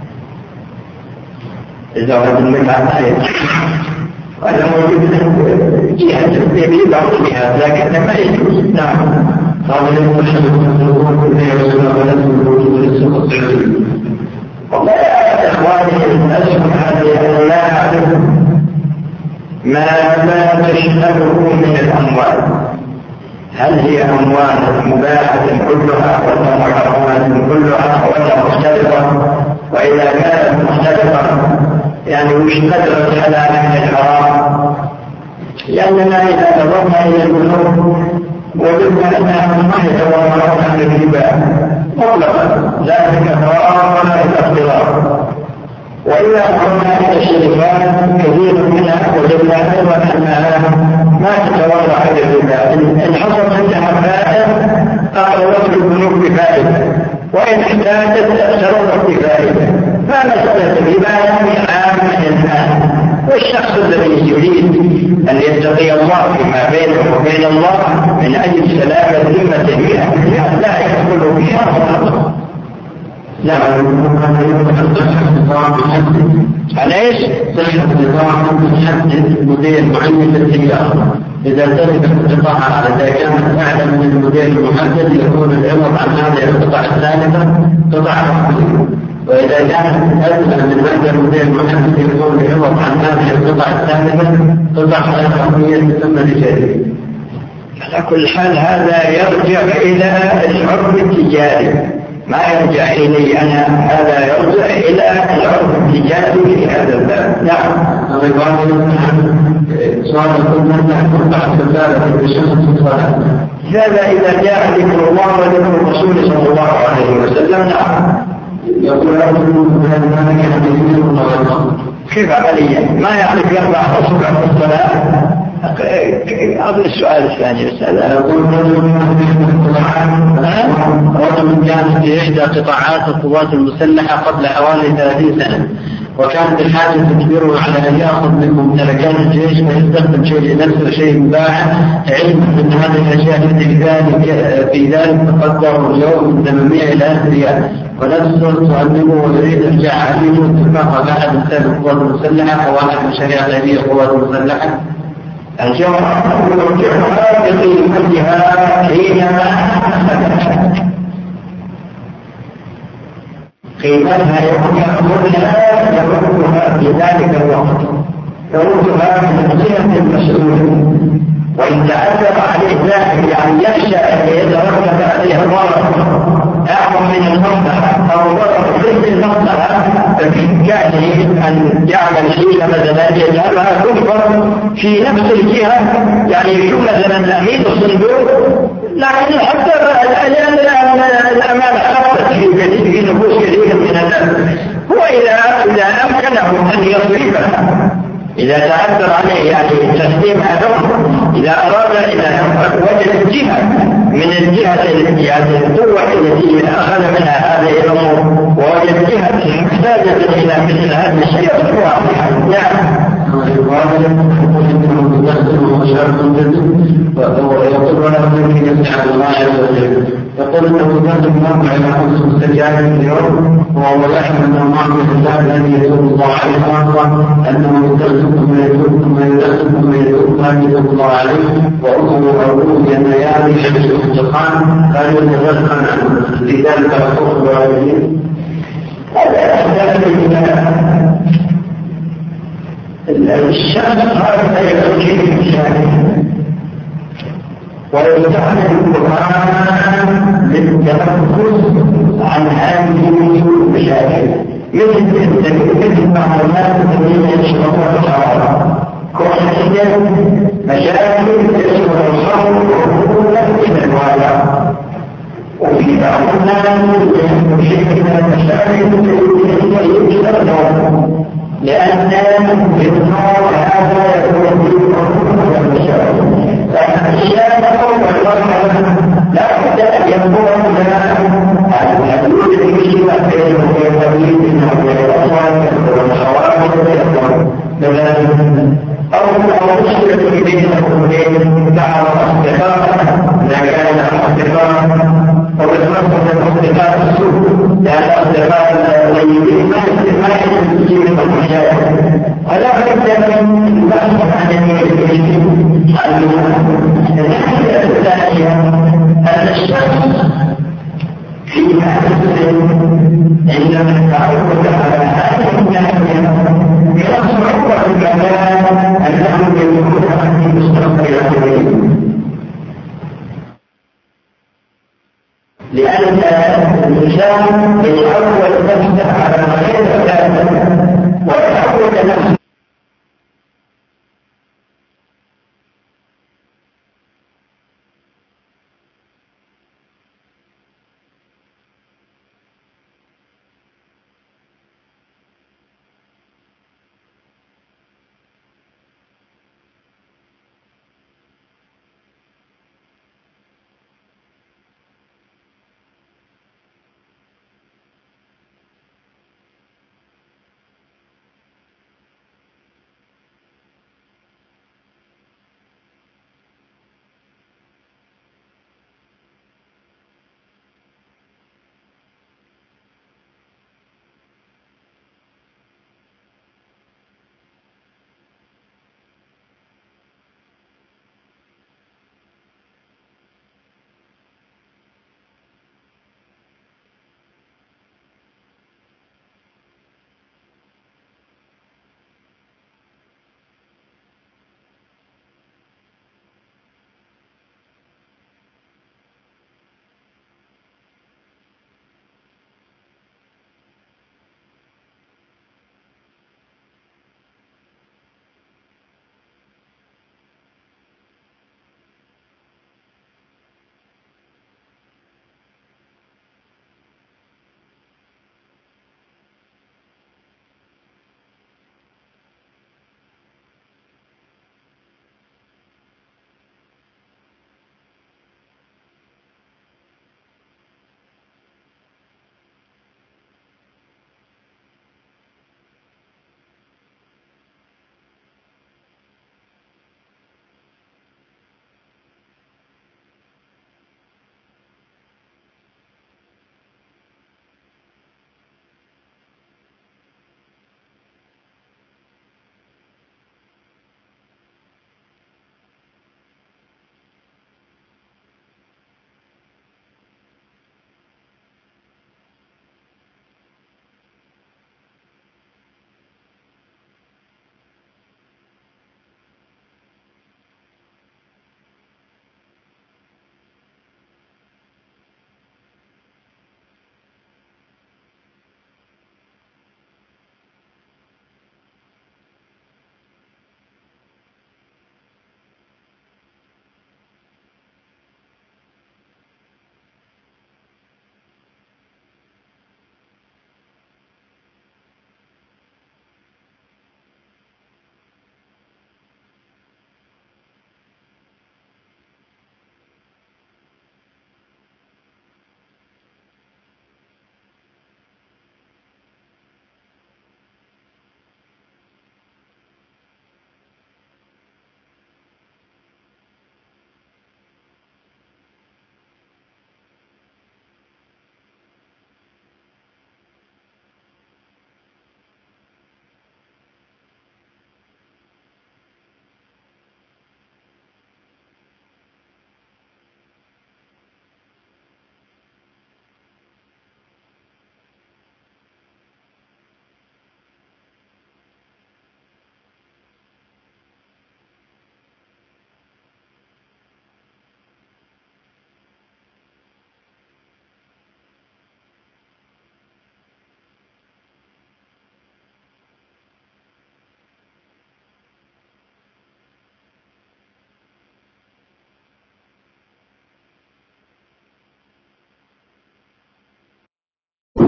الزواج المتعة خير وأنا موجود جهة التنبيه بعضها لكن ما يجوز. نعم. قال لهم الحمد لله كلها وسلام عليكم الوجود للسقط والله يا إخواني أسمع هذه لا أعلم ما لا تشهده من الأموال، هل هي أموال مباحة كلها ولا محرمات كلها ولا مختلفة؟ وإذا كانت مختلفة يعني وش قدر الحلال من الحرام؟ لأننا إذا نظرنا إلى البنوك وجدنا أنها ما يتورطون بالربا مطلقا لا كفارة ولا الاختلاط. وإذا قلنا إلى الشركات كثير منها وجدنا أيضا أنها ما تتورع بالربا، إن حصل عندها فائدة أقربت البنوك بفائدة وإن احتاجت أكثرت بفائدة. فمسألة الربا عامة الآن، والشخص الذي يريد أن يتقي الله فيما بينه وبين الله من أجل سلامة ذمته لا يدخل فيها. لا على ايش؟ صحة النظام تحدد مدير معين للتجارة إذا تركت القطعة إذا كانت أعلى من الموديل المحدد يكون العوض عن هذه القطعة الثالثة قطعة رقمية، وإذا كانت أدنى من هذا الموديل المحدد يكون العوض عن هذه القطعة الثالثة قطعة غير رقمية تسمى لشركة. على كل حال هذا يرجع إلى العرف التجاري، ما يرجع إلي أنا، هذا يرجع إلى العرف التجاري في هذا الباب. نعم. سؤال كنا نحكم بعد ذلك بشخص صالح. هذا إذا جاء ذكر الله وذكر الرسول صلى الله عليه وسلم. نعم. يقول أرجو هذا ما كان يذكر الله. كيف عمليا؟ ما يعرف يرفع الرسول عن الصلاة؟ أظن السؤال الثاني بس هذا. يقول رجل كان في إحدى قطاعات القوات المسلحة قبل حوالي ثلاثين سنة، وكان بالحاجة تجبره على أن يأخذ من ممتلكات الجيش فيستخدم شيء لنفسه شيء مباح، علم أن هذه الأشياء التي في ذلك في ذلك تقدر اليوم من ثمانمائة إلى ألف ريال، ونفسه تؤلمه ويريد إرجاع عليه واتفاق مع أحد أمثال القوات المسلحة أو أحد مشاريع غيرية القوات المسلحة. الجواب يرجعها بقيمتها حينما قيمتها يوم يأخذها يردها في ذلك الوقت، يردها من جهة المسؤول، وإن تأثر عليه ذلك يعني يخشى أن يترتب عليه ضرر أعظم من المصلحة أو ضرر ضد المصلحة، فبإمكانه أن يعمل حيلة مثلا يجعلها تنفر في نفس الجهة، يعني يشوف مثلا أمين الصندوق، لكن حتى الآن الأمانة خطت في نفوس كثير من الناس، هو إذا إذا أمكنه أن يصرفها إذا تأثر عليه يعني تسليم حدهم، إذا أراد إذا وجد جهة من الجهة يعني القوة التي أخذ منها هذه الأمور، ووجد جهة محتاجة إلى مثل هذه الشيء واضحة. نعم. يقول ولا يمكن يسمع الله عز وجل، يقول انه يقدم موقع الى خمس مستجاب في اليوم، وهو يعلم انه معه الكتاب الذي يتوب الله عليه خاصه، انه يدرسكم ثم يتوب ثم يدرسكم ثم يتوب ثم يتوب الله عليه، وامه اقول بان يا حبس الدخان قال ان الرزق لذلك الخوف والعين. الشخص هذا يعجب الشاهد ويستعمل القرآن للتنفس عن هذه المشاكل، مثل مثل معلومات الذين يشربون الحرارة كونية مشاكل يشرب الصوت وكل من الوالع، وفي بعض الناس يشرب من المشاكل التي يشربون لأن بالنور هذا يكون في المشاكل، فالأشياء تقوم بالرحمة لا بد أن يكون لها الحدود المشكلة بين المتابعين والأصوات والخوارج أو المشكلة بين الأمرين مع الأصدقاء إذا كان الأصدقاء أو المرضى الأصدقاء السوء، لأن الأصدقاء الطيبين ما يمكن من المشاكل، ولا بد من البحث عن المشكلة. الناحية الثانية أن الشخص في هذا عندما يتعرض على هذه الناحية من الصعوبة الكلام أنه يكون عن مستقبل الأولين، لأن الإنسان يتعود نفسه على غير ذلك ويتعود نفسه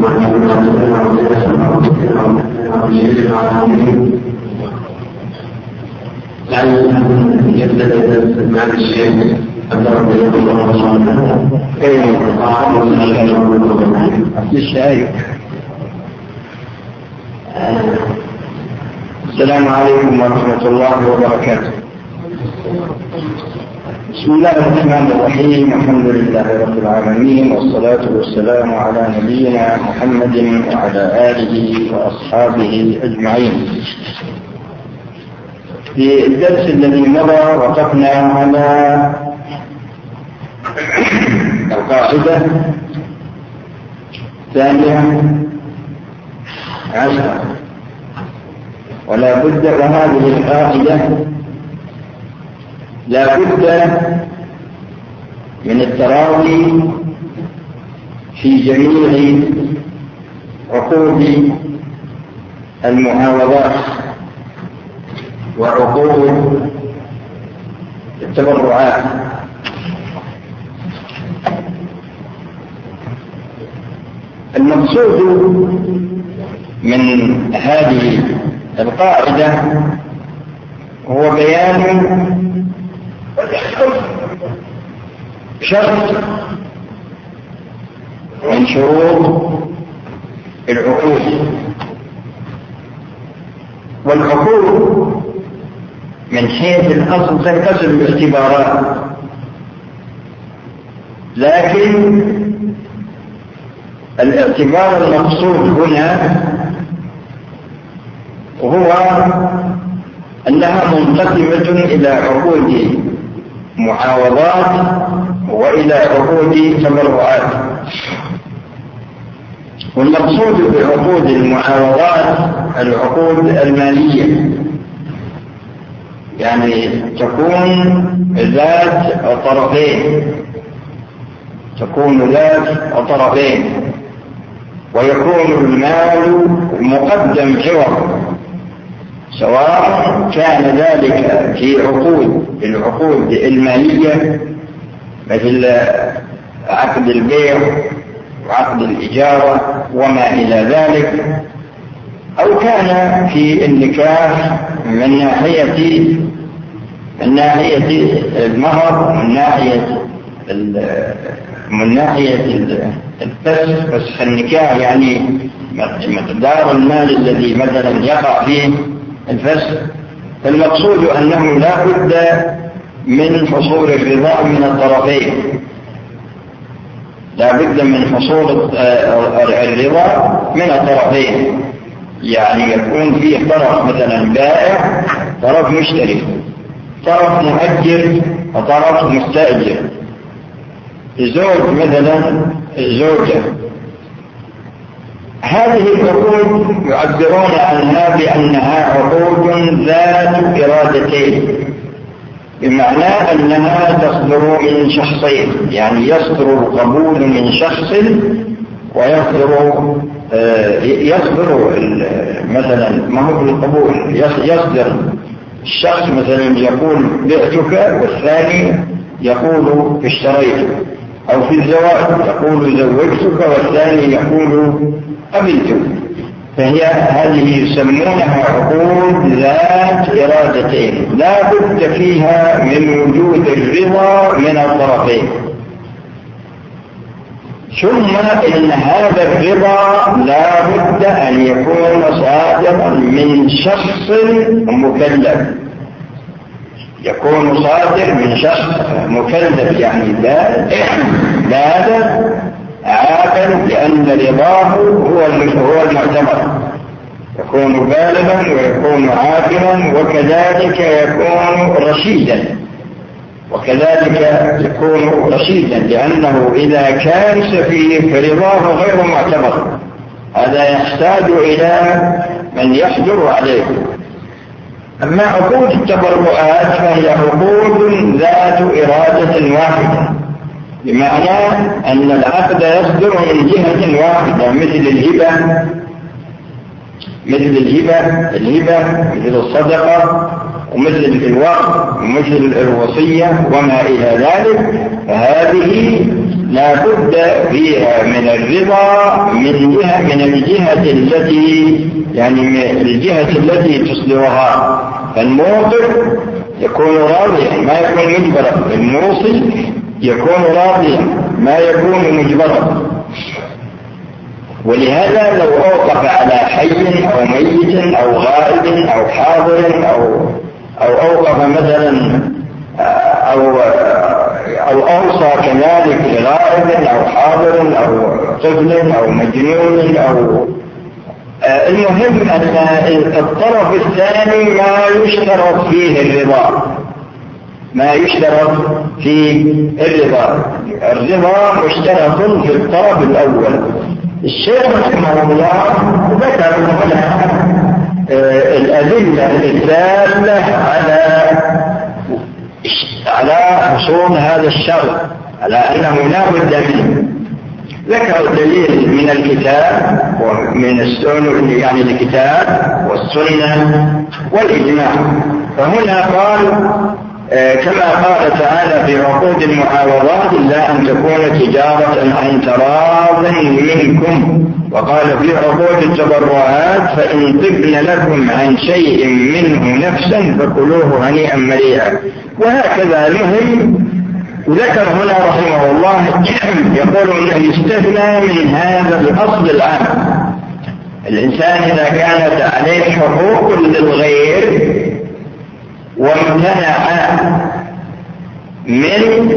مع الشيخ السلام عليكم ورحمة الله وبركاته. بسم الله الرحمن الرحيم. الحمد لله رب العالمين، والصلاة والسلام على نبينا محمد وعلى آله وأصحابه أجمعين. في الدرس الذي مضى وقفنا على القاعدة الثانية عشرة، ولا بد، وهذه القاعدة لا بد من التراضي في جميع عقود المعاوضات وعقود التبرعات. المقصود من هذه القاعدة هو بيان شرط من شروط العقود. والعقود من حيث الأصل تنقسم باعتبارات، لكن الاعتبار المقصود هنا هو أنها منقسمة إلى عقود معاوضات وإلى عقود تبرعات. والمقصود بعقود المعاوضات العقود المالية، يعني تكون ذات طرفين تكون ذات طرفين ويكون المال مقدم عوض، سواء كان ذلك في عقود العقود المالية مثل عقد البيع وعقد الإجارة وما إلى ذلك، أو كان في النكاح من ناحية من ناحية المهر، من ناحية من ناحية الفسخ فسخ النكاح، يعني مقدار المال الذي مثلا يقع فيه الفسخ. فالمقصود أنه لا بد من حصول الرضا من الطرفين، لا بد من حصول الرضا من الطرفين، يعني يكون فيه طرف مثلا بائع، طرف مشتري، طرف مؤجر وطرف مستأجر. زوج مثلا زوجة، هذه العقود يعبرون عنها بأنها عقود ذات إرادتين، بمعنى أنها تصدر من شخصين، يعني يصدر القبول من شخص ويصدر يصدر مثلا ما هو القبول، يصدر الشخص مثلا يقول بعتك والثاني يقول اشتريتك، أو في الزواج يقول زوجتك والثاني يقول قبلتك. فهي هذه يسمونها عقود ذات إرادتين، لا بد فيها من وجود الرضا من الطرفين. ثم إن هذا الرضا لا بد أن يكون صادرا من شخص مكلف، يكون صادر من شخص مكلف، يعني بالغ عاقل، لأن رضاه هو هو المعتبر، يكون بالغا ويكون عاقلا، وكذلك يكون رشيدا وكذلك يكون رشيدا لأنه إذا كان سفيه فرضاه غير معتبر، هذا يحتاج إلى من يحجر عليه. أما عقود التبرعات فهي عقود ذات إرادة واحدة، بمعنى أن العقد يصدر من جهة واحدة، مثل الهبة مثل الهبة الهبة مثل الصدقة ومثل الوقت ومثل الوصية وما إلى ذلك، فهذه لا بد فيها من الرضا من جهة من الجهة التي يعني من الجهة التي تصدرها. فالموقف يكون راضيا ما يكون مجبرا، الموصي يكون راضيا ما يكون مجبرا. ولهذا لو أوقف على حي أو ميت أو غائب أو حاضر أو أو أوقف مثلا أو أو أوصى كذلك لغائب أو حاضر أو طفل أو مجنون أو المهم أن الطرف الثاني ما يشترط فيه الرضا، ما يشترط فيه الرضا، الرضا مشترط في الطرف الأول. الشيخ رحمه الله ذكر هنا الأدلة الدالة على على حصول هذا الشرط، على أنه لا بد منه. ذكر الدليل من الكتاب ومن السنة، يعني الكتاب والسنة والإجماع. فهنا قال كما قال تعالى في عقود المعاوضات إلا أن تكون تجارة عن تراض منكم، وقال في عقود التبرعات فإن طبن لكم عن شيء منه نفسا فكلوه هنيئا مريئا. وهكذا المهم وذكر هنا رحمه الله يقول أنه يستثنى من هذا الأصل العام. الإنسان إذا كانت عليه حقوق للغير وامتنع من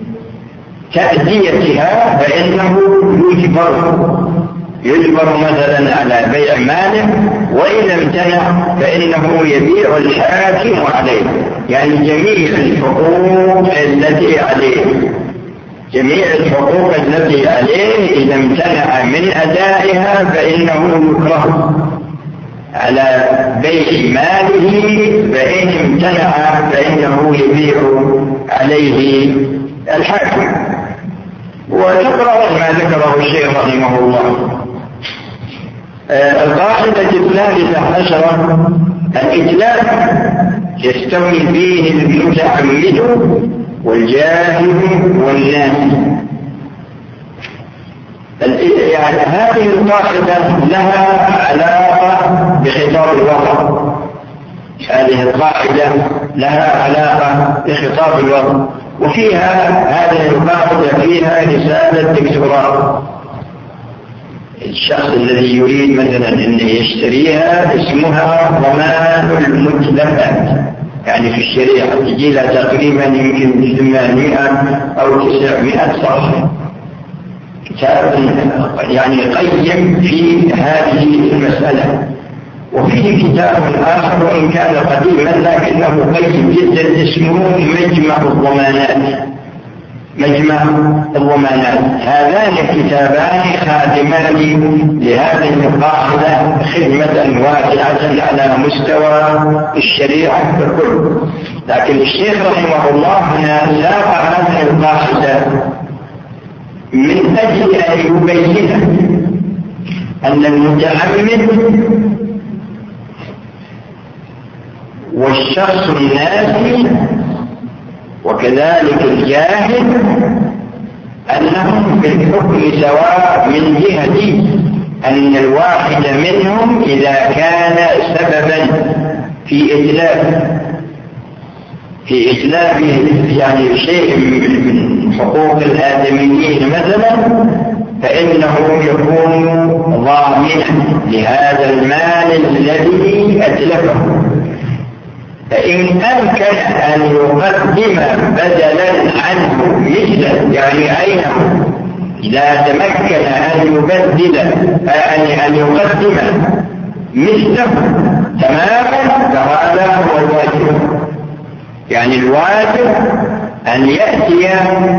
تأديتها فإنه يجبر يجبر مثلا على بيع ماله، وإن امتنع فإنه يبيع الحاكم عليه. يعني جميع الحقوق التي عليه جميع الحقوق التي عليه إذا امتنع من أدائها فإنه يكره على بيع ماله، فإن امتنع فإنه يبيع عليه الحاكم. وتقرأ ما ذكره الشيخ رحمه الله. آه القاعدة الثالثة عشرة الإتلاف يستوي فيه المتعمد والجاهل والناهي. يعني هذه القاعدة لها علاقة بخطاب الوضع، هذه القاعدة لها علاقة بخطاب الوضع، وفيها هذه القاعدة فيها رسالة دكتوراه. الشخص الذي يريد مثلا أن يشتريها اسمها ضمان المتلفات، يعني في الشريعة تجي لها تقريبا يمكن ثمانمائة أو تسعمائة صفحة، كتاب يعني قيم في هذه المسألة. وفيه كتاب آخر وإن كان قديما لكنه قيم جدا اسمه مجمع الضمانات. مجمع الضمانات هذان الكتابان خادمان لهذه القاعدة خدمة واسعة على مستوى الشريعة ككل. لكن الشيخ رحمه الله هنا ساق هذه القاعدة من أجل أن يبين أن المتعمد والشخص الناسي وكذلك الجاهل أنهم في الحكم سواء، من جهة أن الواحد منهم إذا كان سببا في إتلاف في إتلاف يعني شيء من حقوق الآدميين مثلا، فإنه يكون ضامنا لهذا المال الذي أتلفه. فإن أمكن أن يقدم بدلا عنه مثله، يعني عينه، إذا تمكن أن يبدل أن يقدم مثله تماما فهذا هو الواجب. يعني الواجب أن يأتي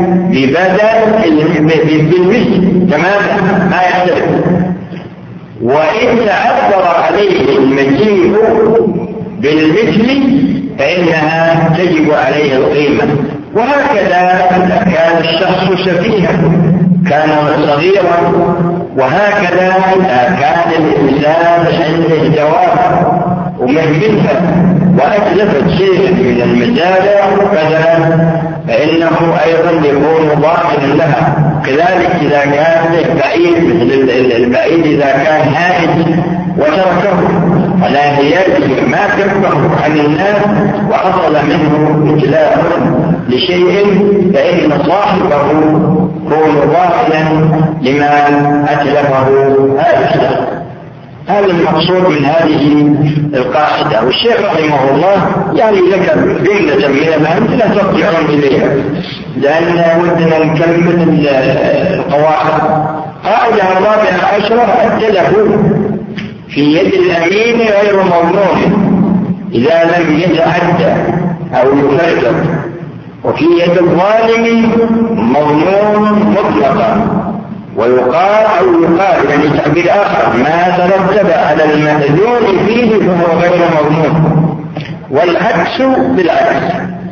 ببدل بالمثل تماما ما يختلف. وإن تعذر عليه المجيء بالمثل فإنها تجب عليه القيمة. وهكذا كان الشخص سفيها، كان صغيرا، وهكذا كان الإنسان عنده جواب ومهملها وأتلفت شيء من المزارع مثلا فإنه أيضا يكون ضامنا لها. كذلك إذا كان بعيد مثل البعيد إذا كان هائج وتركه فلا يجري ما كفه عن الناس وحصل منه إتلاف لشيء فإن صاحبه كون ضامنا لما أتلفه هذا الشيء. هذا المقصود من هذه القاعدة. والشيخ رحمه الله يعني ذكر جملة من الأمثلة ترجعون إليها لأن ودنا نكمل القواعد. قاعدة الرابعة عشرة التلف في يد الأمين غير مضمون إذا لم يتعدى أو يفرق، وفي يد الظالم مضمون مطلقا. ويقال أو يقال يعني تعبير آخر ما ترتب على المأذون فيه فهو غير مضمون، والعكس بالعكس.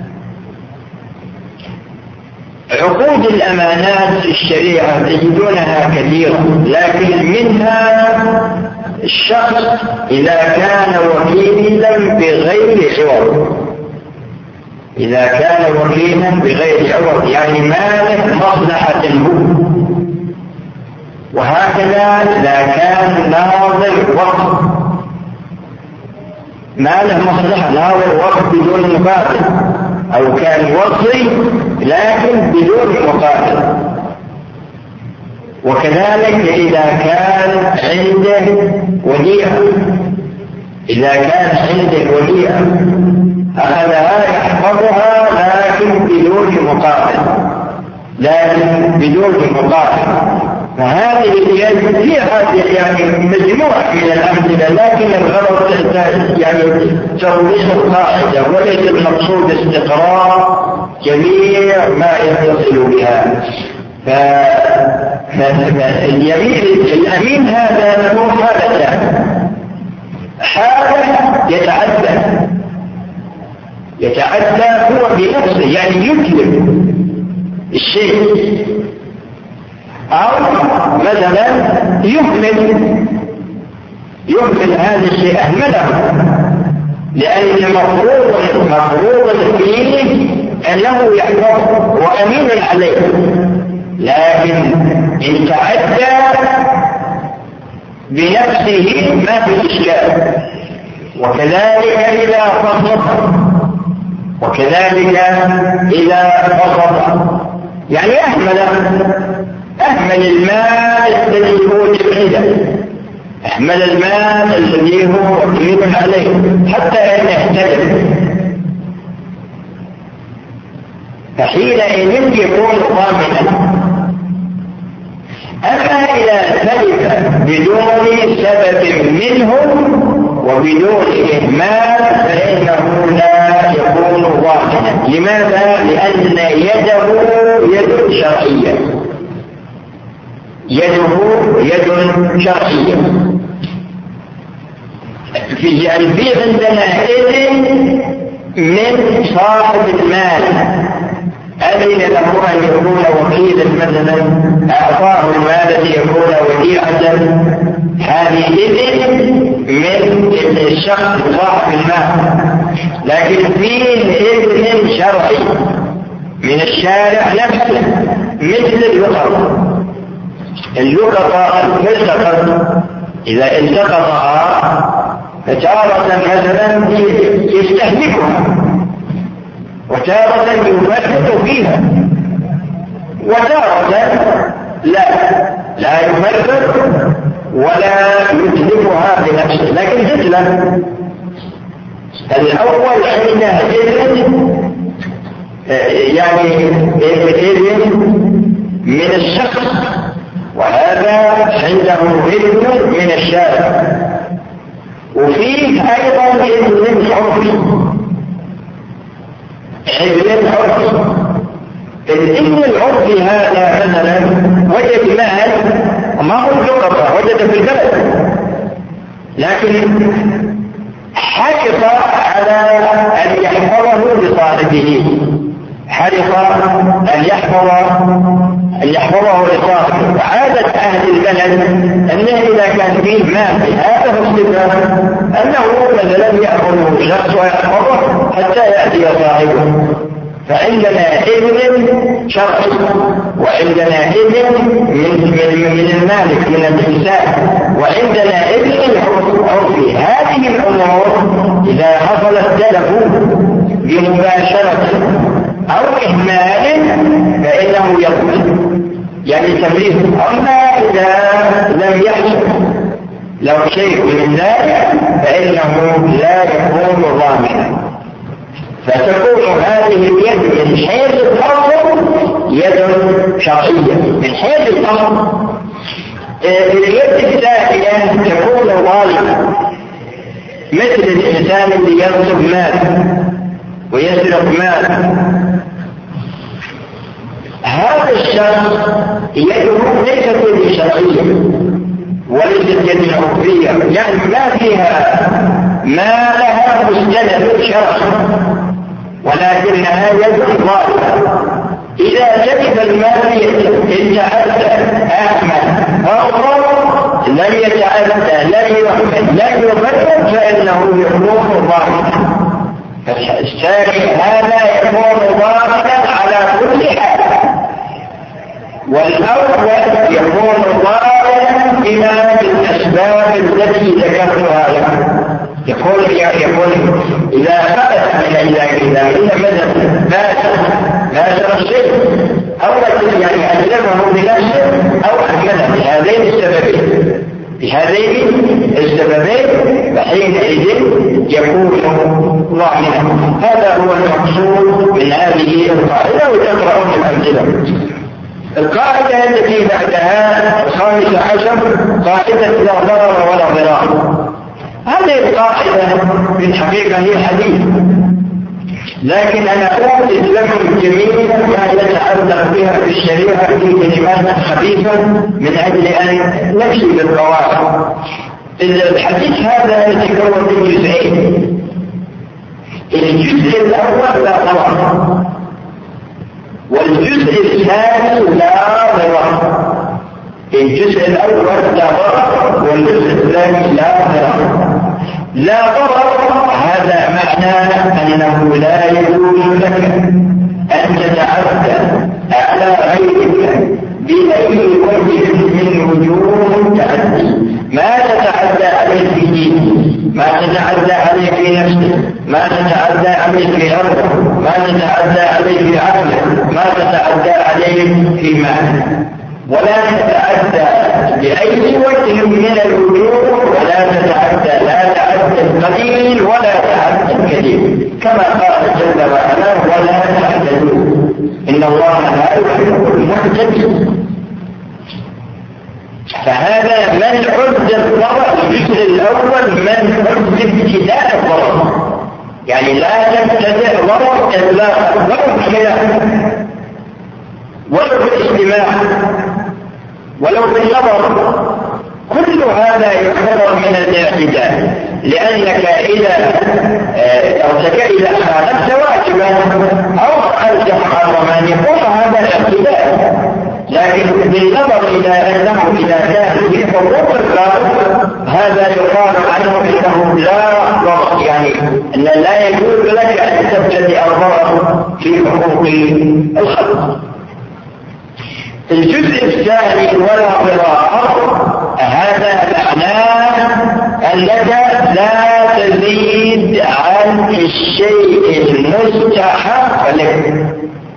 عقود الأمانات في الشريعة تجدونها كثيرة، لكن منها الشخص إذا كان وكيلا بغير عوض، إذا كان وكيلا بغير عوض يعني مالك مصلحة له. وهكذا إذا كان ناظر وقت ما له مصلحة، ناظر وقت بدون مقابل، أو كان وصي لكن بدون مقابل. وكذلك إذا كان عنده وديعة، إذا كان عنده وديعة أخذها يحفظها لكن بدون مقابل، لكن بدون مقابل. فهذه فيها يعني مجموعة من الأمثلة، لكن الغرض يعني توضيح القاعدة وليس المقصود استقرار جميع ما يتصل بها. فاليمين الأمين هذا له حالتان: حالة يتعدى يتعدى هو بنفسه يعني يتلف الشيء، أو مثلا يهمل يهمل هذا الشيء أهمله، لأن المفروض مفروض فيه أنه يحفظه وأمين عليه، لكن إن تعدى بنفسه ما في إشكال. وكذلك إذا فصل وكذلك إذا فصل يعني أهمل أهمل المال الذي هو جبعيدا، أهمل المال الذي هو قيم عليه حتى أن يهتدف، فحينئذ يكون ضامنا. أما إذا تلف بدون سبب منه وبدون إهمال فإنه لا يكون ضامنا. لماذا؟ لأن يده يد شرعية، يده يد شرعية. في البيع عندنا إذن من صاحب المال، أذن له أن يكون وكيلا مثلا، أعطاه المال ليكون وديعة، هذه إذن من الشخص صاحب المال. لكن فيه إذن شرعي من الشارع نفسه مثل اللقطة. اللقطة التقط إذا التقطها فتارة مثلا يستهلكها وتارة يفرط فيها وتارة لا لا يفرط ولا يتلفها بنفسه، لكن تتلف. الأول عنده إذن يعني إذن من الشخص، وهذا عنده إذن من الشارع. وفيه أيضا إذن عرفي، إذن عرفي. الإذن العرفي هذا مثلا وجد مال ما هو اللقطة، وجد في البلد، لكن حرص على أن يحفظه لصاحبه، حرص أن يحفظ أن يحفظه لصاحبه. وعادة أهل البلد أنه إذا كان فيه مال هذا الصفة أنه مثلا يأخذه شخص ويحفظه حتى يأتي صاحبه. فعندنا إذن شرعي وعندنا إذن من, من, من المالك من الإنسان وعندنا إذن عرفي. هذه الأمور إذا حصل التلف بمباشرة أو إهمال فإنه يقبل يعني تمريض. أما إذا لم يحصل لو شيء من ذلك فإنه لا يكون ضامنا. فتكون هذه اليد من حيث الأصل يد شرعية من حيث الأصل. اليد الثانية تكون ظالمة مثل الإنسان اللي ينصب مال ويسرق مال. هذا الشخص يده ليست يد شرعية وليست يد عرفية يعني ما فيها ما لها مستند شرعي ولكنها يد ظالمة. إذا جلب المال يتعدى أحمد أو لم يتعدى لم يحمد لم يفرد فإنه يكون ظالما. فالثاني هذا يكون ظالما على كل حال. والأول يكون ظالما بما الأسباب التي ذكرتها لكم. يقول يقول إذا فقد إذا إذا إذا ماذا باشر باشر الشيء أو يعني أسلمه بنفسه أو أكمله بهذين السببين بهذين السببين فحينئذ يكون ظالما. هذا هو المقصود من هذه القاعدة وتقرأون الأمثلة. القاعدة التي بعدها الخامسة عشر قاعدة لا ضرر ولا ضرار. هذه القاعدة في الحقيقة هي حديث لكن أنا أوجد لكم جميعا ما يتعلق بها في الشريعة في كلمات خفيفة من أجل أن نمشي بالقواعد. الحديث هذا يتكون من جزئين. الجزء الأول لا ضرر والجزء الثاني لا ضرر. الجزء الأول لا ضرر والجزء الثاني لا ضرر. لا ضرر هذا معناه أنه لا يجوز لك أن تتعدى على غيرك بأي وجه من وجوه التعدي. ما تتعدى عليه في دينه ما تتعدى عليه في نفسه ما تتعدى عليه في أرضه ما تتعدى عليه في عقله ما تتعدى عليه في ماله ولا تتعدى بأي وجه من الوجوه ولا تتعدى لا تعدى القليل ولا تعدى الكثير كما قال جل وعلا ولا تعتدوا إن الله لا يحب المعتدين. فهذا منع الضرر. الجزء الأول منع ابتداء الضرر يعني لا تبتدئ ضرر إطلاقا ولو بخلاف ولو بالاستماع ولو بالنظر. كل هذا يعتبر من الاعتداء لأنك إذا ارتكبت إلى خالفت واجبا أو فعلت محرما يكون هذا الاعتداء. لكن بالنظر إلى أنه إذا كان في حقوق الخالق هذا يقال عنه إنه لا ضرر يعني أن لا يجوز لك أن تبتدئ الضرر في حقوق الخلق. الجزء الثاني ولا ضرار هذا معناه أنك لا تزيد عن الشيء المستحق لك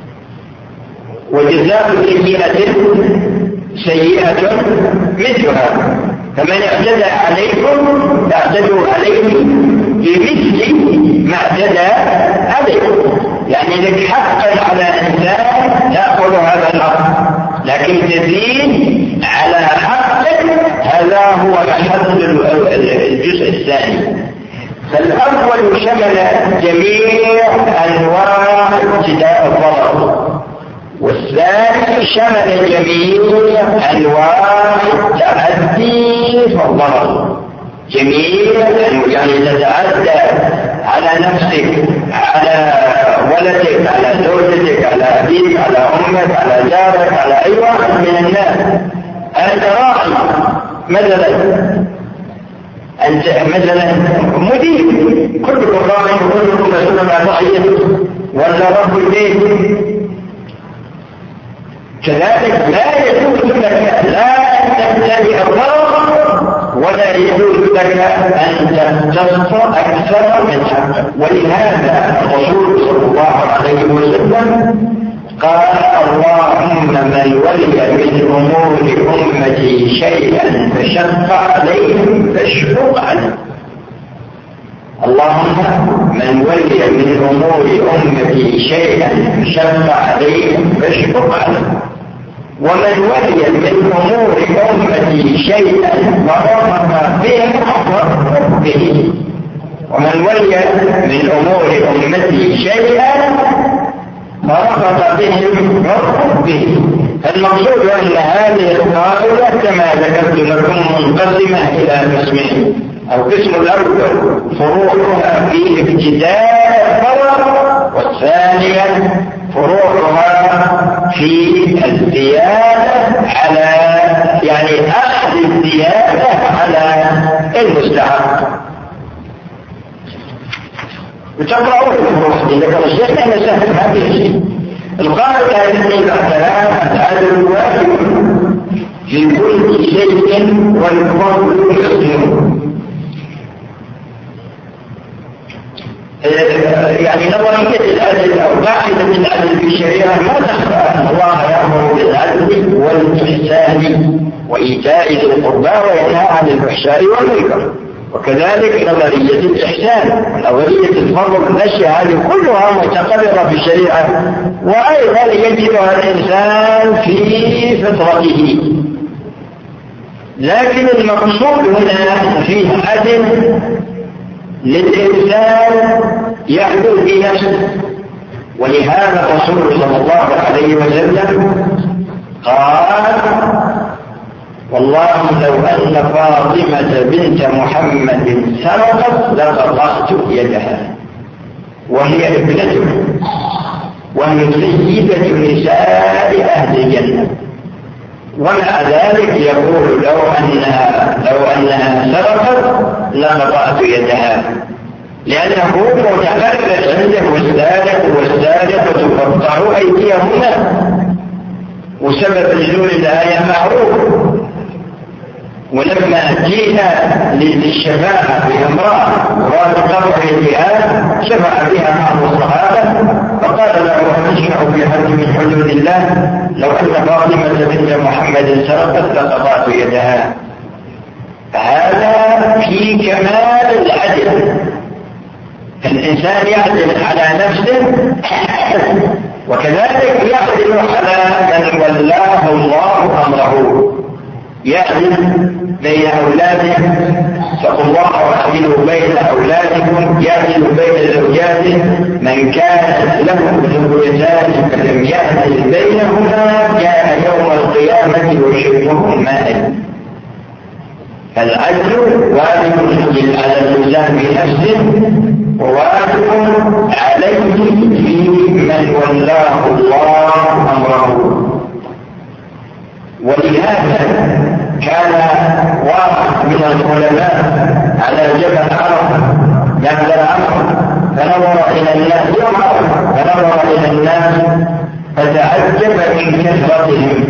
وجزاء سيئة سيئة مثلها. فمن اعتدى عليكم فاعتدوا عليه بمثل ما اعتدى عليكم. يعني لك حقا على إنسان تأخذ هذا الحق لكن تزيد على حقك هذا هو محل الجزء الثاني. فالأول شمل جميع أنواع ابتداء الضرر والثاني شمل جميع أنواع التعدي في الضرر. جميع يعني تتعدى على نفسك على ولدك على زوجتك على أبيك على أمك على جارك على أي واحد من الناس. أنت راعي مثلا أنت مثلا مدير، كلكم راع وكلكم مسؤول عن رعيته، ولا رب البيت. كذلك لا يجوز لك لا أن تمتلئ الرغم، ولا يجوز لك أن تستصر أكثر من حقك. ولهذا الرسول صلى الله عليه وسلم قال: اللهم من ولي من أمور أمتي شيئا فشق عليهم فاشفق عنه. اللهم من ولي من أمور أمتي شيئا فشق عليهم فاشفق عنه. ومن ولي من أمور أمتي شيئا ورفق بهم فارفق به. ومن ولي من أمور أمتي شيئا ورفق بهم فارفق به. المقصود أن هذه القاعدة كما ذكرت لكم منقسمة إلى قسمين. القسم الأول فروعها في ابتداء الفرع، والثانية فروعها في الزيادة على يعني أخذ الزيادة على المستحق. وتقرأوا الفروع دي لكن الشيء لا يسهل هذه الشيء. القاعدة التي بعدها العدل واجب في كل شيء والفضل يسلم. يعني نظرية العدل أو قاعدة العدل في الشريعة ما تخفى أن الله يأمر بالعدل والإحسان وإيتاء ذي القربى وينهى عن الفحشاء والمنكر. وكذلك نظرية الإحسان ونظرية الفضل، الأشياء هذه كلها متقررة في الشريعة، وأيضا يجدها الإنسان في فطرته. لكن المقصود هنا فيه عدل للإنسان يعدل بنفسه. ولهذا الرسول صلى الله عليه وسلم قال: والله لو أن فاطمة بنت محمد سرقت لقطعت يدها، وهي ابنته وهي سيدة نساء أهل الجنة، ومع ذلك يقول لو أنها, لو أنها سرقت لقطعت يدها، لأنه متقرر عنده والسارق والسارقة تقطع أيديهما، وسبب نزول الآية معروف. ولما جينا للشفاعة بامرأة مراد قطع يدها شفع بها بعض الصحابة، فقال له: ونشفع في حد من حدود الله، لو أن فاطمة بنت محمد سرقت لقطعت يدها. هذا في كمال العدل. الإنسان يعدل على نفسه وكذلك يعدل على من ولاه الله أمره. يعدل بين أولاده، اتقوا الله واعدلوا بين أولادكم، يعدل بين زوجاته، من كان له ذريتان فلم يعدل بينهما جاء يوم القيامة وشبهه مائل. العدل واجب على الإنسان بنفسه، وواجب عليه في من ولاه الله أمره. ولهذا كان واحد من العلماء على جبل عرفة بعد العصر، فنظر إلى الناس فنظر إلى الناس فتعجب من كثرتهم،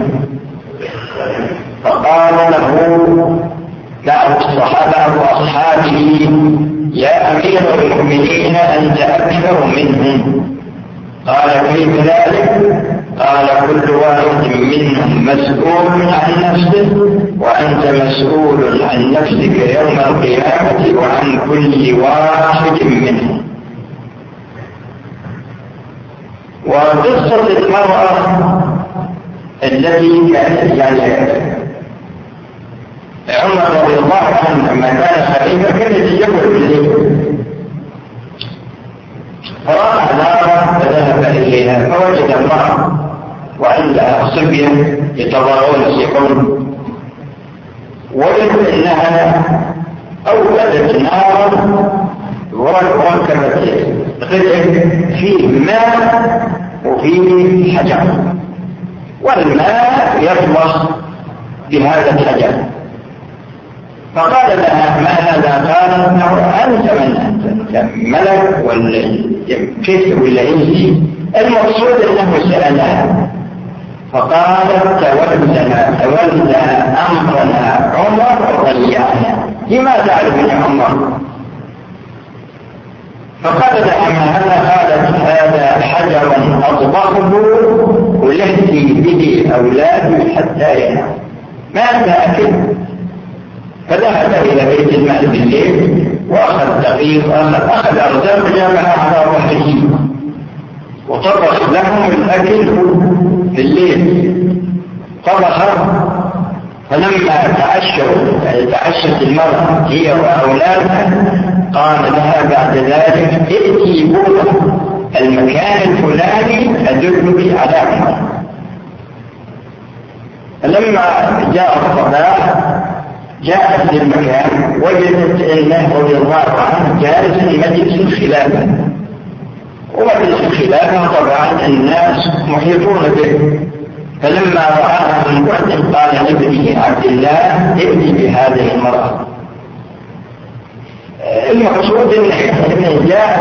فقال له بعض الصحابة وأصحابه: يا أمير المؤمنين أنت أكثر منهم. قال: كيف ذلك؟ قال: كل واحد منهم مسؤول عن نفسه، وأنت مسؤول عن نفسك يوم القيامة وعن كل واحد منهم. وقصة المرأة التي كانت يعني عمر رضي الله عنه لما كان خليفة كان يتجول إليه، فرأى نارا فذهب إليها فوجد امرأة وعندها صبيا يتضارون سيقون، وجد انها اوقدت نارا وركبت قدح فيه ماء وفيه حجر، والماء يطلق بهذا الحجر، فقال لها ما هذا؟ قالت انه انت من انت ملك ولا كيف ولا انسي؟ المقصود انه سالها فقالت تولى تولى امرنا عمر وضيعنا. لما تعرفني عمر؟ فقال لها ما هذا؟ قالت هذا حجر اطبقه ولهتي به اولادي حتى ينام ما تاكل. فذهب الى بيت المال بالليل واخذ دقيق اخذ اخذ ارزاق جامعها على ظهره وطبخ لهم الاكل في الليل طبخ. فلما تعشوا تعشت المرأة هي وأولادها قال لها بعد ذلك ائتي بوضع المكان الفلاني أدلك على عمر. فلما جاء الصباح جاءت للمكان وجدت انه رضي الله عنه جالس في مجلس الخلافة، ومجلس الخلافة طبعا الناس محيطون به. فلما رآها من بعد قال لابنه عبد الله ائتي بهذه المرأة. المقصود انه جاء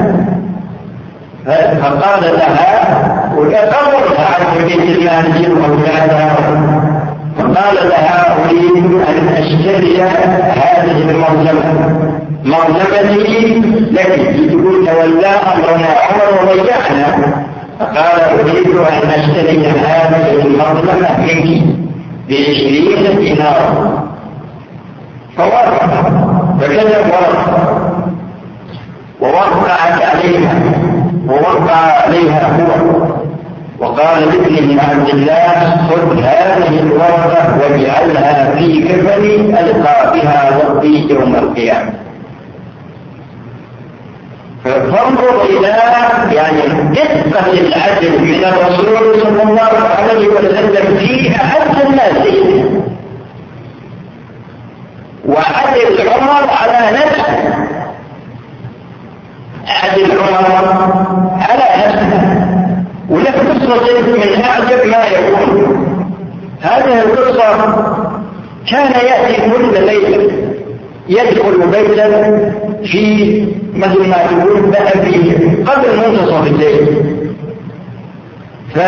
فقال لها وتقررها عن بيت المال وأولادها فقال لها أريد أن أشتري هذه المرزمة مرزمتي لك. تقول تولى أمرنا عمر وضيعنا. فقال أريد أن أشتري هذه المرزمة منك بعشرين دينارا. فوافق فكتب ورقة ووقعت عليها ووقع عليها هو وقال لابنه عبد الله خذ هذه الورقة واجعلها في كفني ألقى بها ربي يوم القيامة. فانظر إلى يعني دقة العدل من الرسول صلى الله عليه وسلم في أعز الناس وعدل عمر على نفسه. عدل عمر على نفسه ولك قصة من أعجب ما يكون. هذه القصة كان يأتي كل ليلة يدخل بيتا في مثل ما تقول بقى في قبل منتصف الليل ف...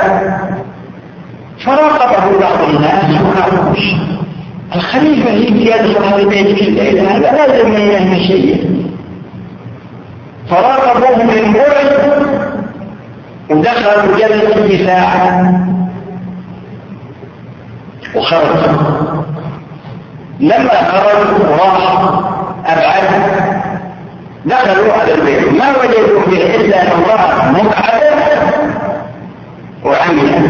فراقبه بعض الناس وقالوا الخليفة يجي يدخل هذا البيت في الليل هذا لازم منه شيء. فراقبوه من بعد ودخل وجلس في ساعة وخرج. لما خرج وراح أبعد دخلوا على البيت ما وجدوا فيه إلا امرأة مقعدة وعمية.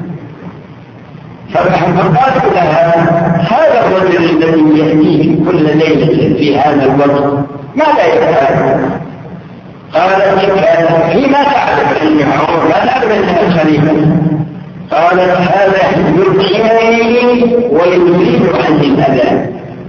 فقالوا لها هذا الرجل الذي يأتيه كل ليلة في هذا الوقت ماذا يفعل؟ قالت هي ما تعرف أن عمر لا تعرف أنها الخليفة. قالت هذا يطعمني ويزيد عني الأذى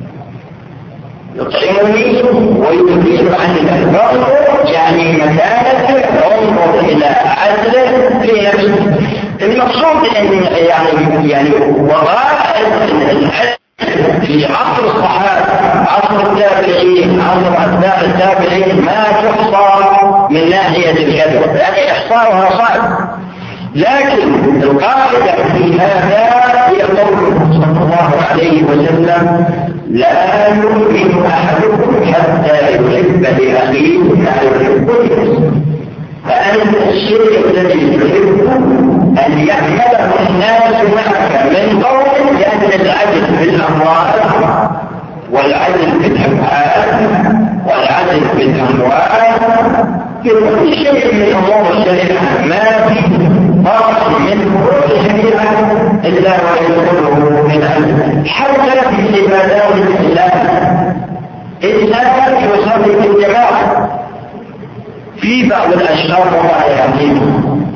يطعمني ويزيد عني الأذى يعني مكانة انظر إلى عدله في نفسه. المقصود أن يعني يعني وراء العدل في عصر الصحابة عصر التابعين عصر أتباع التابعين ما تحصى من ناحية الكذب يعني إحصاؤها صعب. لكن القاعدة في هذا هي قوله صلى الله عليه وسلم لا يؤمن أحدكم حتى يحب لأخيه ما يحب لنفسه. فأنت الشيء الذي تحبه أن يعمله الناس معك من قول لأن العدل في الأموال والعدل في الأفعال والعدل في الأموال في كل شيء من أمور الشريعة ما في فرق من كل شريعة إلا ويدخله من عدل. حتى في عبادات الإسلام الإسلام يصلي في الجماعة في بعض الأشخاص وما يعلمون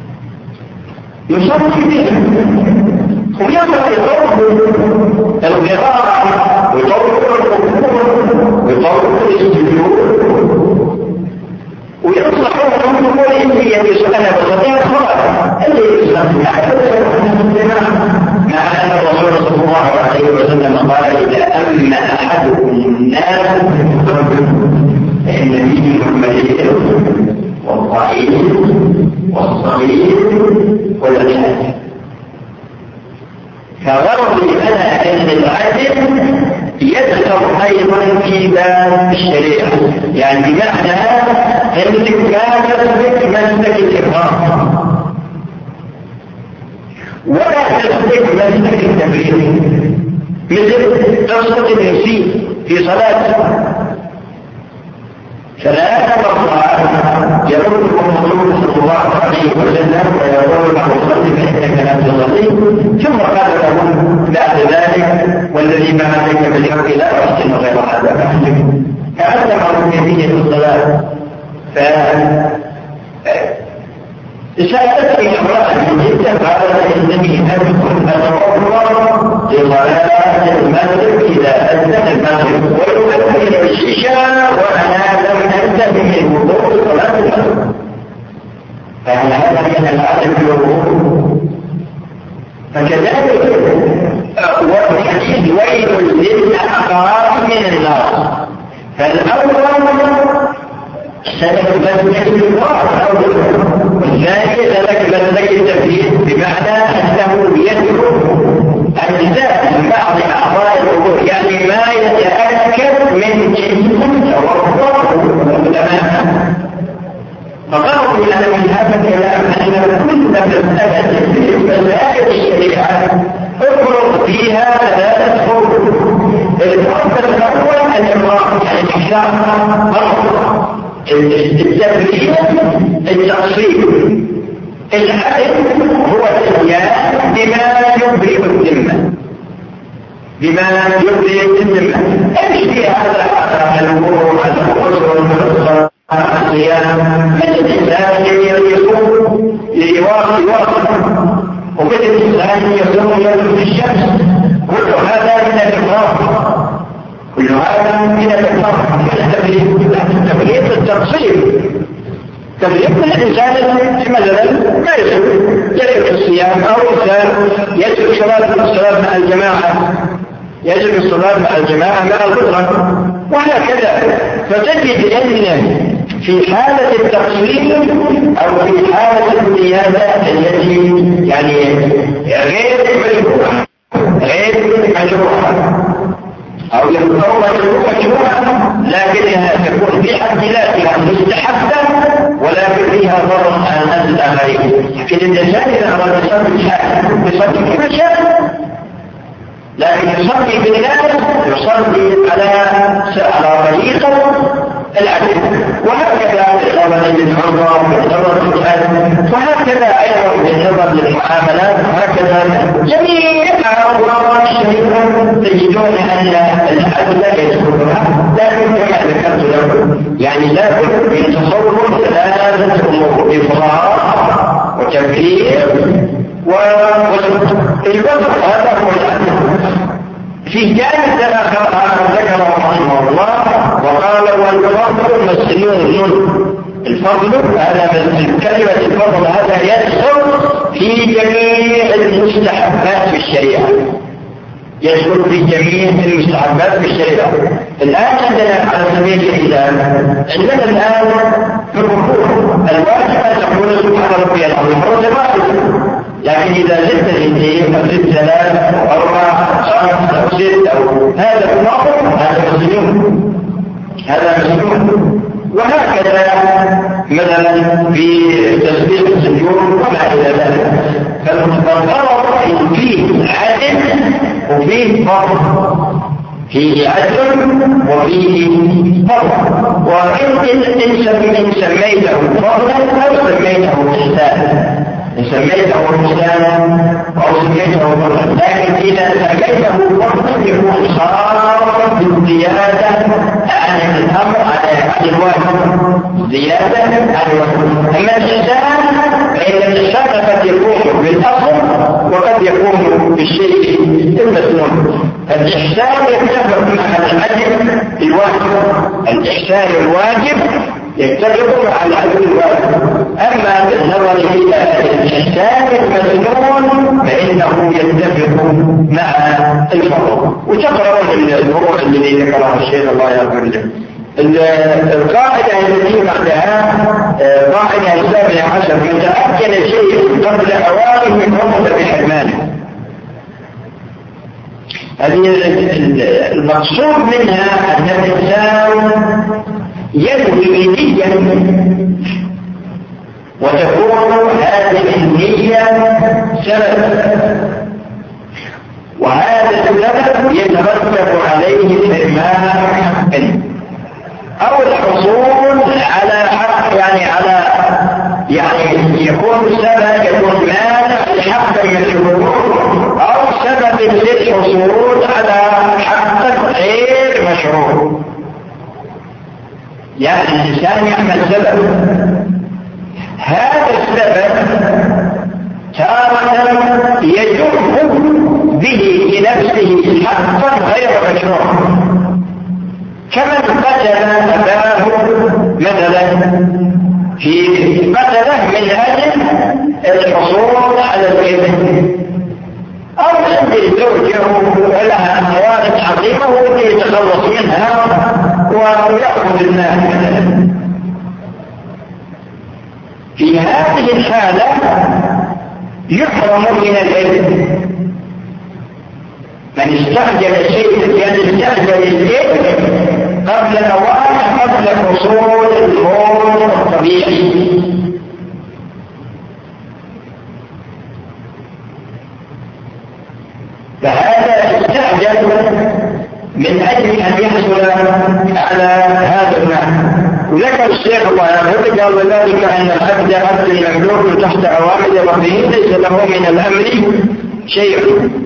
يصلي بهم ويصل يطور القراءة ويطور ويطور السجود ويصلحون من كل إنسية يسألها بصديق خلاص اللي يسأل مع أن الرسول صلى الله عليه وسلم وسلم قال إذا أما أحدكم الناس فإن فيهم المريض والضعيف والصغير والحاج. فغرضي أنا أن العدل يدخل أيضا في باب الشريعة، يعني بمعنى أنك لا تثبت مسلك الإكرام ولا تثبت مسلك التبرير، مثل قصة المسيء في صلاته ثلاث مرات يقول الرسول صلى الله عليه وسلم ويقول له صلي فإنك لا تصلي، ثم قال له بعد ذلك والذي بعدك بالحق لا أحسن غير هذا فأحسن، فعلم كيفية الصلاة. ف سألتني امرأة جدا قالت إنني أدخل أتوضأ لصلاة المغرب إذا أذن المغرب ويؤذن العشاء وأنا لم أنتهي من وضوء صلاة المغرب، فهل هذا من العدل في الوضوء؟ فكذلك والحديث ويل للأعقاب من النار، فالأول سلك مسلك الإكرام والثاني سلك مسلك التبرير، بمعنى أنه يترك أجزاء من بعض أعضاء الوضوء، يعني ما يتأكد من جسم توضؤه تماما. فقالوا لنا من هذا الكلام أن كل مسألة في مسائل الشريعة افرض فيها ثلاثة فروض. الفرض الأول الإكرام، يعني الإكرام التبرير التقصير، العدل هو الاتيان بما يبرئ الذمة، بما يبرئ الذمة. ايش في هذا الامور الخصوص الصيام؟ مثل الانسان يصوم يواصل يواصل، ومثل الانسان يصوم يوم في الشمس، كل هذا من الاكرام، كل هذا من الإكرام. التبرير التقصير، تبرير الإنسان مثلا ما يسوي يترك الصيام، أو إنسان يترك الصلاة مع الجماعة، يترك الصلاة مع الجماعة مع القدرة وهكذا. فتجد أن في حالة التقصير أو في حالة الزيادة التي يعني غير مشروعة غير مشروعة أو يكون مشروعة لكنها تكون في حد ذاتها مستحبة ولكن فيها ضرر على الناس الآخرين. لكن الإنسان إذا أراد يصلي شاء يصلي كما شاء، لكن يصلي بالناس يصلي على على طريقة العدل، وهكذا بالنظر للعمرة بالنظر للحج، وهكذا أيضا بالنظر للمعاملات، وهكذا جميع أمور الشريعة تجدون أن العدل لا يدخلها. لكن كما ذكرت لكم يعني لا بد من تصور ثلاثة أمور: إفراط وتبرير والوضع. هذا هو العدل. في جانب آخر ذكره رحمه الله وقال والفضل مسنون. الفضل هذا كلمة الفضل هذا يدخل في جميع المستحبات في الشريعة، يدخل في جميع المستحبات في الشريعة. الآن عندنا على سبيل المثال عندنا الآن في الركوع الواجب أن تقول سبحان ربي العظيم مرتين، لكن إذا زدت الاثنين أو زدت ثلاث أو أربع خمس أو ست أو هذا النقص هذا مسلم، هذا مسلم. وهكذا مثلا في تسبيح السجود وما إلى ذلك. فالغرض فيه عدل وفيه فضل، فيه عدل وفيه فضل. وإن إن سميته فضلا أو سميته إحسانا، إن سميته إحسانا أو سميته فضلا، لكن إذا سميته فضلا يكون صار بالزيادة عن الأمر عن الواجب، زيادة عن الواجب. أما الإحسان فإن الإحسان قد يكون بالأصل وقد يكون بالشيء المسنون. الإحسان يتفق مع العدل الواجب، الإحسان الواجب يتفقون على العدل الواحد. أما بالنظر إلى الإنسان المسنون فإنه يتفق مع الفروع. وتقرأون الفروع الذي ذكرها الشيخ الله يغفر له. القاعدة التي بعدها قاعدة السابعة عشر: من تأكد شيء قبل أوانه فهو بحرمانه. هذه المقصود منها أن الإنسان ينوي نية وتكون هذه النية سبب، وهذا السبب يترتب عليه الحرمان أو الحصول على حق، يعني على يعني يكون السبب يكون مانع لحق مشروع أو سبب للحصول على حق غير مشروع. يعني الإنسان يعمل سبب، هذا السبب تارة يجر به لنفسه حقا غير مشروع، كمن قتل أباه مثلا في قتله من أجل الحصول على الإبن، أو ينزل زوجه ولها أموال عظيمة ويريد يتخلص منها ويأخذ المال. في هذه الحالة يحرم من الإبن. من استعجل شيء يعني استعجل الإبن قبل أوانه قبل حصول الموت الطبيعي. فهذا استعجل من أجل أن يحصل على هذا المعنى. وذكر الشيخ الله يرحمه قال: وذلك أن العبد عبد المملوك تحت أوامر ربه ليس له من الأمر شيء.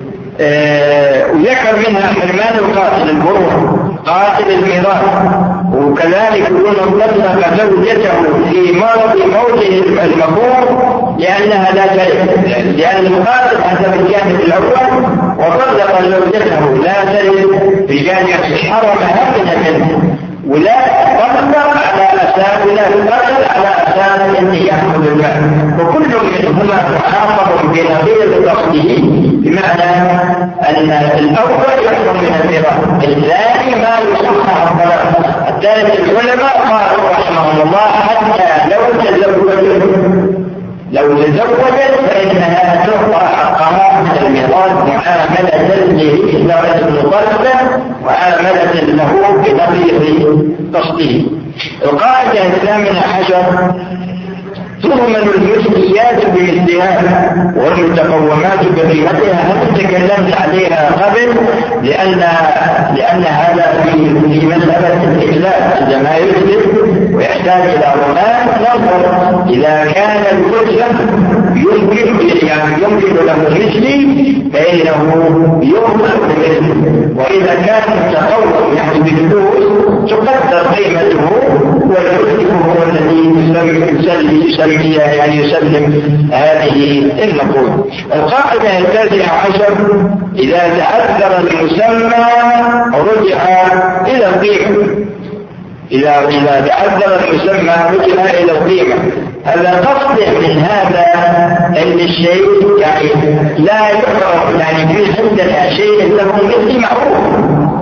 آه وذكر منها حرمان القاتل البروع قاتل الميراث، وكذلك يكون طلق زوجته في مرض موته المذكور لأنها لا ترث، لأن المقاتل حسب الجانب الأول وطلق زوجته لا ترث بجانب حرمها من الجنة، ولا طلق على أساس ولا تقتل على أساس أن يأخذ المال، وكل منهما محافظ بنظير قصده، بمعنى أن الأول يحكم من الميراث، الثاني ما يصح الطلاق. الثالث العلماء قالوا رحمهم الله حتى لو تزوجت لو تزوجت فإنها تعطى حقها من الميراث معاملة لإثارة المطلقة وعاملة له بنظير قصده. القاعدة الثامنة عشر: تضمن المثليات بمثلها والمتقومات بقيمتها. هل تكلمت عليها قبل؟ لأن لأن هذا في مسألة الإخلاف عندما يثبت ويحتاج إلى ضمان نظر إذا كان المسلم يمكن يعني يمكن له مثلي فإنه يخلق مثله، وإذا كان متقوم يعني بالفلوس تقدر قيمته والمثل هو الذي يسلم يعني يسلم هذه النقود. القاعدة التاسعة عشر: إذا تعذر المسمى رجع إلى القيمة. إذا إذا تعذر المسمى رجع إلى القيمة. هذا قصد من هذا أن الشيء يعني لا يعرف، يعني في عندنا شيء له مثل معروف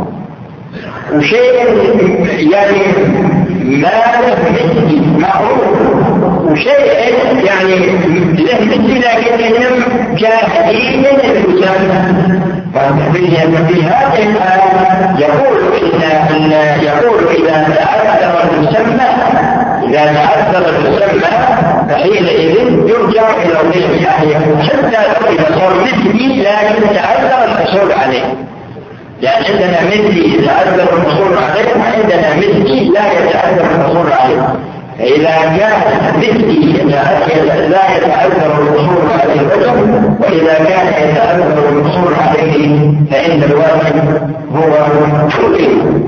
وشيء يعني ما له مثل معروف وشيء يعني له مثل لكنهم جاهلين المسمى. ففي هذه الآية يقول إن يقول إذا تعذر المسمى إذا تعذر المسمى فحينئذ يرجع إلى الغير، يعني حتى لو إذا صار مثلي لكن تعذر الحصول عليه، لأن عندنا مثلي يتعذر الحصول عليه وعندنا مثلي لا يتعذر الحصول عليه. فإذا كان مثلي لا يتعذر الحصول عليه الرجل، وإذا كان يتعذر الحصول عليه فإن الواجب هو حقوقه.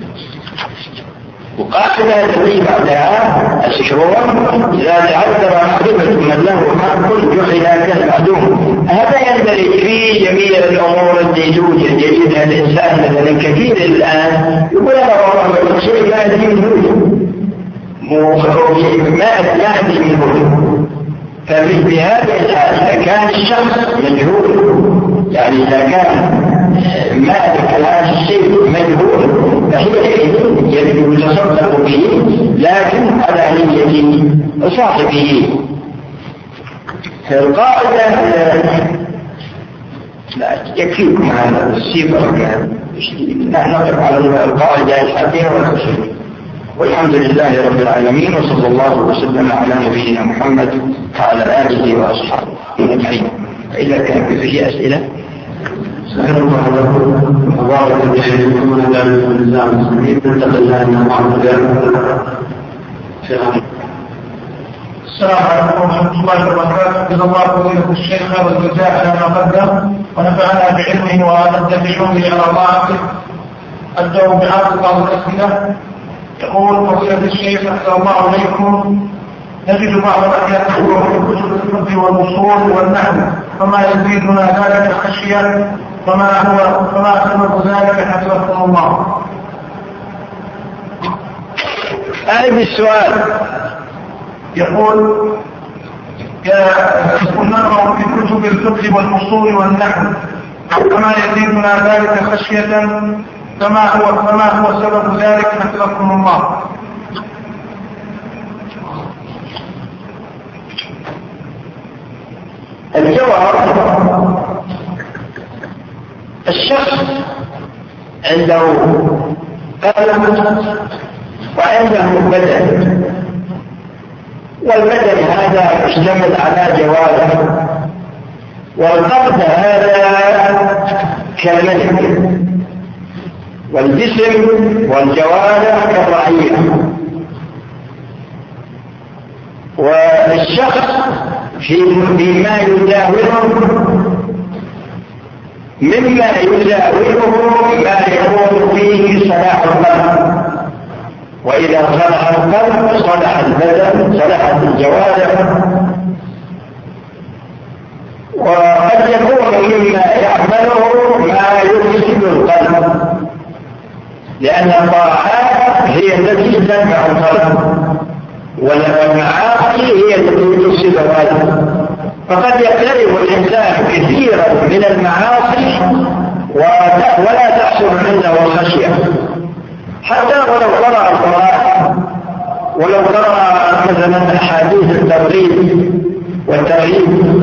وقاعدة التي بعدها الشروع: إذا تعذر معرفة من له حق جعل كالمعدوم. هذا يندرج في جميع الأمور التي توجد يجدها الإنسان. مثلا كثير الآن يقول أنا والله شيء لا يدري منه ما يهدي من هدى. ففي هذه الحالة إذا كان الشخص مجهول، يعني إذا كان مالك هذا الشيء مجهول فهي يجب يتصدق به لكن على نية صاحبه. القاعدة لا يكفيكم هذا السيبر، لا نقف على القاعدة الحكيمة والحسنة. والحمد لله رب العالمين، وصلى الله وسلم على نبينا محمد وعلى آله وأصحابه أجمعين. إذا كان فيه أسئلة سأل الله لكم وبارك بحيثكم ونجعل لكم الإسلام المسلمين نتقل الله أن محمد السلام عليكم ورحمة الله وبركاته. جزا الله فضيلة الشيخ خير الجزاء على ما قدم ونفعنا بعلمه وأمد بعلومه على طاعته. أبدأ بعرض بعض الأسئلة. يقول فضيلة الشيخ أحسن الله إليكم، نجد بعض الأحيان في كتب الفقه والأصول والنحو فما يزيدنا ذلك خشية، فما هو فما سبب ذلك حفظكم الله؟ أعيد السؤال. يقول يقول نقرأ في كتب الفقه والأصول والنحو فما يزيدنا ذلك خشية، فما هو فما هو سبب ذلك حفظكم الله؟ الجواب: الشخص عنده قلم وعنده بدن، والبدن هذا يشتمل على جوارح، والقلب هذا كالملك، والجسم والجوارح كالرعية. والشخص فيما يجاوره مما يجاوره ما يكون فيه صلاح القلب، وإذا صلح القلب صلح البدن صلحت الجوارح. وقد يكون مما يعمله ما يفسد القلب، لأن الطاعات هي التي تنفع القلب والمعاصي هي التي تفسد القلب. فقد يقترب الإنسان كثيرا من المعاصي ولا تحصل عنده الخشية، حتى ولو قرأ القرآن، ولو قرأ مثلا أحاديث الترغيب والترهيب.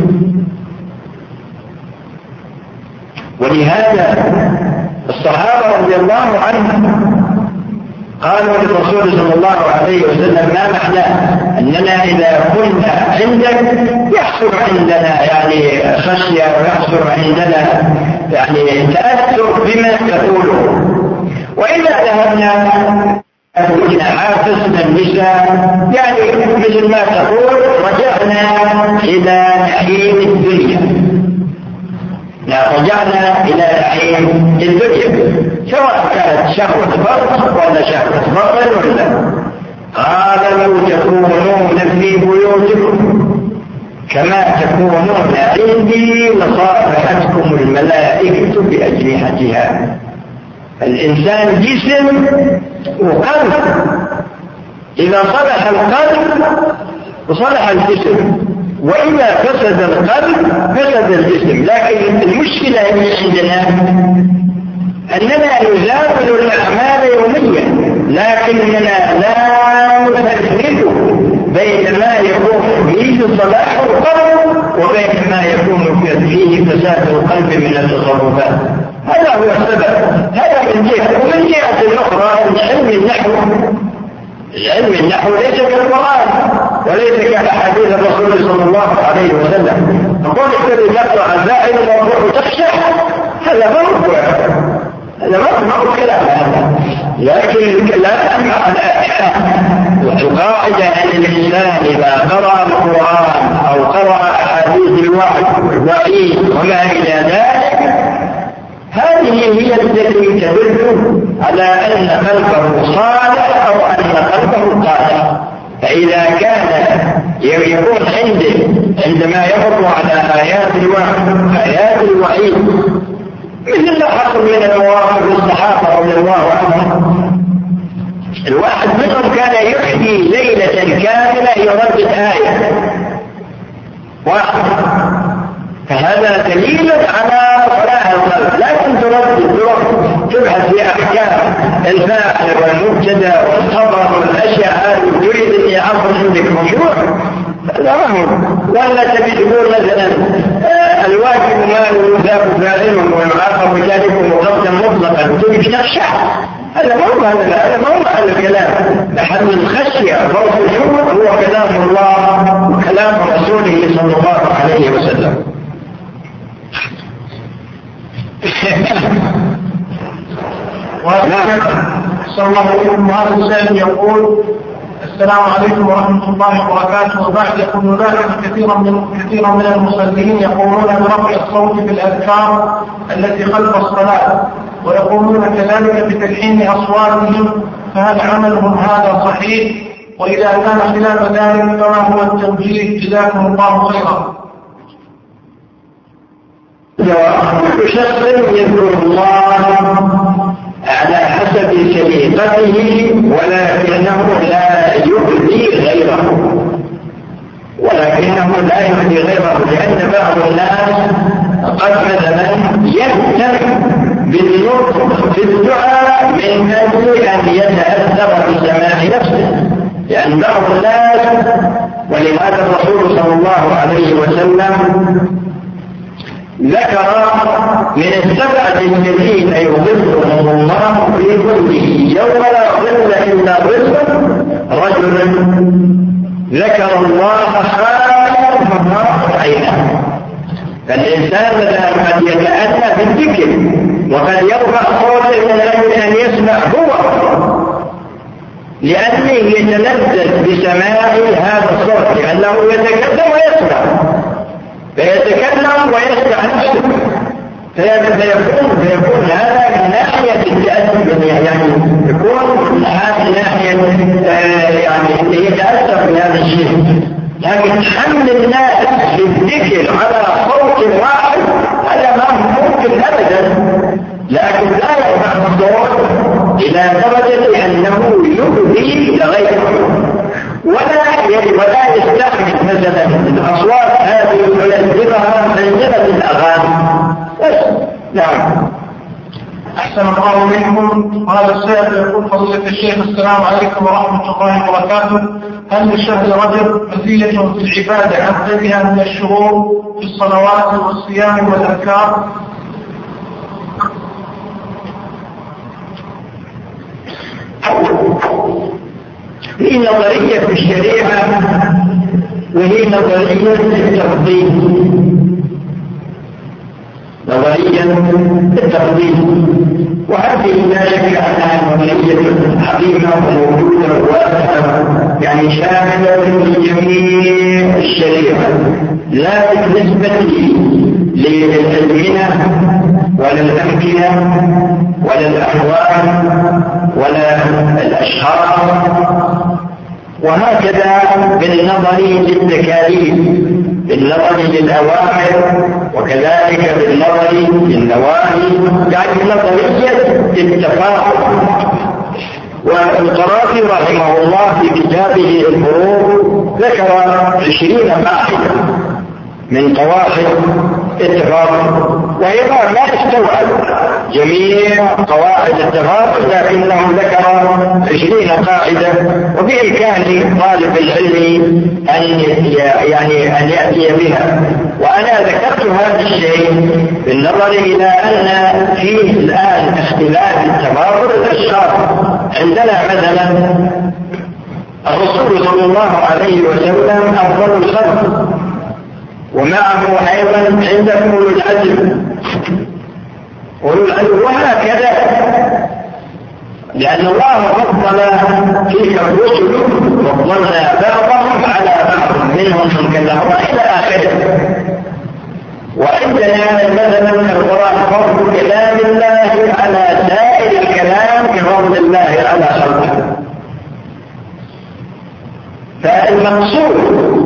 ولهذا الصحابة رضي الله عنهم قالوا للرسول صلى الله عليه وسلم: ما معناه أننا إذا كنا عندك يحصل عندنا يعني خشية ويحصل عندنا يعني تأثر بما تقوله، وإذا ذهبنا كنا عافسنا النساء يعني مثل ما تقول رجعنا إلى نعيم الدنيا، رجعنا إلى نعيم الدنيا، سواء كانت شهوة فرق ولا شهوة بطن ولا. قال: لو تكونون في بيوتكم كما تكونون عندي لصافحتكم الملائكة بأجنحتها. الإنسان جسم وقلب، إذا صلح القلب وصلح الجسم، وإذا فسد القلب فسد الجسم. لكن المشكلة عندنا أننا نزاول الأعمال يوميا، لكننا لا نفرق بين ما يكون فيه صلاح القلب وبين ما يكون فيه فساد القلب من التصرفات. هذا هو السبب. هذا من جهة. ومن جهة أخرى علم النحو، علم النحو ليس كالقرآن وليس كأحاديث الرسول صلى الله عليه وسلم. نقول الذي يقرأ الفاعل الموضوع تخشع، هذا موضوع، هذا موضوع كلام هذا. لكن لا القاعدة أن الإنسان إذا قرأ القرآن أو قرأ أحاديث الوعد والوعيد وما إلى ذلك، هذه هي التي تدل على أن قلبه صالح أو أن قلبه قادر. فإذا كان يكون عنده عندما يمر على آيات الوعد آيات الوعيد مثل ما حصل من المواقف الصحابة رضي الله عنهم، الواحد واحد منهم كان يحيي ليلة كاملة يردد آية واحد، فهذا دليل على صلاح القلب. لكن تردد تبحث في أحكام الفاعل والمبتدا والخبر والأشياء هذه تريد أن يعرض عندك مشروع، لا رحم. ولا تبي تقول مثلا آه الواجب ما يثاب فاعله والعاقب تاركه مغلقا مطلقا تبي تخشع، هذا مو هذا مو محل الكلام. محل الخشية خوف الشوق هو كلام الله وكلام رسوله صلى الله عليه وسلم. صلى الله عليه وسلم. هذا السائل يقول: السلام عليكم ورحمة الله وبركاته. وبعد يقول ذلك كثيرا من كثيرا من المصلين يقولون برفع الصوت بالأذكار التي خلف الصلاة، ويقولون كذلك بتلحين أصواتهم، فهل عملهم هذا صحيح؟ وإذا كان خلاف ذلك فما هو التوجيه؟ جزاكم الله خيرا. كل شخص يذكر الله على حسب سليقته، ولكنه لا يؤذي غيره ولكنه لا يؤذي غيره لأن بعض الناس قد مثلا يهتم بالنطق في الدعاء من أجل أن يتأثر بسماع نفسه، لأن بعض الناس، ولهذا الرسول صلى الله عليه وسلم ذكر من السبعة الذين يظلهم الله في ظله يوم لا ظل إلا ظله رجل ذكر الله خاليا ففاضت عينه. فالإنسان قد يتأتى بالذكر وقد يرفع صوته من أجل أن يسمع هو، لأنه يتلذذ بسماع هذا الصوت، لأنه يتكلم ويسمع، فيتكلم ويسمع نفسه، فيكون فيكون هذا من ناحية التأثر، يعني يكون هذه ناحية يعني يتأثر بهذا الشيء. لكن حمل الناس بالذكر على صوت واحد هذا ما ممكن أبدا، لكن لا يرفع الصوت إلى درجة أنه يؤذي غيره، ولا ولا يستخدم مثلا الأصوات هذه وينزلها منزلة الأغاني. نعم. أحسن الله منكم. هذا السائل يقول: فضيلة الشيخ السلام عليكم ورحمة الله وبركاته. هل لشهر رجب مزية في العبادة عن غيرها من الشهور في الصلوات والصيام والأذكار؟ هي نظرية في الشريعة وهي نظرية التفضيل، نظرية التفضيل، وهذه لا شك أنها نظرية عظيمة وموجودة وواسعة، يعني شاملة لجميع الشريعة، لا بالنسبة للأزمنة ولا الأمكنة ولا الأحوال ولا الأشخاص، وهكذا بالنظر للتكاليف، بالنظر للأوامر، وكذلك بالنظر للنواهي، يعني نظرية التفاضل. والقرافي رحمه الله في كتابه الفروق ذكر عشرين قاعدة من قواعد التفاضل، وهي لا تستوعب جميع قواعد التفاضل، لكنه ذكر عشرين قاعدة، وبإمكان طالب العلم أن يعني أن يأتي بها. وأنا ذكرت هذا الشيء بالنظر إلى أن فيه الآن اختلاف التفاضل الأشخاص. عندنا مثلا الرسول صلى الله عليه وسلم أفضل الخلق، ومعه أيضا عندكم أولو العزم أولو العزم، وهكذا، لأن الله فضل تلك الرسل فضلنا بعضهم على بعض، منهم من كلم إلى آخره. وعندنا مثلا القرآن فضل كلام الله على سائر الكلام كفضل الله على خلقه. فالمقصود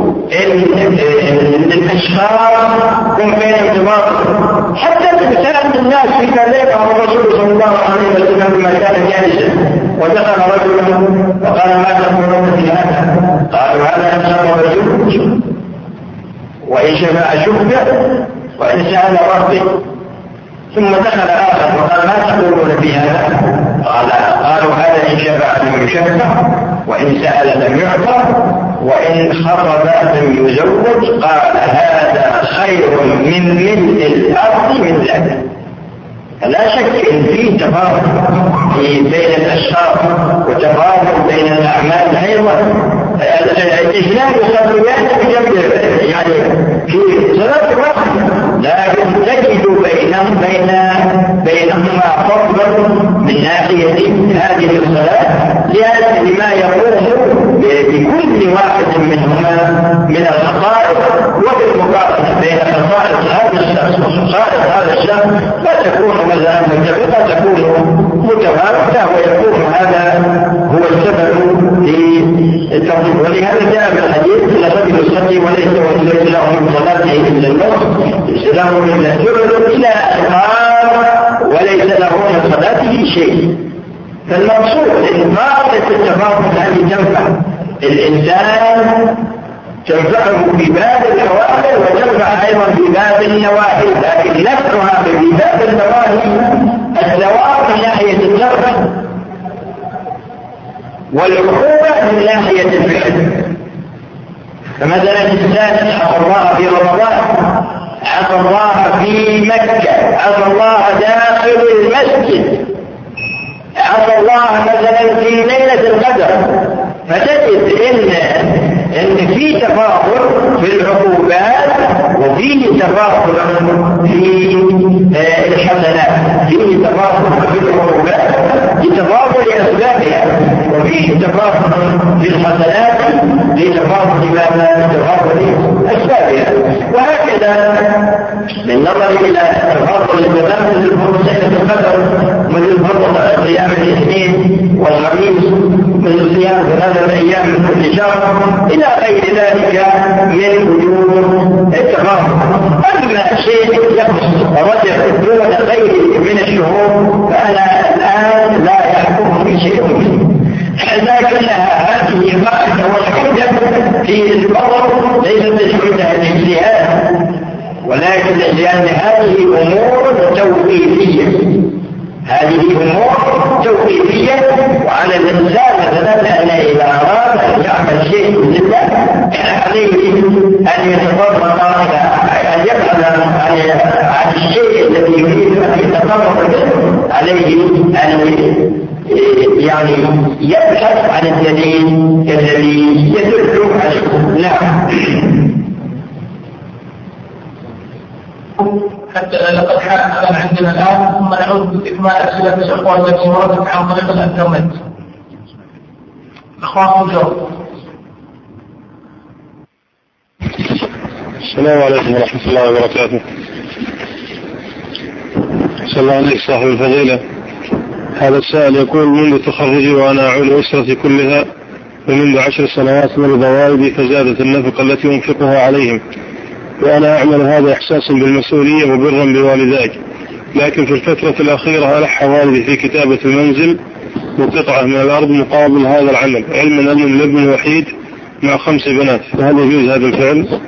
ان الاشخاص هم بين ارتباط، حتى الانسان الناس في كلامه الرسول صلى الله عليه وسلم لما كان جالسا ودخل رجل وقال ما تقولون في هذا؟ قالوا هذا إن شاء الله وإن شفع شفع وإن سأل ربه. ثم دخل آخر وقال ما تقولون في هذا؟ قال قالوا هذا إن شفع لم يشفع وإن سأل لم يعطى وإن خطب لم يزوج. قال هذا خير من ملء الأرض من ذلك. لا شك إن فيه تفاوت بين الأشخاص وتفاوت بين الأعمال أيضا. الإسلام يصليان بجنب يعني في صلاة واحدة لكن تجد بينهم بين بينهما فضل من ناحية هذه الصلاة لما يقوم بكل واحد منهما من الخصائص. وبالمقارنة بين خصائص هذا الشخص وخصائص هذا الشخص لا تكون مثلا متفقة تكون متفاوتة ويكون هذا هو السبب في التفضيل. ولهذا جاء بالحديث لقد يصلي وليس وليس له من صلاته الا النصف ليس له الا الثلث الى قال وليس له من صلاته شيء. فالمقصود ان قاعده التفاضل هذه تنفع الانسان، تنفعه في باب الأوامر وتنفع أيضا في باب النواهي، لكن نفعها في باب النواهي الثواب من ناحية الترك والعقوبة من ناحية الفعل. فمثلا الإنسان عصى الله في رمضان، عصى الله في مكة، عصى الله داخل المسجد، عصى الله مثلا في ليلة القدر، فتجد إن إن في تفاضل في العقوبات وفيه تفاضل في الحسنات، فيه تفاضل في العقوبات لتفاضل أسبابها، وفيه تفاضل في الحسنات لتفاضل أسبابها، وهكذا بالنظر إلى تفاضل الزمان مثل فرض ليلة القدر، مثل فرض قيام الاثنين والخميس، مثل صيام ثلاثة أيام من كل شهر إلى غير ذلك من وجود التفاضل. أما شيء يخص رجل دون غيره من الشهور فأنا الآن لا يحكم في شيء منه، لكنها هذه قاعدة وحدة في البطل ليست تشملها الاجتهاد، ولكن لأن هذه أمور توقيفية، هذه أمور توقيفية، وعلى الإنسان مثلا أن إذا أراد أن يعمل شيء لله عليه أن يتفرق أن يبحث عن الشيء الذي يريد أن يتفرق به، عليه أن يعني يبحث عن الدليل الذي يدل عليه. نعم. حتى لقد حان عندنا الآن، ثم نعود بإكمال أسئلة الأخوان التي وردت عن طريق الإنترنت. أخوان الجو. السلام عليكم ورحمة الله وبركاته. صلى الله عليه صاحب الفضيلة. هذا السائل يقول منذ تخرجي وأنا أعول أسرتي كلها، ومنذ عشر سنوات مرض والدي فزادت النفقة التي أنفقها عليهم، وأنا أعمل هذا إحساسا بالمسؤولية وبرا بوالداي، لكن في الفترة الأخيرة ألح والدي في كتابة المنزل وقطعة من الأرض مقابل هذا العمل، علما أن الابن الوحيد مع خمس بنات، فهل يجوز هذا الفعل؟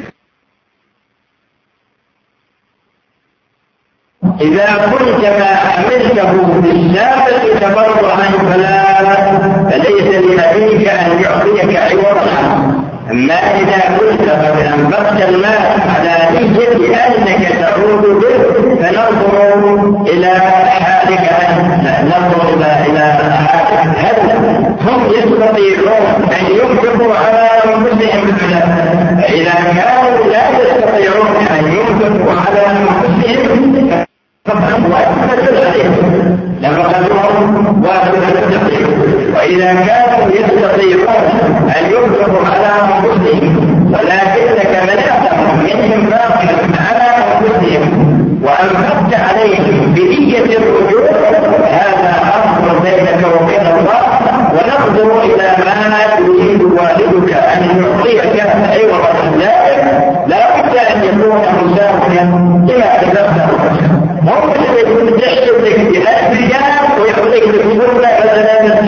إذا كنت ما عملته بالسابق تبرعا فلا فليس لأبيك أن يعطيك عوضا. أما إذا كنت قد أنفقت المال على نية أنك تعود به فننظر إلى حالك أنت، ننظر إلى حالك هل هم يستطيعون أن ينفقوا على أنفسهم بالمال؟ فإذا كانوا لا يستطيعون أن ينفقوا على أنفسهم نفقتهم واجبة، وإذا كانوا يستطيعون أن ينفقوا على أنفسهم ولكنك منعتهم من إنفاقهم على أنفسهم وأنفقت عليهم بنية الرجوع، هذا أمر بينك وبين الله، وننظر إلى ما يريد والدك أن يعطيك عوضا ذلك، لا بد أن يكون مساويا إلى تذكر. ممكن يكون يحسب لك بهذا الرجال ويحسب لك بقول لك مثلا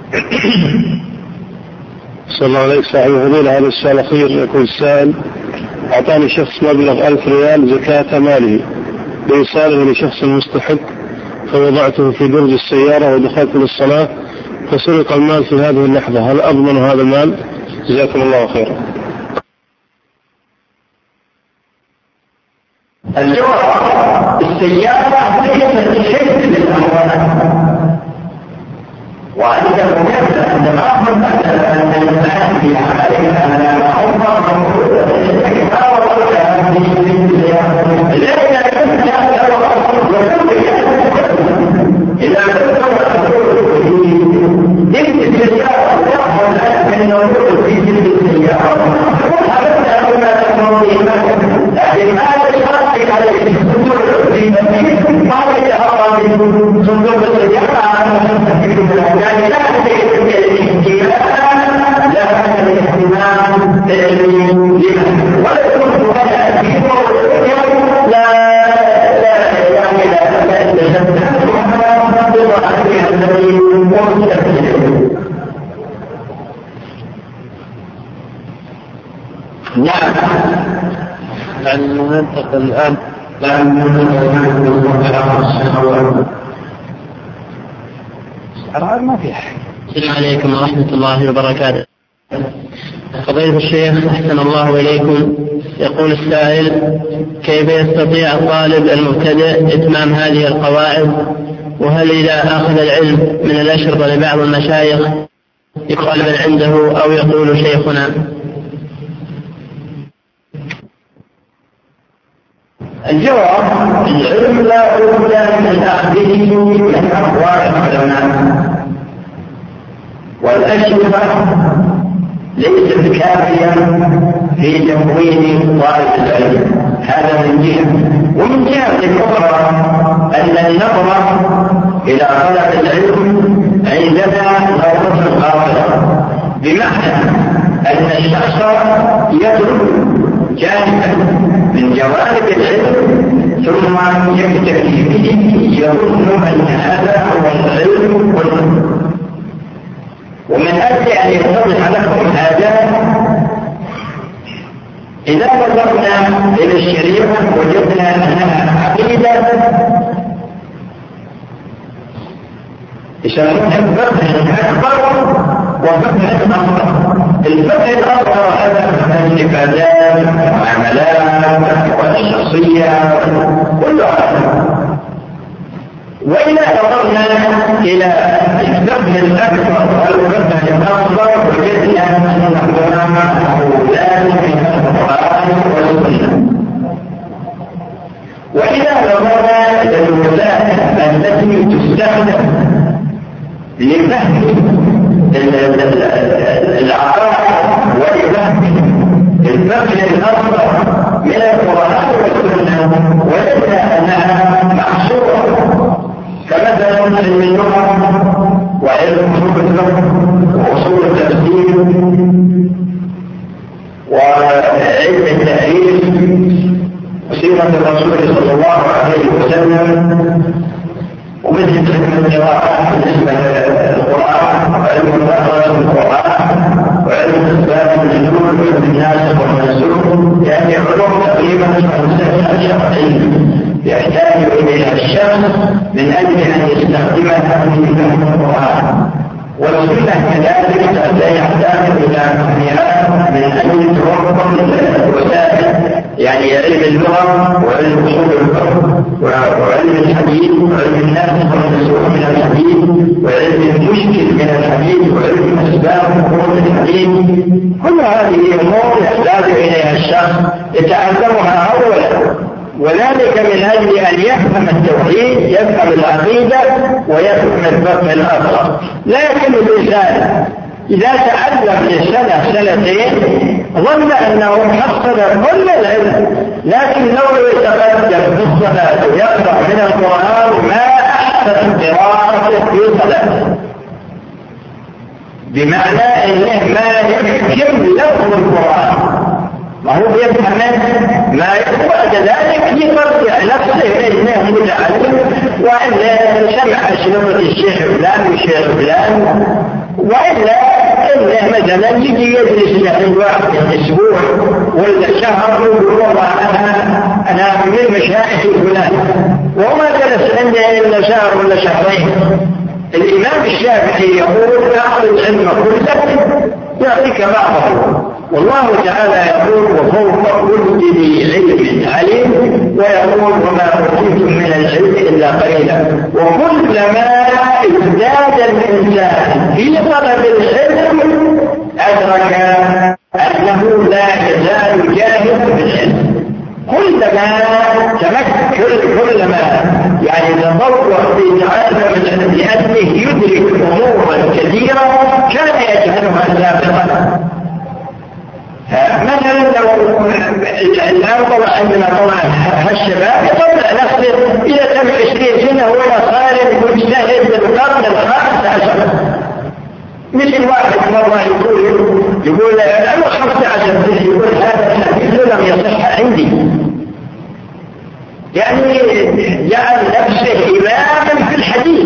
صلى الله عليه صاحب الفضيلة. هذا السؤال الأخير يقول السائل: أعطاني شخص مبلغ ألف ريال زكاة ماله بإيصاله لشخص مستحق، فوضعته في درج السيارة ودخلت للصلاة فسرق المال في هذه اللحظة، هل أضمن هذا المال؟ جزاكم الله خيرا. الجواب: السيارة ليست شيء للأموال، وأنت مجرد عندما أخذ أن الإنسان في عملها أن أخذ إذا كنت السيارة تأخذ من نور في جلد السيارة هذا أولا تكون لكن هذا يشارك عليه الصدور في مدينة ما يتهرب من صندوق السيارة يعني لا تتكلم الاهتمام لا تتكلم الاهتمام ولا يكون هذا لا لا يعني لا نعم ننتقل الآن ما في حاجة. السلام عليكم ورحمة الله وبركاته. فضيلة الشيخ أحسن الله إليكم، يقول السائل: كيف يستطيع الطالب المبتدئ إتمام هذه القواعد؟ وهل إذا أخذ العلم من الأشرطة لبعض المشايخ يقال من عنده أو يقول شيخنا؟ الجواب: العلم لا بد من أخذه من أقوال العلماء، والأشرطة ليست كافيا في تموين طالب العلم، هذا من جهة. ومن جهة أخرى أن النظر إلى طلب العلم عندنا نظرة قاصرة، بمعنى أن الشخص يدرس جانبا من جوانب العلم ثم يكتفي به، يظن أن هذا هو العلم كله. ومن أجل أن يتضح لكم هذا، إذا نظرنا إلى الشريعة وجدنا أنها عقيدة يسمونها الفقه الأكبر وفقه الأصغر. الفقه الأصغر هذا فقه العبادات والمعاملات والشخصية كلها. وإذا نظرنا إلى الفقه الأكبر والفقه الأصغر وجدنا أنه لازم من القرآن والسنة. وإذا نظرنا إلى الوسائل التي تستخدم لفهم العقائد ولفهم الفقه الأصغر من القرآن والسنة، وجدنا أنها محصورة، كمثلا علم اللغة وعلم أصول الفقه وأصول التفسير وعلم التأريخ وسيرة الرسول صلى الله عليه وسلم، ومثل علم القراءة بالنسبة للقرآن وعلم القراءة بالقرآن وعلم أسباب النزول وعلم الناسخ والمنسوخ، يعني علوم تقريبا خمسة عشر علم يحتاج إليها الشخص من أجل أن يستخدمها في فهم القرآن. والسنة كذلك لا يحتاج إلى فهمها من أجل توفر الوسائل، يعني علم اللغة وعلم أصول الفقه وعلم الحديث وعلم الناسخ والمنسوخ من الحديث وعلم المشكل من الحديث وعلم أسباب خروج الحديث. كل هذه أمور يحتاج إليها الشخص يتعلمها أولا، وذلك من أجل أن يفهم التوحيد، يفهم العقيدة ويفهم الفقه الأصغر. لكن الإنسان إذا تعلم لسنة سنتين ظن أنه حصل كل العلم، لكن لو يتقدم في الصلاة ويقرأ من القرآن ما أحسن قراءته في صلاته، بمعنى أنه ما يحكم لفظ القرآن، ما هو يفهم ما يقول ذلك يرجع نفسه إنه متعلم وأن سمع شنوة الشيخ فلان والشيخ فلان وإلا إنه مثلا يجي يجلس له الواحد أسبوع ولا شهر ويقول والله أنا أنا من مشايخ فلان وما جلس عنده إلا شهر ولا شهرين. الإمام الشافعي يقول أخذ العلم كله يعطيك بعضه، والله تعالى يقول وفوق كل ذي علم عليم، ويقول وما أوتيتم من العلم إلا قليلا. وكلما ازداد الإنسان في طلب العلم أدرك أنه لا يزال جاهل بالعلم. كلما تمكن كلما يعني تطور في تعلم العلم لأنه يدرك أمورا كثيرة كان يجهلها سابقا. مثلا لو الآن طبعا عندنا طبعا هالشباب يطلع نفسه إذا تم عشرين سنة ولا صار مجتهد بالقرن الخامس عشر. مثل واحد مرة يقول يقول أنا خمسة عشر سنة يقول هذا الحديث لم يصح عندي، يعني جعل نفسه إماما في الحديث.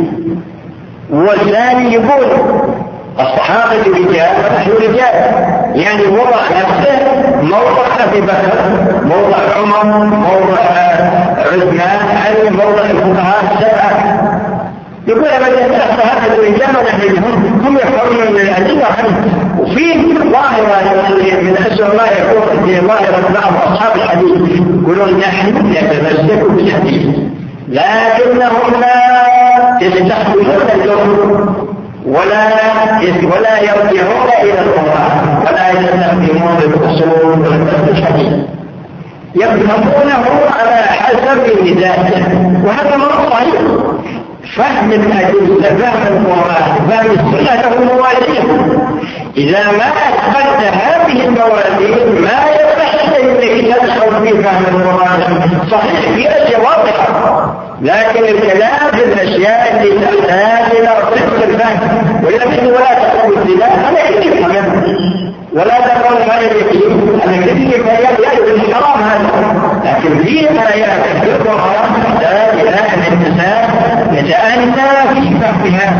والثاني يقول الصحابة رجال ونحن رجال، يعني وضع نفسه موضع أبي بكر، موضع عمر، موضع عثمان، علي، موضع الفقهاء السبعة. يقول أبدا الصحابة رجال ونحن هم هم يفهمون من الأدلة عنه. وفي ظاهرة من أسوأ ما يكون في ظاهرة بعض أصحاب الحديث يقولون نحن نتمسك بالحديث لكنهم لا يستخدمون اللغة ولا ولا يرجعون إلى القرآن ولا يستخدمون الأصول والحديث، يفهمونه على حسب ذاته، وهذا ما صحيح. فهم الأدلة، فهم القرآن، فهم السنة له موازين. إذا ما أثبت هذه الموازين ما يصح إنك تدخل في فهم القرآن. صحيح في أشياء واضحة، لكن الكلام في الأشياء اللي تحتاج إلى صدق الفهم. ولكن ولا تقول الزنا أنا يجب حمام، ولا تقول ما يجب أنا يجب آيات يجب الحرام هذا. لكن في آيات القرآن تحتاج إلى أن الإنسان يتأنى في فهمها.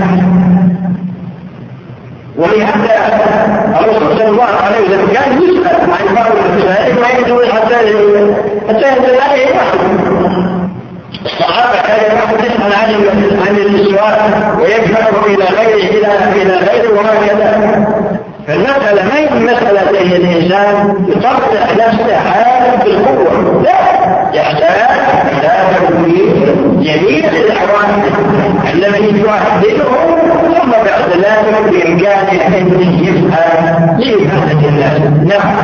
ولهذا الرسول صلى الله عليه وسلم كان يسأل عن بعض المسائل ما يدور حتى حتى ينزل عليه واحد. الصحابة كان يأخذ يسأل عن النسوان ويجمعه إلى غيره إلى إلى غيره وما كذا. فالمسألة ما هي مسألة أن الإنسان يطبع نفسه حالا بالقوة، لا، يحتاج إلى تدوير جميع الأحوال الذي يحدثهم، ثم بعد ذلك بإمكانه أن يفهم لإفادة الناس. نعم.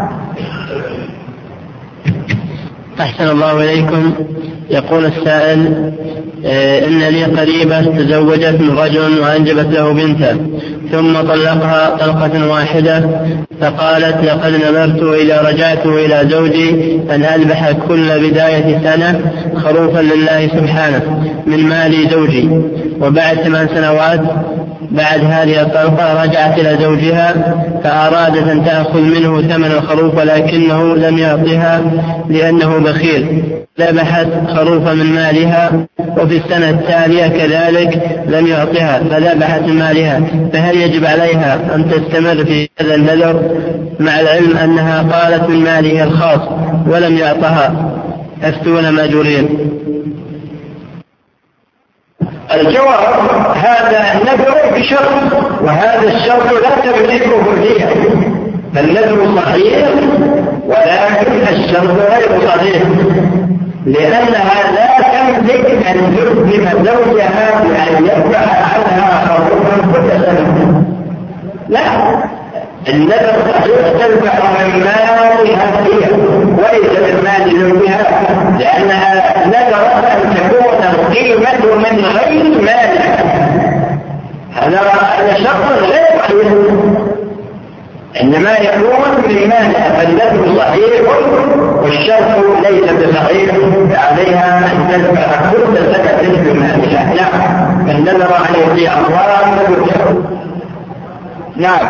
أحسن الله إليكم. يقول السائل إن لي قريبة تزوجت من رجل وأنجبت له بنتا ثم طلقها طلقة واحدة، فقالت لقد نذرت إذا رجعت إلى زوجي أن أذبح كل بداية سنة خروفا لله سبحانه من مال زوجي. وبعد ثمان سنوات بعد هذه الطلقة رجعت إلى زوجها فأرادت أن تأخذ منه ثمن الخروف ولكنه لم يعطها لأنه بخيل، ذبحت خروفا من مالها، وفي السنة التالية كذلك لم يعطها فذبحت من مالها. فهل يجب عليها أن تستمر في هذا النذر مع العلم أنها قالت من ماله الخاص ولم يعطها؟ أفتون ماجورين. الجواب هذا النذر بشرط، وهذا الشرط لا تملكه فيها، فالنذر صحيح ولكن الشرط غير صحيح، لأنها لا تملك أن تسلم زوجها بأن يذبح عنها خروفا كل سنة. لا، النذر صحيح تذبح من مالها هي وليس من مال زوجها، لأنها نذرت أن تكون القيمة من غير مالها. هذا شرط غير صحيح، إنما يكون من مالها، فالنذر صحيح والشرط ليس بصحيح، عليها أن تذبح كل سنة من مالها. نعم، النذر أن يطيع الله. نعم.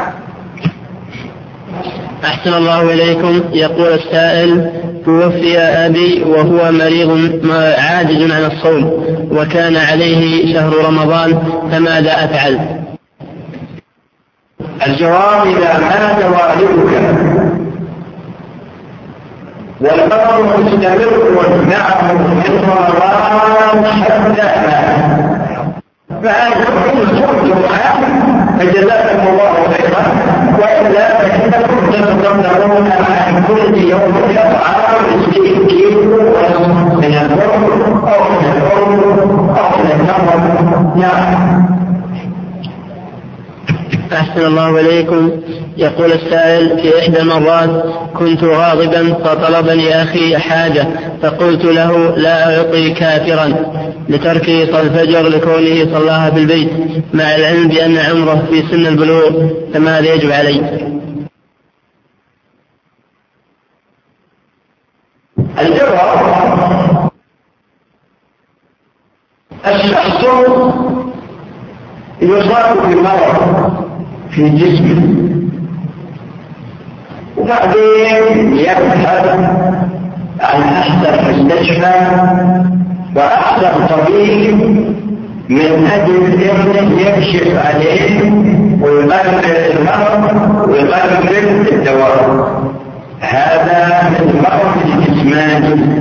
أحسن الله إليكم. يقول السائل توفي أبي وهو مريض عاجز عن الصوم وكان عليه شهر رمضان، فماذا أفعل؟ الجواب: إذا مات والدك والأمر مستمر معه من رمضان حتى مات، فأنتم صرتم فجزاكم الله خيرا، وإلا فإنكم تتضررون عن كل يوم إطعام مسكين كيلو من البر أو من الأرض أو من النمر. نعم. أحسن الله إليكم. يقول السائل: في إحدى المرات كنت غاضبا فطلبني أخي حاجة فقلت له: لا أعطي كافرا، لتركه صلاة الفجر لكونه صلاها في البيت، مع العلم بأن عمره في سن البلوغ، فماذا يجب عليه؟ الجواب: الشخص يصاب بمرض في جسمه وبعدين يبحث عن أحسن مستشفى وأحسن طبيب من أجل أنه يكشف عليه ويقرر المرض ويقرر الدواء. هذا المرض الجسماني.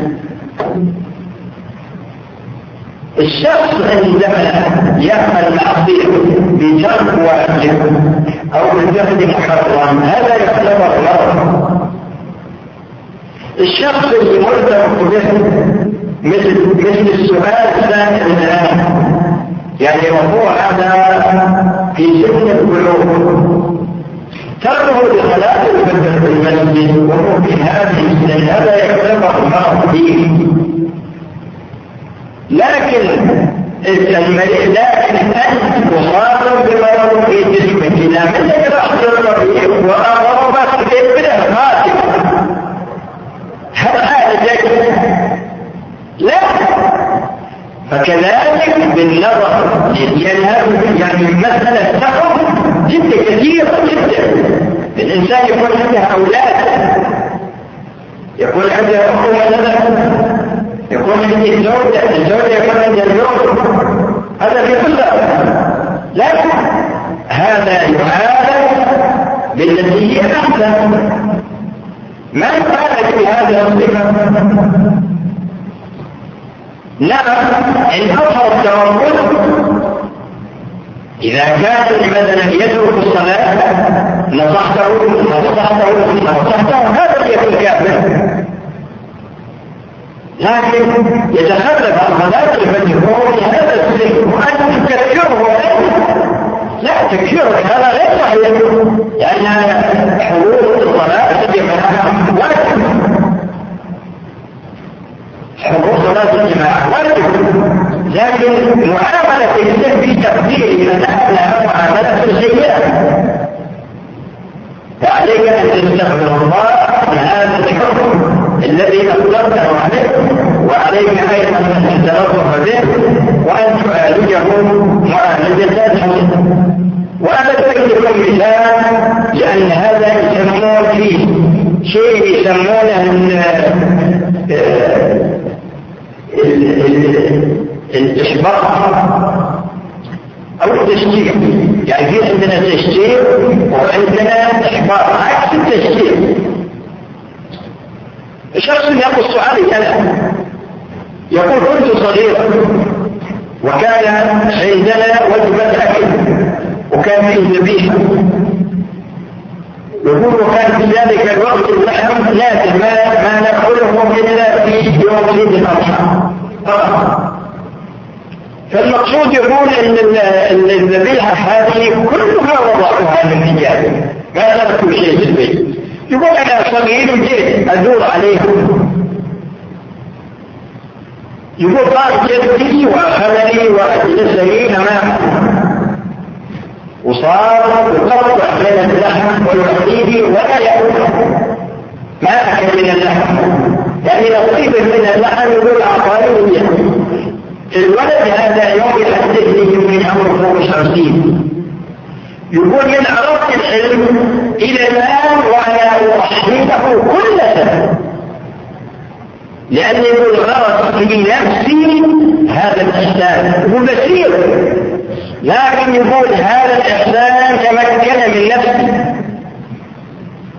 الشخص عندما يفعل معصية بترك واجب أو بفعل محرم هذا يعتبر مرض. الشخص اللي مرتبط به مثل مثل السؤال الثاني الآن، يعني وهو هذا في سن البلوغ تركه لصلاة الفجر في المسجد وهو في هذه السن، هذا يعتبر مرض فيه. لكن المريض لكن أنت مصاب بمرض في جسمك، إذا منك رأس الطبيب وأمر بك بلا خاتم هذا جيد. لا، فكذلك بالنظر، يعني يعني مسألة تقف جدا كثيرة جدا. الإنسان يكون عنده أولاد، يكون عنده أخوة مثلا، يكون عنده زوجة، الزوجة يكون عنده زوج، هذا في كل لكن هذا يعالج بالتي هي أحسن. ما يعالج بهذا الصفة؟ نعم، إن أظهر التوقف إذا كان مثلا يترك الصلاة نصحته نصحته نصحته هذا يكون كافر. لكن يتخلف عن صلاة الفجر وهو في هذا السن وأن تكفره لا تكفره، هذا غير صحيح، لأن حضور الصلاة تجب لها واجب. حضور صلاة الجماعة واجب، لكن معاملة الإنسان في تقدير من أهلها معاملة سيئة، فعليك أن تستغفر الله هذا الحكم الذي أقدرته عليه، وعليك أيضا أن تترفع به وأن تعالجه معالجة حسنة. وأنا أذكر لكم مثال، لأن هذا يسمون فيه شيء يسمونه الإحباط أو التشجيع. يعني في عندنا تشجيع وعندنا إحباط عكس التشجيع. شخص يقص علي أنا يقول: كنت صغيرا وكان عندنا وجبة أكل وكان فيه ذبيحة، يقول: وكان في ذلك الوقت اللحم ناتج ما, ما نأكله إلا في يوم عيد الأضحى فقط. فالمقصود يقول ان الذبيحة هذه كلها وضعها من حجابه، ما تركوا شيء في البيت. يقول: انا صغير جيت ادور عليهم، يقول: قال جدي واخذني واجلسني امامه وصار يقطع من اللحم ويعطيه ولا ياكل، ما اكل من اللحم، يعني نصيب من اللحم يقول: اعطاني الولد هذا يوم يحدثني من أمر فوق خمسين، يقول: من عرفت العلم إلى الآن وأنا أحمله كل سنة، لأني يقول: غرس في نفسي هذا الإحسان. يقول: بسير، لكن يقول: هذا الإحسان تمكن من نفسي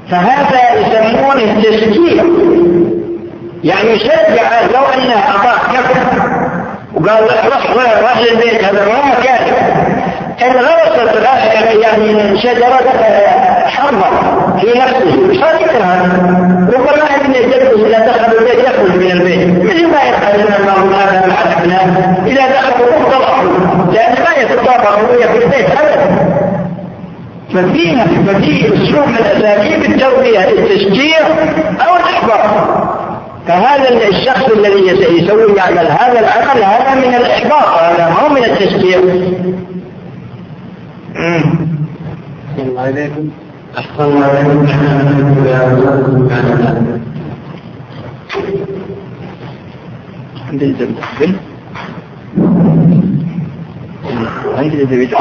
فهذا يسمونه التشجيع، يعني يشجع لو أنه أعطاه كفر وقال روح روح للبيت هذا ما مكانك، إن غرست يعني شجرة حرمة في نفسه مش هذا، ربما ابن يجلس إذا دخل البيت يخرج من البيت، مثل ما يفعل الله هذا مع الأبناء إذا دخلوا مطلقوا، لأن ما يتطابق هو في البيت أبدا. ففيها ففي أسلوب من أساليب التربية التشجيع أو الإحباط. فهذا الشخص الذي يسوي يعمل هذا العمل هذا من الإحباط، هذا هو من التشجيع. الله عليكم. أحسن الله عليكم. عندي الزبدة عندي الزبدة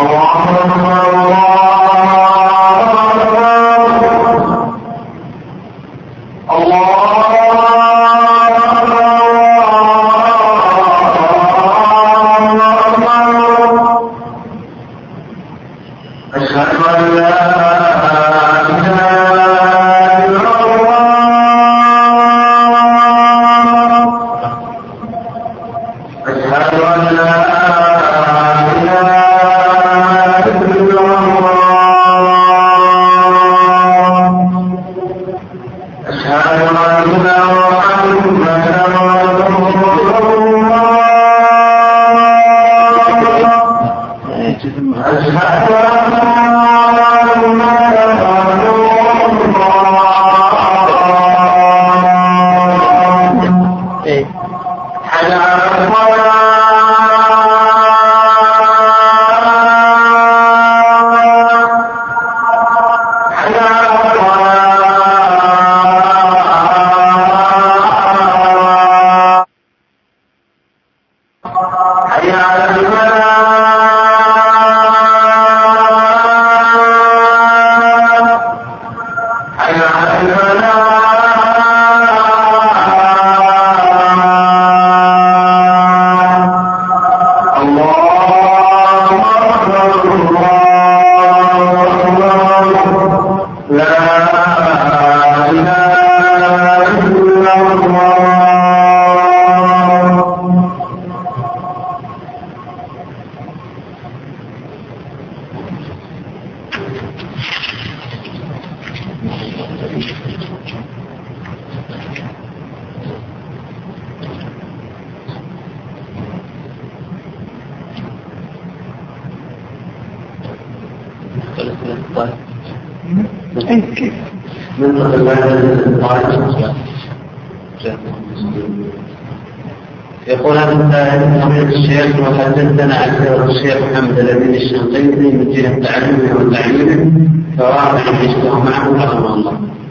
يقول هذا السائل الشيخ وحدثنا عن الشيخ محمد الذي الشنقيطي من جهة تعليمه وتعليمه فواضح يشتغل معه رحمه الله.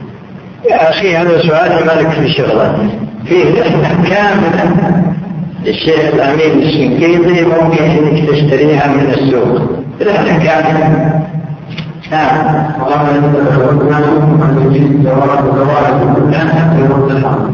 يا أخي هذا سؤال مالك في شغله، فيه رحلة كاملة للشيخ الأمين الشنقيطي ممكن أنك تشتريها من السوق، رحلة كاملة. نعم. والله يتذكرونكم أن يجيب جواب الزواج كلها في وقت الحرب.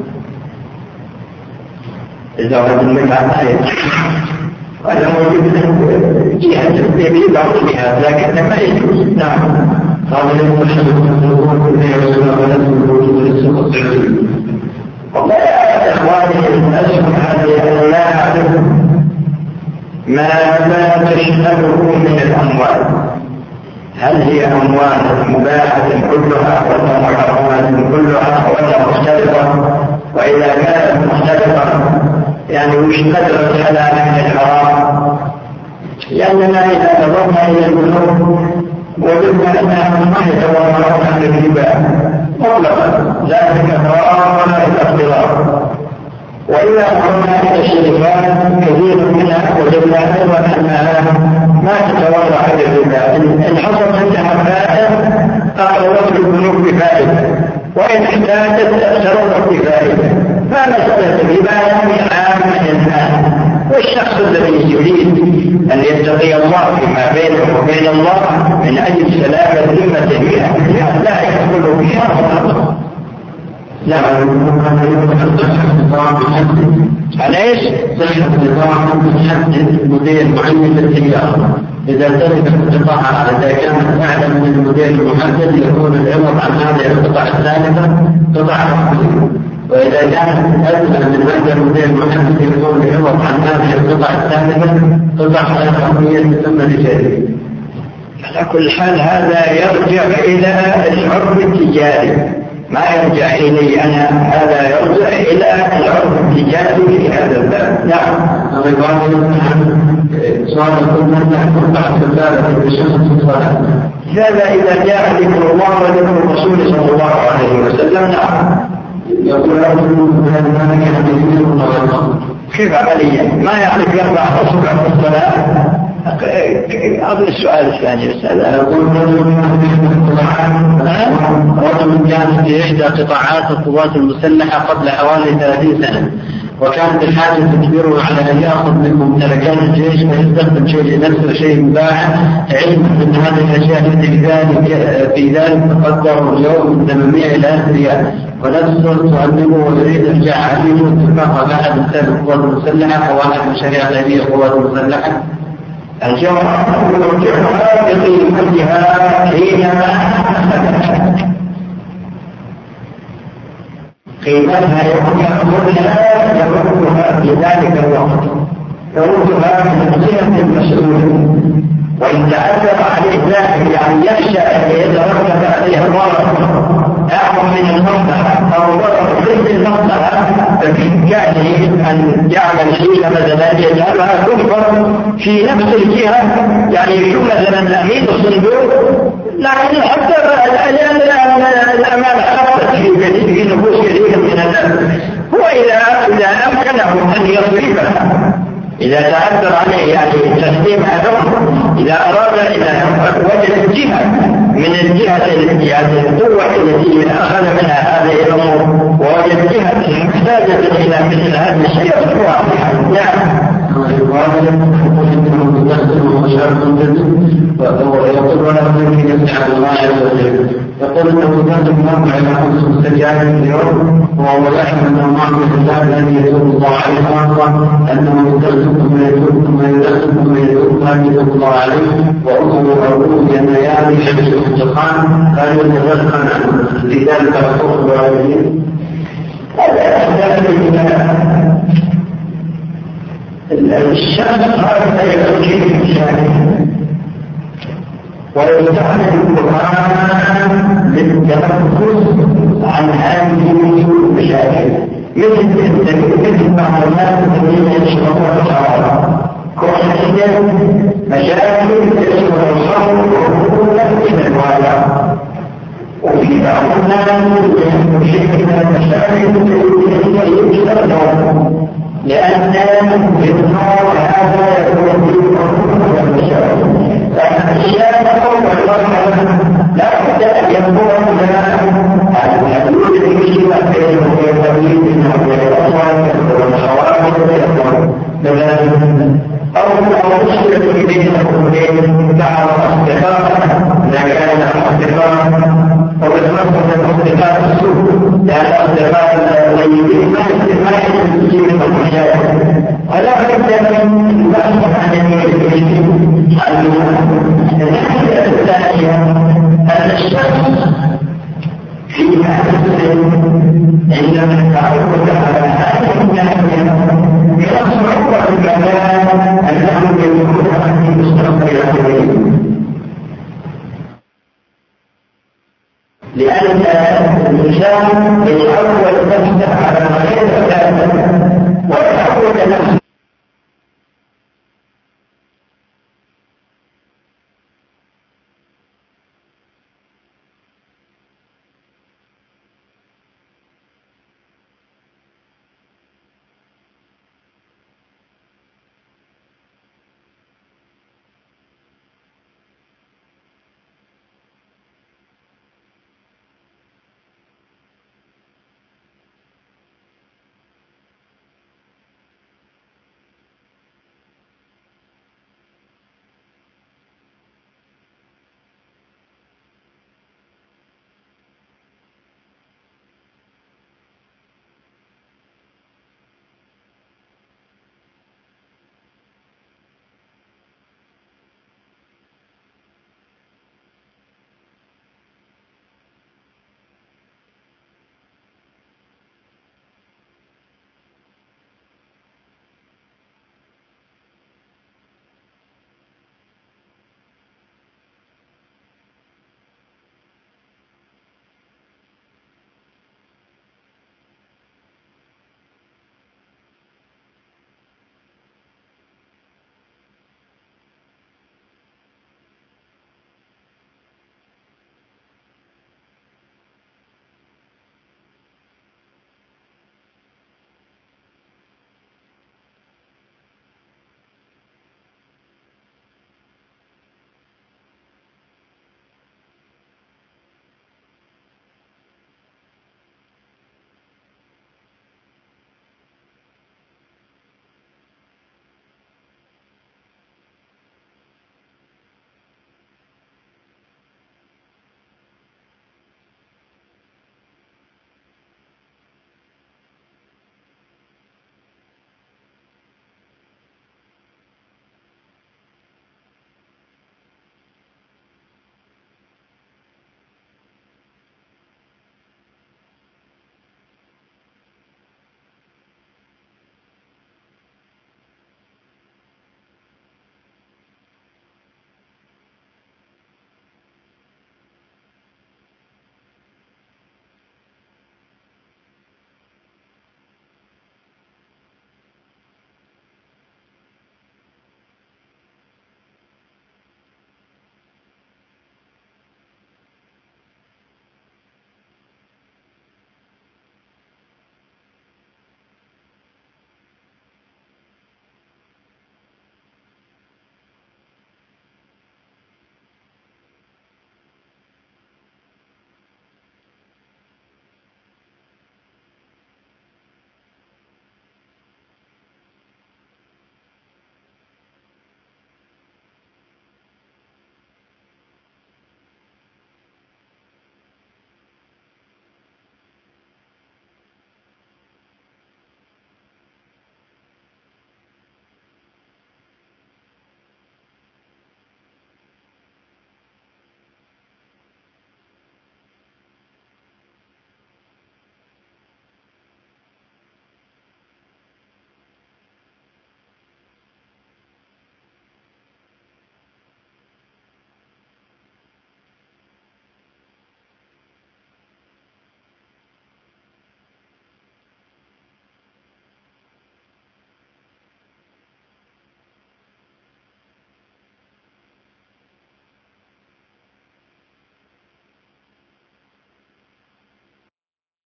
الزواج المتعة وأنا موجود جهة التبيب عقلها لكن ما يجوز. نعم. قال لهم الحمد لله كل يوم ولكن الوجود للسقط والله يا إخواني أسمع هذه لا أعلم ما لا تشمله من الأموال، هل هي أموال مباحة كلها ولا محرمات كلها ولا مختلفة؟ وإذا كانت مختلفة يعني وش قدر الحلال من الحرام؟ لأننا إذا نظرنا إلى البنوك وجدنا أنها ما يتورطون عن الربا مطلقا لا كفرار ولا كاضطرار، وإذا نظرنا إلى الشركات كثير منها وجدنا أيضا أنها ما تتورط عن الربا، إن حصل عندها فائدة أقرضت البنوك بفائدة وإن احتاجت تتصرف بفائدة، فمسألة الربا يعني عامة الآن. والشخص الذي يريد أن يتقي الله فيما بينه وبين الله من أجل سلامة ذمته منه لا يدخله شر. لا على ايش؟ صحة النظام يحدد مدير معين في التجارة، إذا ترك القطاع إذا كان أعلى من المدير شيء محدد يكون العوض عن هذه القطع الثالثة قطع رقمية، وإذا كانت أدنى من هذا الموديل المحدد يكون العوض عن هذه القطع الثالثة قطع غير رقمية تسمى لشيء. على كل حال هذا يرجع إلى العرف التجاري، ما يرجع إلي أنا، هذا يرجع إلى العرف التجاري في هذا الباب. نعم. سؤال يقول من قطع الثالثة بشخص الصلاة، هذا إذا جاء ذكر الله وذكر الرسول صلى الله عليه وسلم. نعم. يقول كيف عمليا ما يعرف يرفع أصبع في الصلاة؟ أظن السؤال الثاني بس هذا. يقول رجل كان في إحدى قطاعات القوات المسلحة قبل حوالي ثلاثين سنة، وكانت الحاجة تجبره على أن يأخذ من ممتلكات الجيش فيستخدم شيء لنفسه شيء مباح، علم أن هذه الأشياء في ذلك في ذلك تقدر اليوم من ثمانمائة إلى ألف ريال، ونفسه تؤلمه ويريد إرجاع عبيده اتفاق مع أحد أنساب القوات المسلحة وواحد من شريعة غيرية القوات المسلحة. الجمعة يرجعها بقيمتها حينما قيمتها يأخذها يردها في ذلك الوقت، يردها من جهة المسؤول، وإن تعذر عليه ذلك يعني يخشى أن يترتب عليه ضرر أعظم من المصلحة أو ضرر ضد المصلحة، فبإمكانه أن يعمل حيلة مثلا يجعلها تنفر في نفس الجهة، يعني يكون مثلا أمين الصندوق، لكن حتى لأن الأمانة خطت في نفوس كثير من الناس، هو إذا إذا أمكنه أن يصرفها، إذا تعذر عليه يعني تسليم أدوم، إذا أراد إذا وجد جهة من الجهة يعني القوة التي أخذ منها هذه الأمور، ووجد جهة محتاجة إلى مثل هذا الشيء واضحة. نعم. يقول ولا يمكن يسعى الله عز وجل، يقول انه ذات الموقع الى خمس مستجابات اليوم، وهو يعلم انه معه الكتاب الذي يتوب الله عليه خاصه، انه يدرسكم ما يتوب ثم يدرسكم ما يتوب ما يتوب الله عليه، وامه عروض ينايان حبس الانتقام قالوا ان الرزق لذلك الخوف الوالدين. الشخص هذا يكون شيء شامل، ويستعمل القرآن للتنفس عن هذه المشاكل، مثل مثل معلومات الذين يشربون الحرارة، كل مشاكل يشرب الصوت إلى الوالد، وفي بعض الناس يشرب المشاكل التي يشرب النوم، لأن بالنور هذا يكون في المشاكل. فالأشياء فوق الوضع لا بد أن يكون لها الحدود المشكلة بينه وبين الأطفال والحوادث أو أو مشكلة بينه وبين بعض الأصدقاء إذا كان الأصدقاء أو الأصدقاء الأصدقاء السوء، لأن الأصدقاء الطيبين ما يمكن المشاكل، ولا بد من بحث عن المشكلة. الناحية الثانية أن الشخص في هذا عندما تعود على هذه الناحية يصعب الكلام أنه يكون في مستقبل الحرية، لأن الإنسان يتعود نفسه على غير ذلك ويتعود نفسه